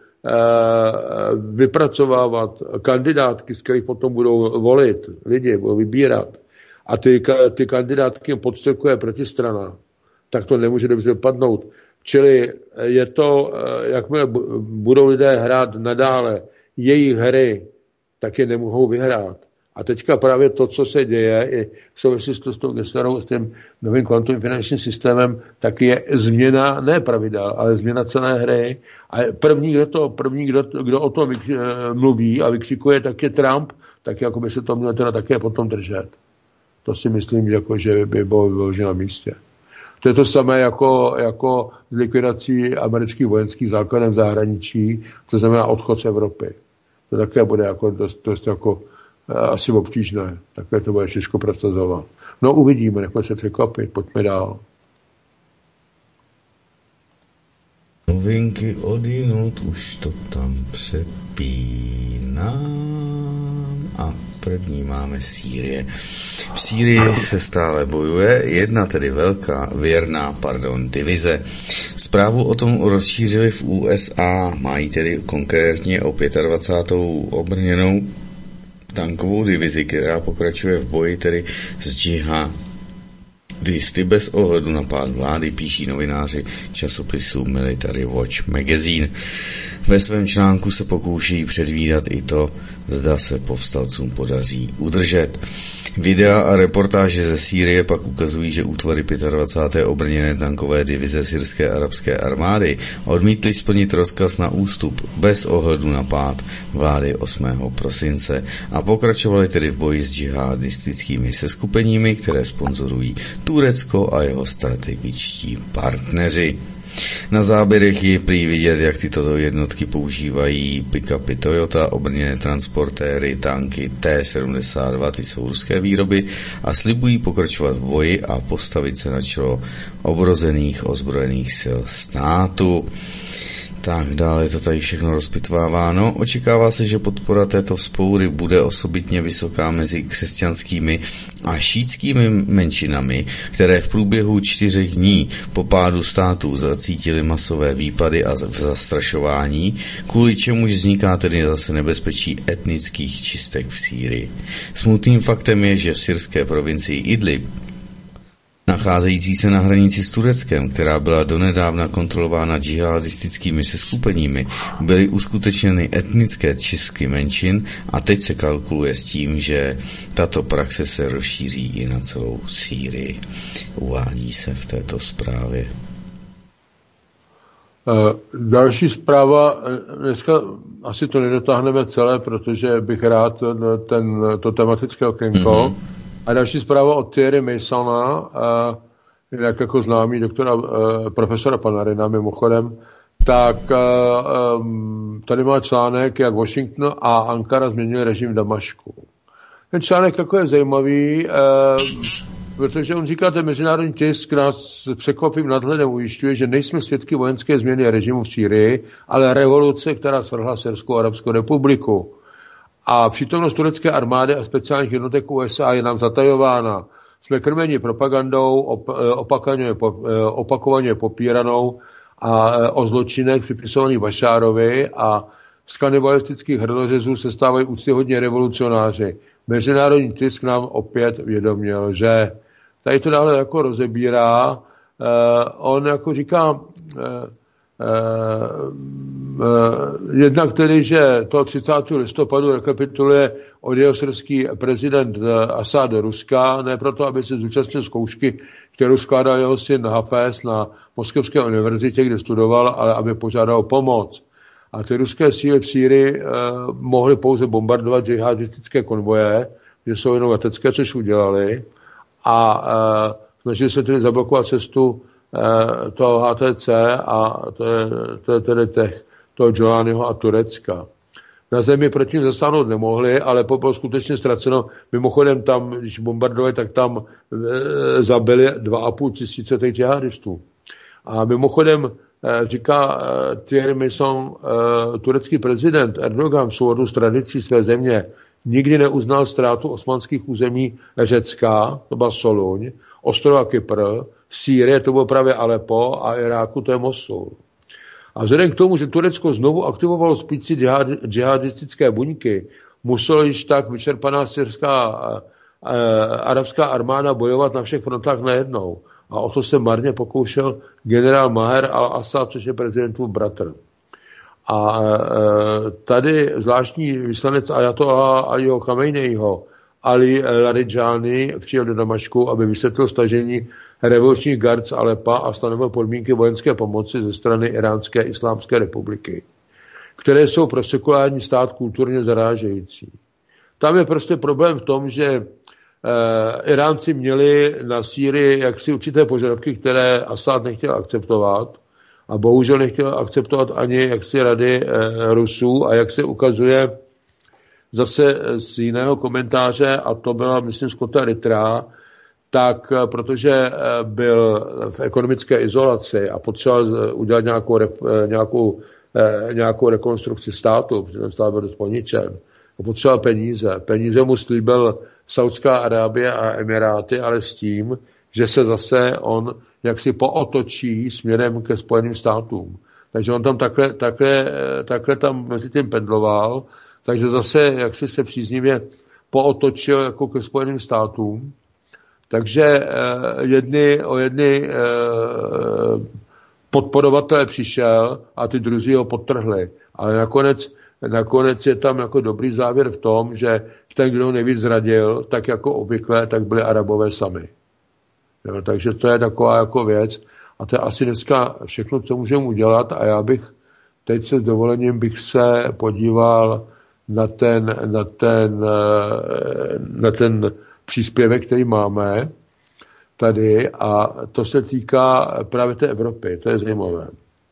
[SPEAKER 3] vypracovávat kandidátky, z kterých potom budou volit lidi, budou vybírat, a ty kandidátky podstrkuje protistrana, tak to nemůže dobře dopadnout. Čili je to, jakmile budou lidé hrát nadále jejich hry, tak je nemohou vyhrát. A teďka právě to, co se děje, i v souvislosti s tou Gestarou, s tím novým kvantovým finančním systémem, tak je změna, ne pravidel, ale změna celé hry. A první, kdo o tom mluví a vykřikuje, tak je Trump, tak jako by se to mělo teda také potom držet. To si myslím, že by bylo vyloženo na místě. To je to samé jako s likvidací amerických vojenských základem v zahraničí, to znamená odchod z Evropy. To také bude jako dost jako asi obtížné. Také to bude těžko prosazovat. No uvidíme, nechme se překvapit, pojďme dál.
[SPEAKER 2] Novinky odinut, už to tam přepínám. A první máme Sýrie. V Sýrii se stále bojuje, jedna tedy divize. Zprávu o tom rozšířili v USA, mají tedy konkrétně o 25. obrněnou tankovou divizi, která pokračuje v boji tedy s džihadisty bez ohledu na pád vlády, píší novináři časopisu Military Watch Magazine. Ve svém článku se pokouší předvídat i to, zda se povstalcům podaří udržet. Videa a reportáže ze Sýrie pak ukazují, že útvary 25. obrněné tankové divize syrské arabské armády odmítly splnit rozkaz na ústup bez ohledu na pád vlády 8. prosince a pokračovali tedy v boji s džihadistickými seskupeními, které sponzorují Turecko a jeho strategičtí partneři. Na záběrech je prý vidět, jak tyto jednotky používají pick-upy Toyota, obrněné transportéry, tanky T-72, ty jsou ruské výroby, a slibují pokračovat v boji a postavit se na čelo obrozených ozbrojených sil státu. Tak dále to tady všechno rozpitváváno. Očekává se, že podpora této vzpoury bude osobitně vysoká mezi křesťanskými a šítskými menšinami, které v průběhu 4 dní po pádu států zacítily masové výpady a zastrašování, kvůli čemuž vzniká tedy zase nebezpečí etnických čistek v Sýrii. Smutným faktem je, že v syrské provincii Idlib, nacházející se na hranici s Tureckem, která byla donedávna kontrolována džihadistickými seskupeními, byly uskutečněny etnické čistky menšin a teď se kalkuluje s tím, že tato praxe se rozšíří i na celou Sýrii. Uvádí se v této zprávě.
[SPEAKER 3] Další zpráva, dneska asi to nedotáhneme celé, protože bych rád to tematické okénko. A další zpráva od Thierry Masona, jinak jako známý profesora Panarina mimochodem, tak tady má článek, jak Washington a Ankara změnili režim v Damašku. Ten článek jako je zajímavý, protože on říká, ten mezinárodní tisk nás překvapivým nadhledem ujišťuje, že nejsme svědky vojenské změny režimu v Sýrii, ale revoluce, která svrhla Syrskou arabskou republiku. A přítomnost turecké armády a speciálních jednotek USA je nám zatajována. Jsme krmeni propagandou, opakovaně popíranou a o zločinech připisovaných Bašárovi a z kanibalistických hrdořezů se stávají úctyhodně revolucionáři. Mezinárodní tisk nám opět vědomě lže. tady to dále jako rozebírá. On jako říká, jednak tedy, že to 30. listopadu rekapituluje odjezerský prezident Asad do Ruska, ne proto, aby se zúčastnil zkoušky, kterou skládal jeho syn Hafez na Moskevské univerzitě, kde studoval, ale aby požádal pomoc. A ty ruské síly v Sýrii mohly pouze bombardovat džihadistické konvoje, že jsou jenom letecké, což udělali, a snažili se tedy zablokovat cestu toho HTC a to je tedy toho Džolányho a Turecka. Na zemi proti nim zasáhnout nemohli, ale bylo skutečně ztraceno. Mimochodem tam, když bombardovali, tak tam zabili 2,5 tisíce těch džihadistů. A mimochodem říká Thierry Meyssan, turecký prezident Erdogan v souladu s tradicí své země nikdy neuznal ztrátu osmanských území Řecka, to byla Soluň, ostrova Kypr, Sýrie, to bylo právě Alepo, a Iráku, to je Mosul. A vzhledem k tomu, že Turecko znovu aktivovalo spící džihadistické buňky, muselo již tak vyčerpaná syrská arabská armáda bojovat na všech frontách najednou. A o to se marně pokoušel generál Maher al-Assad, což je prezidentův bratr. A tady zvláštní vyslanec Ajatolláha Aliho Chameneiho, Ali Laridžány, přijel do Damašku, aby vysvětlil stažení revolučních gard z Alepa a stanovil podmínky vojenské pomoci ze strany Iránské islámské republiky, které jsou pro sekulární stát kulturně zarážející. Tam je prostě problém v tom, že Iránci měli na Sýrii jaksi určité požadavky, které Asad nechtěl akceptovat, a bohužel nechtěl akceptovat ani jaksi rady Rusů, a jak se ukazuje zase z jiného komentáře, a to byla, myslím, Scotta Rittera, tak protože byl v ekonomické izolaci a potřeboval udělat nějakou rekonstrukci státu, protože ten stát byl dost poničen, a potřeboval peníze. Peníze mu slíbil Saudská Arábie a Emiráty, ale s tím, že se zase on jaksi pootočí směrem ke Spojeným státům. Takže on tam takhle tam mezi tím pendloval, takže zase jaksi se příznivě pootočil jako ke Spojeným státům. Takže jedni podporovatelé přišel a ty druzí ho podtrhli. Ale nakonec je tam jako dobrý závěr v tom, že ten, kdo nejvíc zradil, tak jako obvykle, tak byli Arabové sami. Jo, takže to je taková jako věc. A to je asi dneska všechno, co můžeme udělat. A já bych teď se s dovolením bych se podíval na ten příspěvek, který máme tady, a to se týká právě té Evropy. To je zajímavé.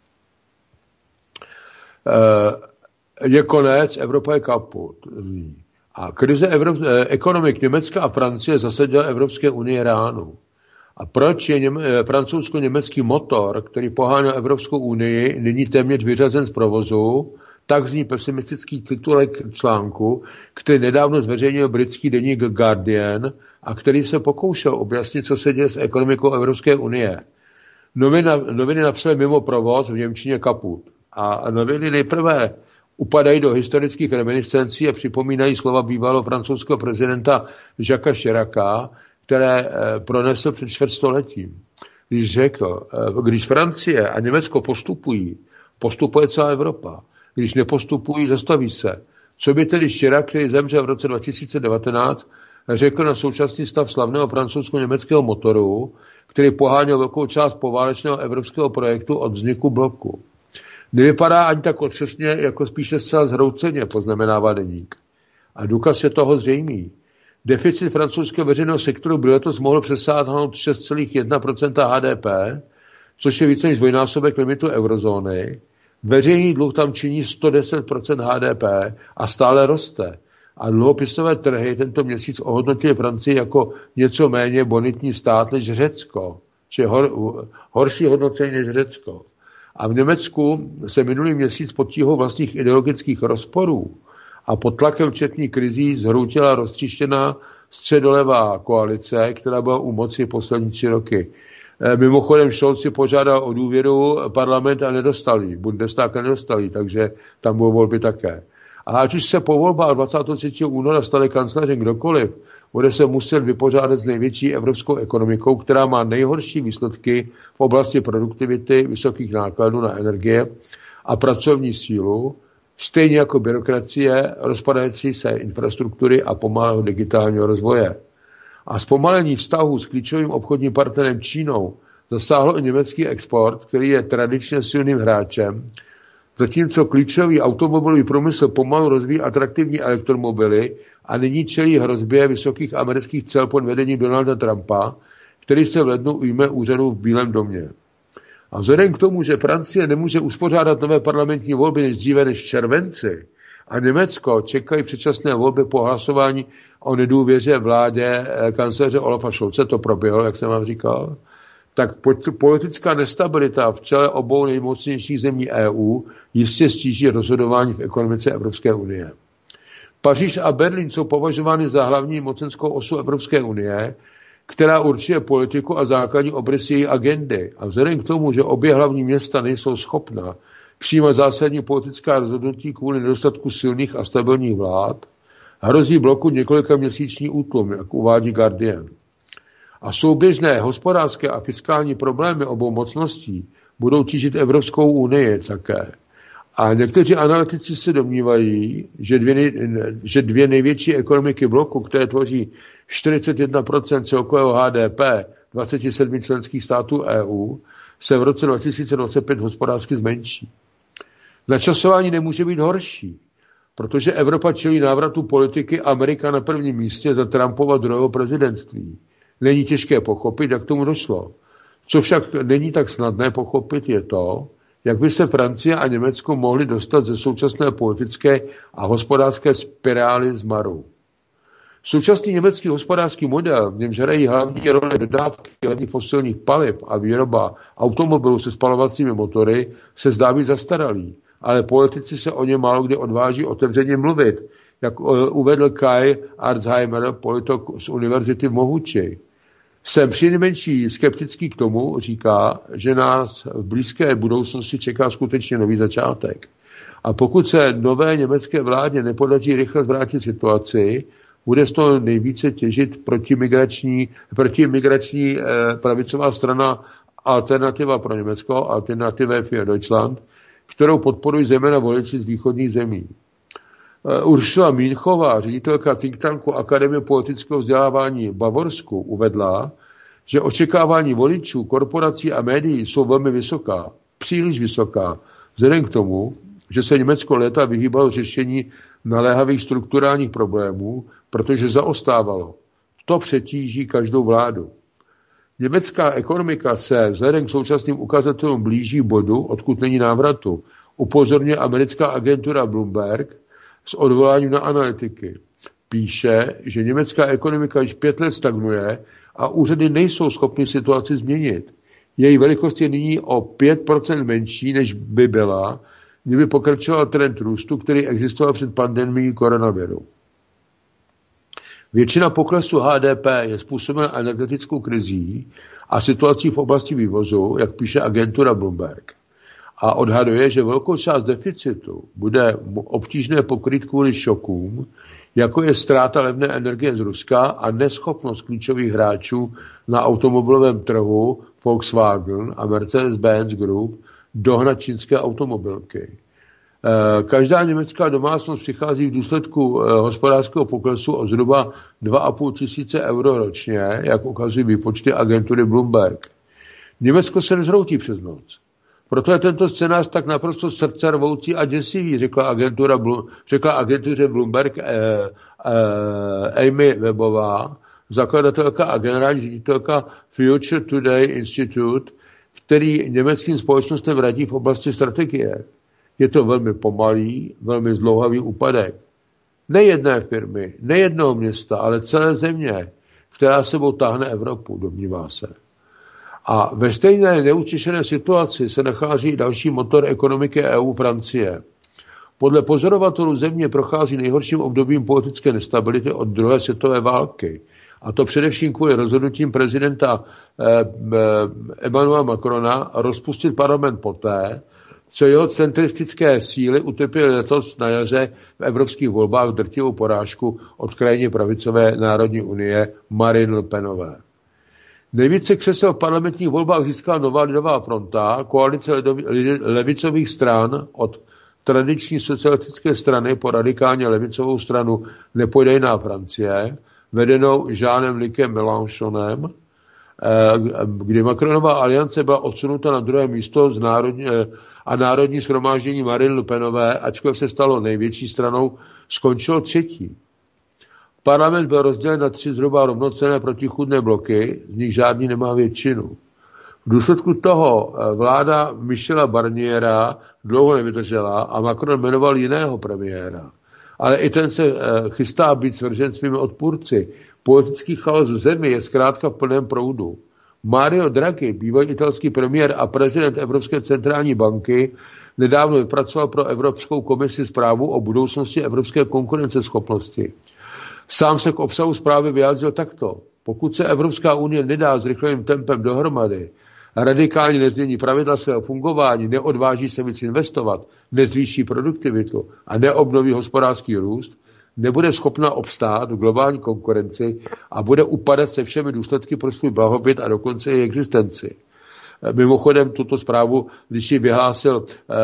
[SPEAKER 3] Je konec, Evropa je kaput. A krize ekonomik Německa a Francie zasadila Evropské unii ránu. A proč je francouzsko-německý motor, který poháněl Evropskou unii, nyní téměř vyřazen z provozu? Tak zní pesimistický titulek článku, který nedávno zveřejnil britský deník Guardian a který se pokoušel objasnit, co se děje s ekonomikou Evropské unie. Noviny napsaly mimo provoz, v němčině kaput. A noviny nejprve upadají do historických reminiscencí a připomínají slova bývalého francouzského prezidenta Jacquesa Chiraca, které pronesl před čtvrtstoletím. Když řekl, když Francie a Německo postupují, postupuje celá Evropa. Když nepostupují, zastaví se. Co by tedy Chirac, který zemřel v roce 2019, řekl na současný stav slavného francouzsko-německého motoru, který poháněl velkou část poválečného evropského projektu od vzniku bloku. Nevypadá ani tak otřesně, jako spíše zcela zhrouceně, poznamenává deník. A důkaz je toho zřejmý. Deficit francouzského veřejného sektoru by letos mohl přesáhnout 6,1% HDP, což je více než dvojnásobek limitu eurozóny. Veřejný dluh tam činí 110% HDP a stále roste. A dluhopisové trhy tento měsíc ohodnotily Francii jako něco méně bonitní stát než Řecko, či horší hodnocení než Řecko. A v Německu se minulý měsíc pod tíhou vlastních ideologických rozporů a pod tlakem četných krizí zhroutila roztříštěná středolevá koalice, která byla u moci poslední 3 roky. Mimochodem Scholz si požádal o důvěru parlament a nedostali, Bundestag nedostali, takže tam budou volby také. A ať už se po volbách 23. února stane kancléřem kdokoliv, bude se muset vypořádat s největší evropskou ekonomikou, která má nejhorší výsledky v oblasti produktivity, vysokých nákladů na energie a pracovní sílu, stejně jako byrokracie, rozpadající se infrastruktury a pomalého digitálního rozvoje. A zpomalení vztahů s klíčovým obchodním partnerem Čínou zasáhlo i německý export, který je tradičně silným hráčem, zatímco klíčový automobilový průmysl pomalu rozvíjí atraktivní elektromobily a nyní čelí hrozbě vysokých amerických cel pod vedením Donalda Trumpa, který se v lednu ujme úřadu v Bílém domě. A vzhledem k tomu, že Francie nemůže uspořádat nové parlamentní volby než dříve než v červenci a Německo čekají předčasné volby po hlasování o nedůvěře vládě kancléře Olafa Scholze, to proběhlo, jak jsem vám říkal, tak politická nestabilita v čele obou nejmocnějších zemí EU jistě stíží rozhodování v ekonomice Evropské unie. Paříž a Berlín jsou považovány za hlavní mocenskou osu Evropské unie, která určuje politiku a základní obrys její agendy. A vzhledem k tomu, že obě hlavní města nejsou schopna přijímat zásadní politická rozhodnutí kvůli nedostatku silných a stabilních vlád, hrozí bloku několika měsíční útlum, jak uvádí Guardian. A souběžné hospodářské a fiskální problémy obou mocností budou tížit Evropskou unii také. A někteří analytici se domnívají, že dvě největší ekonomiky bloku, které tvoří 41% celkového HDP 27 členských států EU, se v roce 2025 hospodářsky zmenší. Načasování nemůže být horší, protože Evropa čelí návratu politiky Amerika na prvním místě za Trumpova druhého prezidentství. Není těžké pochopit, jak tomu došlo. Co však není tak snadné pochopit, je to, jak by se Francie a Německo mohly dostat ze současné politické a hospodářské spirály zmaru. Současný německý hospodářský model, v němž hrají hlavní roli dodávky levných fosilních paliv a výroba automobilů se spalovacími motory, se zdá být zastaralý, ale politici se o něm málo kdy odváží otevřeně mluvit, jak uvedl Kai Arzheimer, politolog z univerzity v Mohuči. Jsem přinejmenší skeptický k tomu, říká, že nás v blízké budoucnosti čeká skutečně nový začátek. A pokud se nové německé vládě nepodaří rychle zvrátit situaci, bude z toho nejvíce těžit protimigrační pravicová strana Alternativa pro Německo, Alternative für Deutschland, kterou podporují zejména voliči z východních zemí. Ursula Mínchová, ředitelka think tanku Akademie politického vzdělávání v Bavorsku, uvedla, že očekávání voličů, korporací a médií jsou velmi vysoká, příliš vysoká, vzhledem k tomu, že se Německo léta vyhýbalo řešení naléhavých strukturálních problémů, protože zaostávalo. To přetíží každou vládu. Německá ekonomika se vzhledem k současným ukazatelům blíží bodu, odkud není návratu, upozorňuje americká agentura Bloomberg s odvoláním na analytiky. Píše, že německá ekonomika již 5 let stagnuje a úřady nejsou schopny situaci změnit. Její velikost je nyní o 5% menší, než by byla, kdyby pokračoval trend růstu, který existoval před pandemií koronaviru. Většina poklesu HDP je způsobena energetickou krizí a situací v oblasti vývozu, jak píše agentura Bloomberg. A odhaduje, že velkou část deficitu bude obtížné pokrýt kvůli šokům, jako je ztráta levné energie z Ruska a neschopnost klíčových hráčů na automobilovém trhu Volkswagen a Mercedes-Benz Group dohnat čínské automobilky. Každá německá domácnost přichází v důsledku hospodářského poklesu o zhruba 2,5 tisíce euro ročně, jak ukazují výpočty agentury Bloomberg. Německo se nezhroutí přes noc. Proto je tento scénář tak naprosto srdcervoucí a děsivý, řekla agentuře Bloomberg Amy Webová, zakladatelka a generální ředitelka Future Today Institute, který německým společnostem radí v oblasti strategie. Je to velmi pomalý, velmi zdlouhavý úpadek. Ne jedné firmy, ne jednoho města, ale celé země, která sebou táhne Evropu, domnívá se. A ve stejné neutěšené situaci se nachází další motor ekonomiky EU, Francie. Podle pozorovatelů země prochází nejhorším obdobím politické nestability od druhé světové války. A to především kvůli rozhodnutím prezidenta Emmanuela Macrona rozpustit parlament poté, co jeho centristické síly utrpěly letos na jaře v evropských volbách drtivou porážku od krajně pravicové Národní unie Marine Le Penové. Nejvíce křesel v parlamentních volbách získala Nová lidová fronta, koalice levicových stran od tradiční socialistické strany po radikálně levicovou stranu Nepodejná Francie, vedenou Jeanem-Lucem Mélenchonem, kdy Macronova aliance byla odsunuta na druhé místo a národní shromáždění Marine Le Penové, ačkoliv se stalo největší stranou, skončilo třetí. Parlament byl rozdělen na 3 zhruba rovnocenné protichůdné bloky, z nich žádný nemá většinu. V důsledku toho vláda Michela Barniera dlouho nevydržela a Macron jmenoval jiného premiéra. Ale i ten se chystá být svržen svými odpůrci. Politický chaos v zemi je zkrátka v plném proudu. Mario Draghi, bývalý italský premiér a prezident Evropské centrální banky, nedávno vypracoval pro Evropskou komisi zprávu o budoucnosti evropské konkurenceschopnosti. Sám se k obsahu zprávy vyjádřil takto. Pokud se Evropská unie nedá s rychlým tempem dohromady, radikálně nezmění pravidla svého fungování, neodváží se víc investovat, nezvýší produktivitu a neobnoví hospodářský růst, nebude schopna obstát v globální konkurenci a bude upadat se všemi důsledky pro svůj blahobyt a dokonce i existenci. Mimochodem tuto zprávu, když ji vyhlásil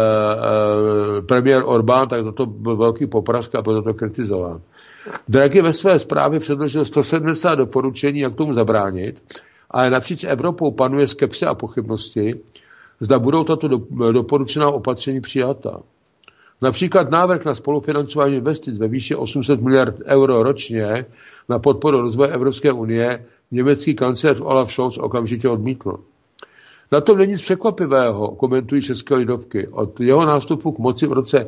[SPEAKER 3] premiér Orbán, tak to byl velký poprask a byl to kritizován. Draghi ve své zprávě předložil 170 doporučení, jak tomu zabránit, ale napříč Evropou panuje skepse a pochybnosti, zda budou tato doporučená opatření přijata. Například návrh na spolufinancování investic ve výši 800 miliard euro ročně na podporu rozvoje Evropské unie německý kancléř Olaf Scholz okamžitě odmítl. Na tom není nic překvapivého, komentují české lidovky. Od jeho nástupu k moci v roce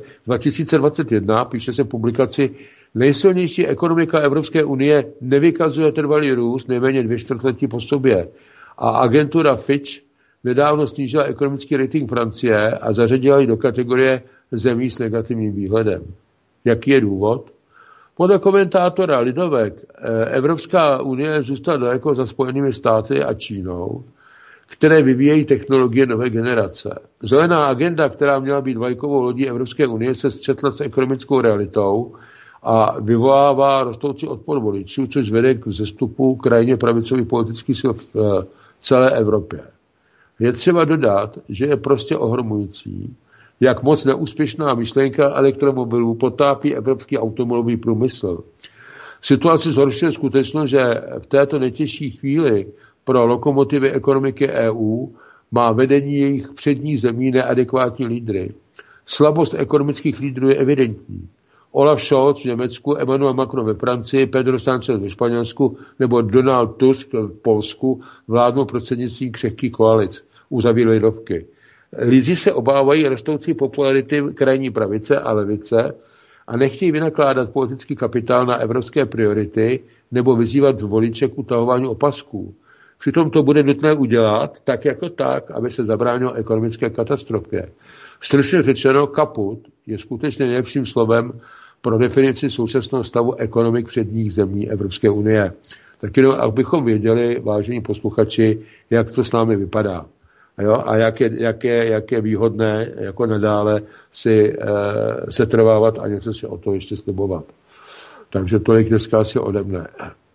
[SPEAKER 3] 2021, píše se v publikaci, nejsilnější ekonomika Evropské unie nevykazuje trvalý růst nejméně 2 čtvrtletí po sobě. A agentura Fitch nedávno snížila ekonomický rating Francie a zařadila ji do kategorie zemí s negativním výhledem. Jaký je důvod? Podle komentátora Lidovek Evropská unie zůstala daleko za Spojenými státy a Čínou, které vyvíjejí technologie nové generace. Zelená agenda, která měla být vlajkovou lodí Evropské unie, se střetla s ekonomickou realitou a vyvolává rostoucí odpor voličů, což vede k vzestupu krajně pravicových politických sil v celé Evropě. Je třeba dodat, že je prostě ohromující, jak moc neúspěšná myšlenka elektromobilů potápí evropský automobilový průmysl. Situaci zhoršuje skutečnost, že v této nejtěžší chvíli pro lokomotivy ekonomiky EU má vedení jejich předních zemí neadekvátní lídry. Slabost ekonomických lídrů je evidentní. Olaf Scholz v Německu, Emmanuel Macron ve Francii, Pedro Sánchez ve Španělsku nebo Donald Tusk v Polsku vládnou prostřednictvím křehkých koalic, uzavírají Lidovky. Lídři se obávají rostoucí popularity krajní pravice a levice a nechtějí vynakládat politický kapitál na evropské priority nebo vyzývat voliče k utahování opasků. Přitom to bude nutné udělat tak jako tak, aby se zabránilo ekonomické katastrofě. Stručně řečeno, kaput je skutečně nejlepším slovem pro definici současného stavu ekonomik předních zemí Evropské unie. Tak jenom, abychom věděli, vážení posluchači, jak to s námi vypadá. A jak je výhodné jako nadále si setrvávat a něco si o to ještě slibovat. Takže tolik dneska asi ode mne.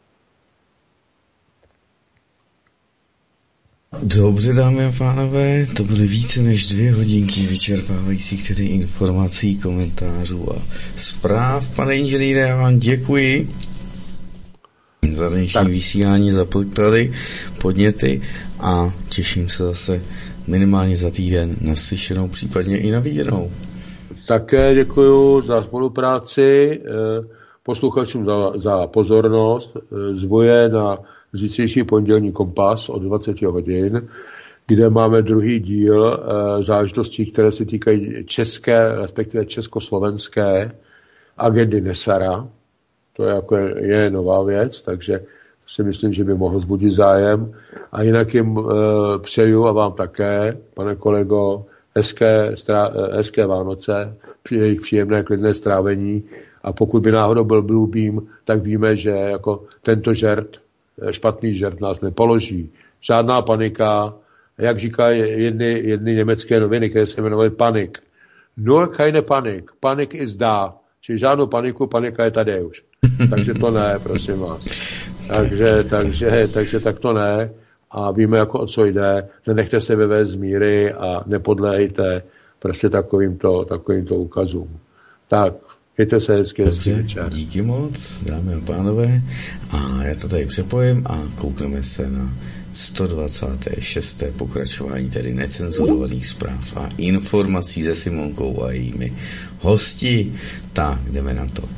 [SPEAKER 2] Dobře, dámy a pánové, to byly více než 2 hodinky vyčerpávajících tedy informací, komentářů a zpráv. Pane inženýre, já vám děkuji za dnešní vysílání, za podklady, podněty a těším se zase minimálně za týden naslyšenou, případně i na viděnou.
[SPEAKER 3] Také děkuji za spolupráci, posluchačům za pozornost, zvoje na zítřejší pondělní Kompas od 20 hodin, kde máme druhý díl záležitostí, které se týkají české, respektive československé agendy Nesara. To je nová věc, takže si myslím, že by mohl vzbudit zájem. A jinak jim přeju a vám také, pane kolego, hezké Vánoce, jejich příjemné klidné strávení. A pokud by náhodou byl blůbým, tak víme, že jako tento žert, špatný žert nás nepoloží. Žádná panika, jak říkají jedny německé noviny, které se jmenovaly Panik. Nur keine Panik. Panik is da. Čiže žádnou paniku, panika je tady už. Takže to ne, prosím vás. Takže tak to ne. A víme, jako o co jde. Nenechte se vyvést z míry a nepodléhejte prostě takovýmto ukazům. Tak, mějte se hezky večer.
[SPEAKER 2] Díky moc, dámy a pánové. A já to tady přepojím a koukneme se na 126. pokračování tedy necenzurovaných zpráv a informací se Simonkou a jejími hosti. Tak, jdeme na to.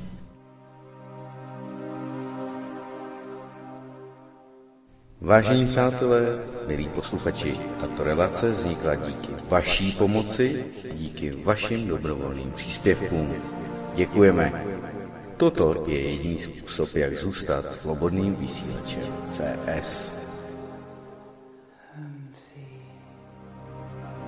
[SPEAKER 2] Vážení přátelé, milí posluchači, tato relace vznikla díky vaší pomoci, díky vašim dobrovolným příspěvkům. Děkujeme. Toto je jediný způsob, jak zůstat svobodným vysílačem CS.